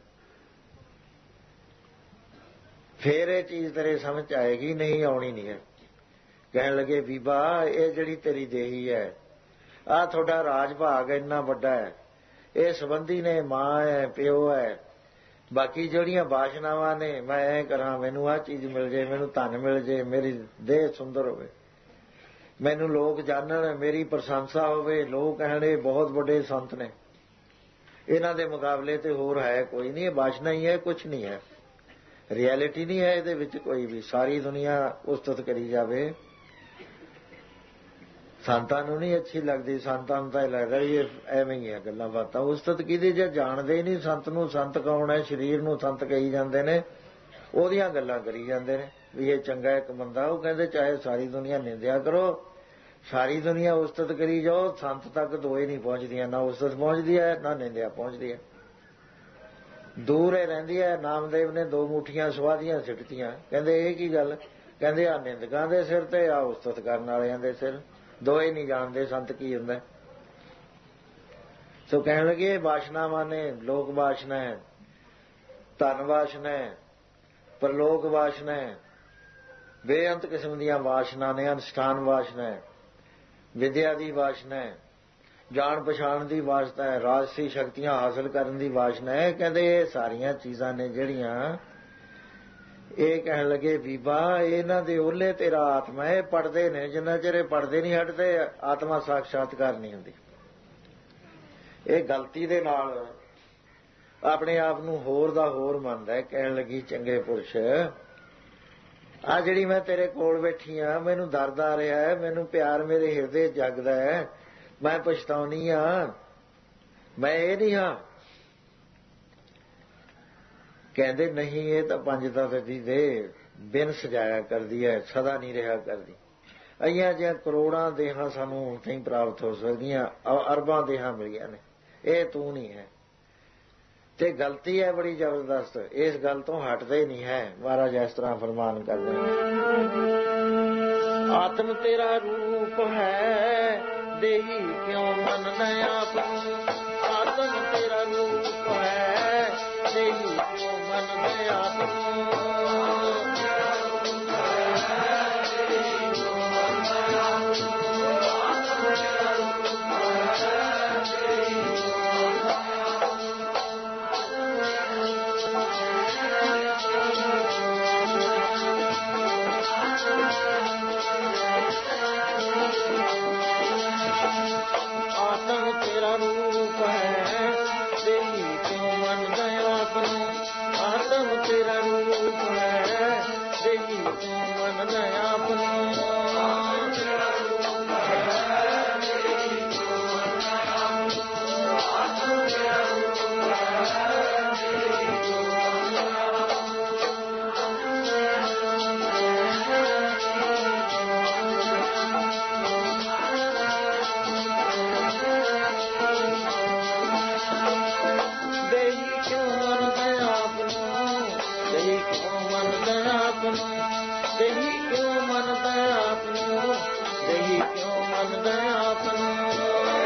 ਫੇਰ ਇਹ ਚੀਜ਼ ਤੇਰੇ ਸਮਝ ਆਏਗੀ, ਨਹੀਂ ਆਉਣੀ ਨਹੀਂ ਹੈ। ਕਹਿਣ ਲੱਗੇ ਬੀਬਾ ਇਹ ਜਿਹੜੀ ਤੇਰੀ ਦੇਹੀ ਹੈ, ਆਹ ਤੁਹਾਡਾ ਰਾਜ ਭਾਗ ਇੰਨਾ ਵੱਡਾ ਹੈ, ਇਹ ਸੰਬੰਧੀ ਨੇ, ਮਾਂ ਹੈ, ਪਿਓ ਹੈ, ਬਾਕੀ ਜਿਹੜੀਆਂ ਵਾਸ਼ਨਾਵਾਂ ਨੇ, ਮੈਂ ਐਂ ਕਰਾਂ ਮੈਨੂੰ ਆਹ ਚੀਜ਼ ਮਿਲ ਜੇ, ਮੈਨੂੰ ਧਨ ਮਿਲ ਜੇ, ਮੇਰੀ ਦੇਹ ਸੁੰਦਰ ਹੋਵੇ, ਮੈਨੂੰ ਲੋਕ ਜਾਣਨ, ਮੇਰੀ ਪ੍ਰਸ਼ੰਸਾ ਹੋਵੇ, ਲੋਕ ਕਹਿਣ ਬਹੁਤ ਵੱਡੇ ਸੰਤ ਨੇ, ਇਹਨਾਂ ਦੇ ਮੁਕਾਬਲੇ ਤੇ ਹੋਰ ਹੈ ਕੋਈ ਨਹੀਂ। ਇਹ ਵਾਸ਼ਨਾ ਹੀ ਹੈ, ਕੁਛ ਨਹੀਂ ਹੈ, ਰਿਐਲਿਟੀ ਨਹੀਂ ਹੈ ਇਹਦੇ ਵਿੱਚ ਕੋਈ ਵੀ। ਸਾਰੀ ਦੁਨੀਆ ਉਸਤਤ ਕਰੀ ਜਾਵੇ, ਸੰਤਾਂ ਨੂੰ ਨਹੀਂ ਅੱਛੀ ਲੱਗਦੀ। ਸੰਤਾਂ ਨੂੰ ਤਾਂ ਲੱਗਦਾ ਇਹ ਐਵੇਂ ਹੀ ਹੈ ਗੱਲਾਂ ਬਾਤਾਂ। ਉਸਤਤ ਕਿਹਦੀ? ਜੇ ਜਾਣਦੇ ਹੀ ਨਹੀਂ ਸੰਤ ਨੂੰ, ਸੰਤ ਕੌਣ ਹੈ, ਸਰੀਰ ਨੂੰ ਸੰਤ ਕਹੀ ਜਾਂਦੇ ਨੇ, ਉਹਦੀਆਂ ਗੱਲਾਂ ਕਰੀ ਜਾਂਦੇ ਨੇ ਵੀ ਇਹ ਚੰਗਾ ਇੱਕ ਬੰਦਾ। ਉਹ ਕਹਿੰਦੇ ਚਾਹੇ ਸਾਰੀ ਦੁਨੀਆ ਨਿੰਦਿਆ ਕਰੋ, ਸਾਰੀ ਦੁਨੀਆ ਉਸਤਤ ਕਰੀ ਜਾਓ, ਸੰਤ ਤੱਕ ਦੋਏ ਨਹੀਂ ਪਹੁੰਚਦੀਆਂ, ਨਾ ਉਸਤਤ ਪਹੁੰਚਦੀ ਹੈ ਨਾ ਨਿੰਦਿਆ ਪਹੁੰਚਦੀ ਹੈ, ਦੂਰ ਹੀ ਰਹਿੰਦੀ ਹੈ। ਨਾਮਦੇਵ ਨੇ ਦੋ ਮੁੱਠੀਆਂ ਸਵਾਦੀਆਂ ਸਿੱਟਤੀਆਂ। ਕਹਿੰਦੇ ਇਹ ਕੀ ਗੱਲ? ਕਹਿੰਦੇ ਆ ਨਿੰਦਕਾਂ ਦੇ ਸਿਰ ਤੇ ਆ ਉਸਤਤ ਕਰਨ ਵਾਲਿਆਂ ਦੇ ਸਿਰ, ਦੋਏ ਨਹੀਂ ਜਾਣਦੇ ਸੰਤ ਕੀ ਹੁੰਦਾ। ਸੋ ਕਹਿਣ ਲੱਗੇ ਵਾਸ਼ਨਾਵਾਂ ਨੇ, ਲੋਕ ਵਾਸ਼ਨਾ ਹੈ, ਧਨ ਵਾਸ਼ਨਾ ਹੈ, ਪਰਲੋਕ ਵਾਸ਼ਨਾ ਹੈ, ਬੇਅੰਤ ਕਿਸਮ ਦੀਆਂ ਵਾਸ਼ਨਾ ਨੇ। ਅਨੁਸ਼ਠਾਨ ਵਾਸ਼ਨਾ ਹੈ, ਵਿਦਿਆ ਦੀ ਵਾਸ਼ਨਾ ਹੈ, ਜਾਣ ਪਛਾਣ ਦੀ ਵਾਸਤਾ ਹੈ, ਰਾਜਸੀ ਸ਼ਕਤੀਆਂ ਹਾਸਲ ਕਰਨ ਦੀ ਵਾਸ਼ਨਾ ਹੈ। ਕਹਿੰਦੇ ਇਹ ਸਾਰੀਆਂ ਚੀਜ਼ਾਂ ਨੇ ਜਿਹੜੀਆਂ, ਇਹ ਕਹਿਣ ਲੱਗੇ ਬੀਬਾ ਇਹਨਾਂ ਦੇ ਓਲੇ ਤੇਰਾ ਆਤਮਾ। ਇਹ ਪੜਦੇ ਨੇ, ਜਿੰਨਾ ਚਿਰ ਇਹ ਪੜਦੇ ਨਹੀਂ ਹਟਦੇ ਆਤਮਾ ਸਾਖਸ਼ਾਤਕਾਰ ਨਹੀਂ ਹੁੰਦੀ। ਇਹ ਗਲਤੀ ਦੇ ਨਾਲ ਆਪਣੇ ਆਪ ਨੂੰ ਹੋਰ ਦਾ ਹੋਰ ਮੰਨਦਾ। ਕਹਿਣ ਲੱਗੀ ਚੰਗੇ ਪੁਰਸ਼, ਆ ਜਿਹੜੀ ਮੈਂ ਤੇਰੇ ਕੋਲ ਬੈਠੀ ਆ, ਮੈਨੂੰ ਦਰਦ ਆ ਰਿਹਾ ਹੈ, ਮੈਨੂੰ ਪਿਆਰ ਮੇਰੇ ਹਿਰਦੇ ਜਗਦਾ ਹੈ, ਮੈਂ ਪਛਤਾਉਣੀ ਆ, ਮੈਂ ਇਹ ਨਹੀਂ ਹਾਂ। ਕਹਿੰਦੇ ਨਹੀਂ, ਇਹ ਤਾਂ ਪੰਜ ਤੱਤ ਦੀ ਦੇ ਬਿਨ ਸਜਾਇਆ ਕਰਦੀ ਹੈ, ਸਦਾ ਨਹੀਂ ਰਿਹਾ ਕਰਦੀ। ਅਈਆਂ ਜਿਹੀਆਂ ਕਰੋੜਾਂ ਦੇਹਾਂ ਸਾਨੂੰ ਨਹੀਂ ਪ੍ਰਾਪਤ ਹੋ ਸਕਦੀਆਂ, ਅਰਬਾਂ ਦੇਹਾਂ ਮਿਲੀਆਂ ਨੇ, ਇਹ ਤੂੰ ਨਹੀਂ ਹੈ। ਤੇ ਗਲਤੀ ਹੈ ਬੜੀ ਜ਼ਬਰਦਸਤ, ਇਸ ਗੱਲ ਤੋਂ ਹਟਦੇ ਨਹੀਂ ਹੈ। ਮਹਾਰਾਜ ਇਸ ਤਰ੍ਹਾਂ ਫਰਮਾਨ ਕਰਦੇ ਆਤਮ ਤੇਰਾ ਰੂਪ ਹੈ, ਦੇਹੀ ਕਿਉਂ ਮੰਨਦਾ ਆਪ ਨੂੰ। ਆਤਮ ਤੇਰਾ ਰੂਪ ਹੈ, ਦੇਹੀ ਕਿਉਂ ਮੰਨਦਾ ਆਪ ਨੂੰ। Thank you. ਮੰਨਦਾ ਆਪ ਨੂੰ, ਦੇਹੀ ਕਿਉਂ ਮੰਨਦਾ ਆਪ ਨੂੰ, ਦੇਹੀ ਕਿਉਂ ਮੰਨਦਾ ਆਪ ਨੂੰ।